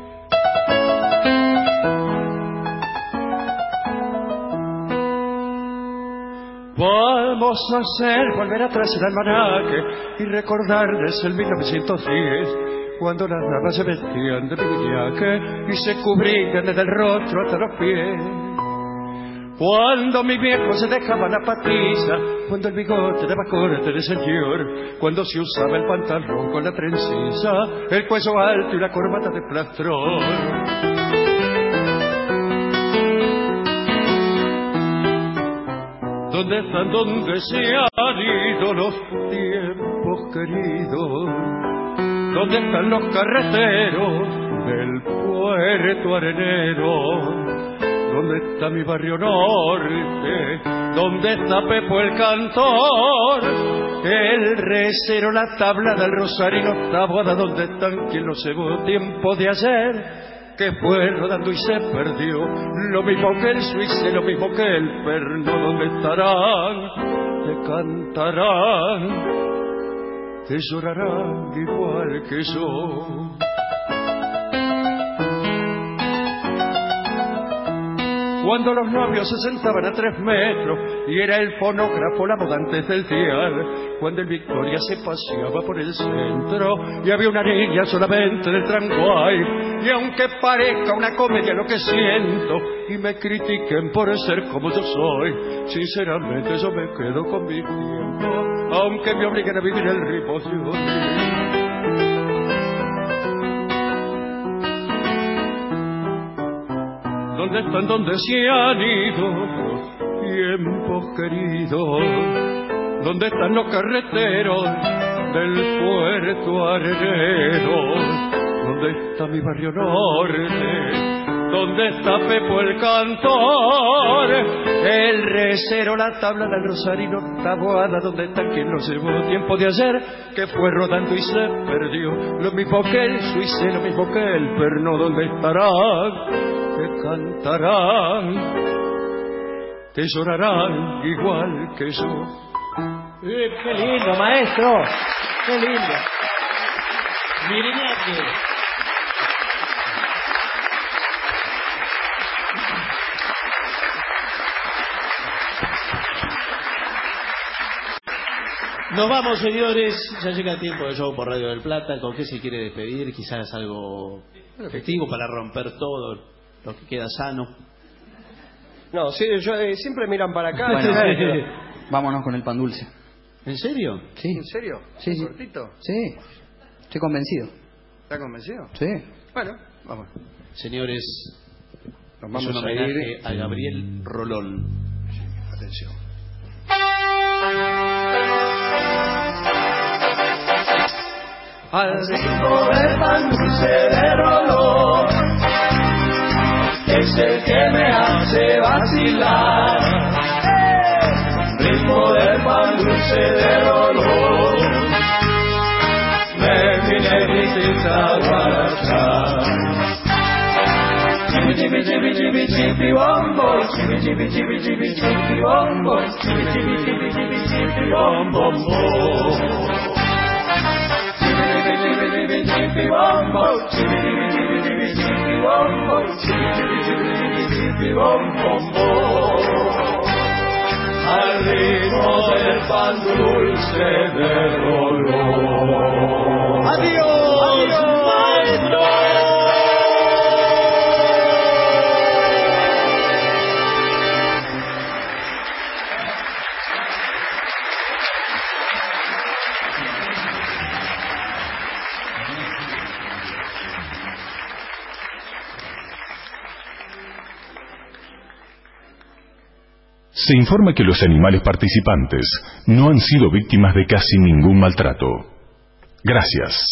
Vamos a hacer volver atrás el almanaque y recordar desde el mil novecientos diez, cuando las damas se vestían de Miriñaki y se cubrían desde el rostro hasta los pies. Cuando mi viejo se dejaba la patiza, cuando el bigote daba corte de señor, cuando se usaba el pantalón con la trencisa, el cuello alto y la corbata de plastrón. ¿Dónde están, dónde se han ido los tiempos queridos? ¿Dónde están los carreteros del puerto arenero? ¿Dónde está mi barrio norte? ¿Dónde está Pepo el cantor? El recero, la tabla del Rosarino, Taboada, ¿dónde están? ¿Quién los llevó? Tiempo de ayer que fue rodando y se perdió, lo mismo que el suizo, lo mismo que el perno. ¿Dónde estarán? Te cantarán, te llorarán igual que yo. Cuando los novios se sentaban a tres metros y era el fonógrafo la moda antes del dial, cuando el Victoria se paseaba por el centro y había una niña solamente del tramway, y aunque parezca una comedia lo que siento y me critiquen por ser como yo soy, sinceramente yo me quedo con mi tiempo, aunque me obliguen a vivir el ritmo de hoy. ¿Dónde están, dónde se han ido los tiempos queridos? ¿Dónde están los carreteros del puerto arenero? ¿Dónde está mi barrio norte? ¿Dónde está Pepo el cantor? El recero, la tabla del Rosarino, Taboada, ¿dónde está quien lo llevó? Tiempo de ayer que fue rodando y se perdió, lo mismo que el suizo, lo mismo que el perno. ¿Dónde estarán? Te cantarán, te llorarán igual que yo. Eh, ¡Qué lindo, maestro! ¡Qué lindo! Miriñaki. Nos vamos, señores. Ya llega el tiempo del show por Radio del Plata. ¿Con qué se quiere despedir? Quizás algo efectivo para romper todo lo que queda sano. No, sí, yo, eh, siempre miran para acá. Bueno, sí. Vámonos con el pan dulce. ¿En serio? Sí. ¿En serio? Sí, sí. ¿Cortito? Sí. Estoy convencido. ¿Está convencido? Sí. Bueno, vamos. Señores, nos vamos es un a ir homenaje a Gabriel Rolón. Sí, atención. Al ritmo del pan dulce de Rolón, es el que me hace vacilar. Ritmo del pan dulce de Rolón, me vine visita guaracha. Chibi chibi chibi chibi chibi bombo, chibi chibi chibi chibi chibi bombo, chibi chibi chibi chibi chibi bombo. Chibi bombo, chibi chibi chibi chibi bombo, chibi chibi chibi chibi bombo. Al ritmo del pan dulce de Rolón. Adiós, adiós, maestro. Se informa que los animales participantes no han sido víctimas de casi ningún maltrato. Gracias.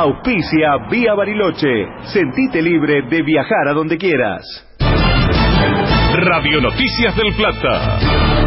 Auspicia Vía Bariloche. Sentite libre de viajar a donde quieras. Radio Noticias del Plata.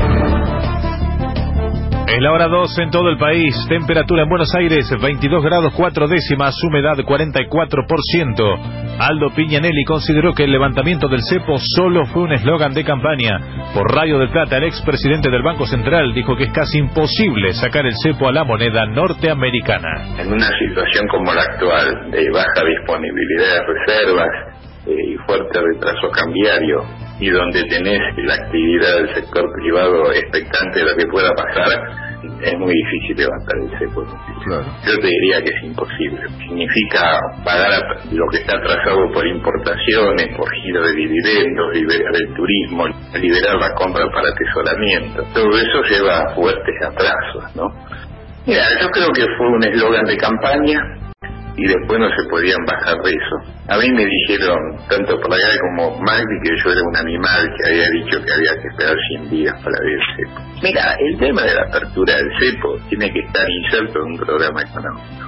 Es la hora dos en todo el país. Temperatura en Buenos Aires veintidós grados cuatro décimas, humedad cuarenta y cuatro por ciento. Aldo Piñanelli consideró que el levantamiento del cepo solo fue un eslogan de campaña. Por Radio del Plata, el expresidente del Banco Central dijo que es casi imposible sacar el cepo a la moneda norteamericana. En una situación como la actual, de baja disponibilidad de reservas eh, y fuerte retraso cambiario, y donde tenés la actividad del sector privado expectante de lo que pueda pasar, es muy difícil levantar el cepo. Claro. Yo te diría que es imposible. Significa pagar lo que está atrasado por importaciones, por giro de dividendos, liberar el turismo, liberar la compra para atesoramiento. Todo eso lleva fuertes atrasos, ¿no? Mira, yo creo que fue un eslogan de campaña y después no se podían bajar de eso. A mí me dijeron, tanto Pagay como Magdi, que yo era un animal que había dicho que había que esperar cien días para ver el cepo. Mira, el tema de la apertura del cepo tiene que estar inserto en un programa económico.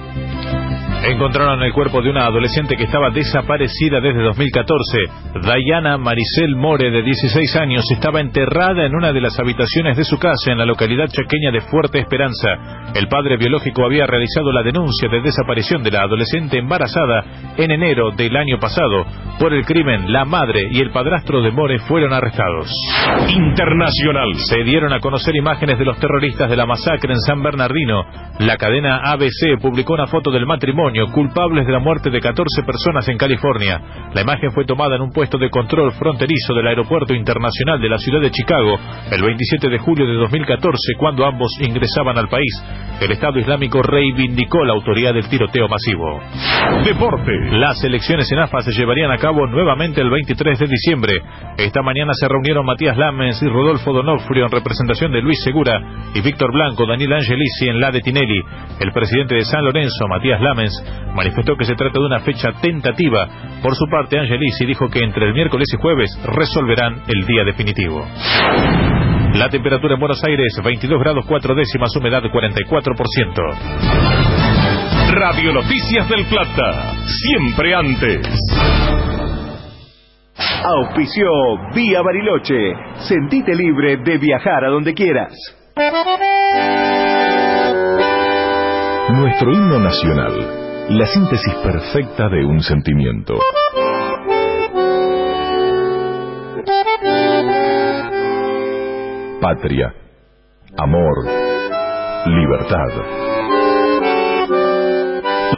Encontraron el cuerpo de una adolescente que estaba desaparecida desde dos mil catorce. Dayana Maricel More, de dieciséis años, estaba enterrada en una de las habitaciones de su casa en la localidad chaqueña de Fuerte Esperanza. El padre biológico había realizado la denuncia de desaparición de la adolescente embarazada en enero del año pasado. Por el crimen, la madre y el padrastro de More fueron arrestados. Internacional. Se dieron a conocer imágenes de los terroristas de la masacre en San Bernardino. La cadena A B C publicó una foto del matrimonio culpables de la muerte de catorce personas en California. La imagen fue tomada en un puesto de control fronterizo del Aeropuerto Internacional de la ciudad de Chicago el veintisiete de julio de dos mil catorce, cuando ambos ingresaban al país. El Estado Islámico reivindicó la autoría del tiroteo masivo. Deporte. Las elecciones en A F A se llevarían a cabo nuevamente el veintitrés de diciembre. Esta mañana se reunieron Matías Lamens y Rodolfo Donofrio en representación de Luis Segura y Víctor Blanco, Daniel Angelici en la de Tinelli. El presidente de San Lorenzo, Matías Lamens, manifestó que se trata de una fecha tentativa. Por su parte, Angelici dijo que entre el miércoles y jueves resolverán el día definitivo. La temperatura en Buenos Aires veintidós grados cuatro décimas, humedad cuarenta y cuatro por ciento. Radio Noticias del Plata, siempre antes. Auspició Vía Bariloche. Sentite libre de viajar a donde quieras. Nuestro himno nacional. La síntesis perfecta de un sentimiento. Patria, amor, libertad.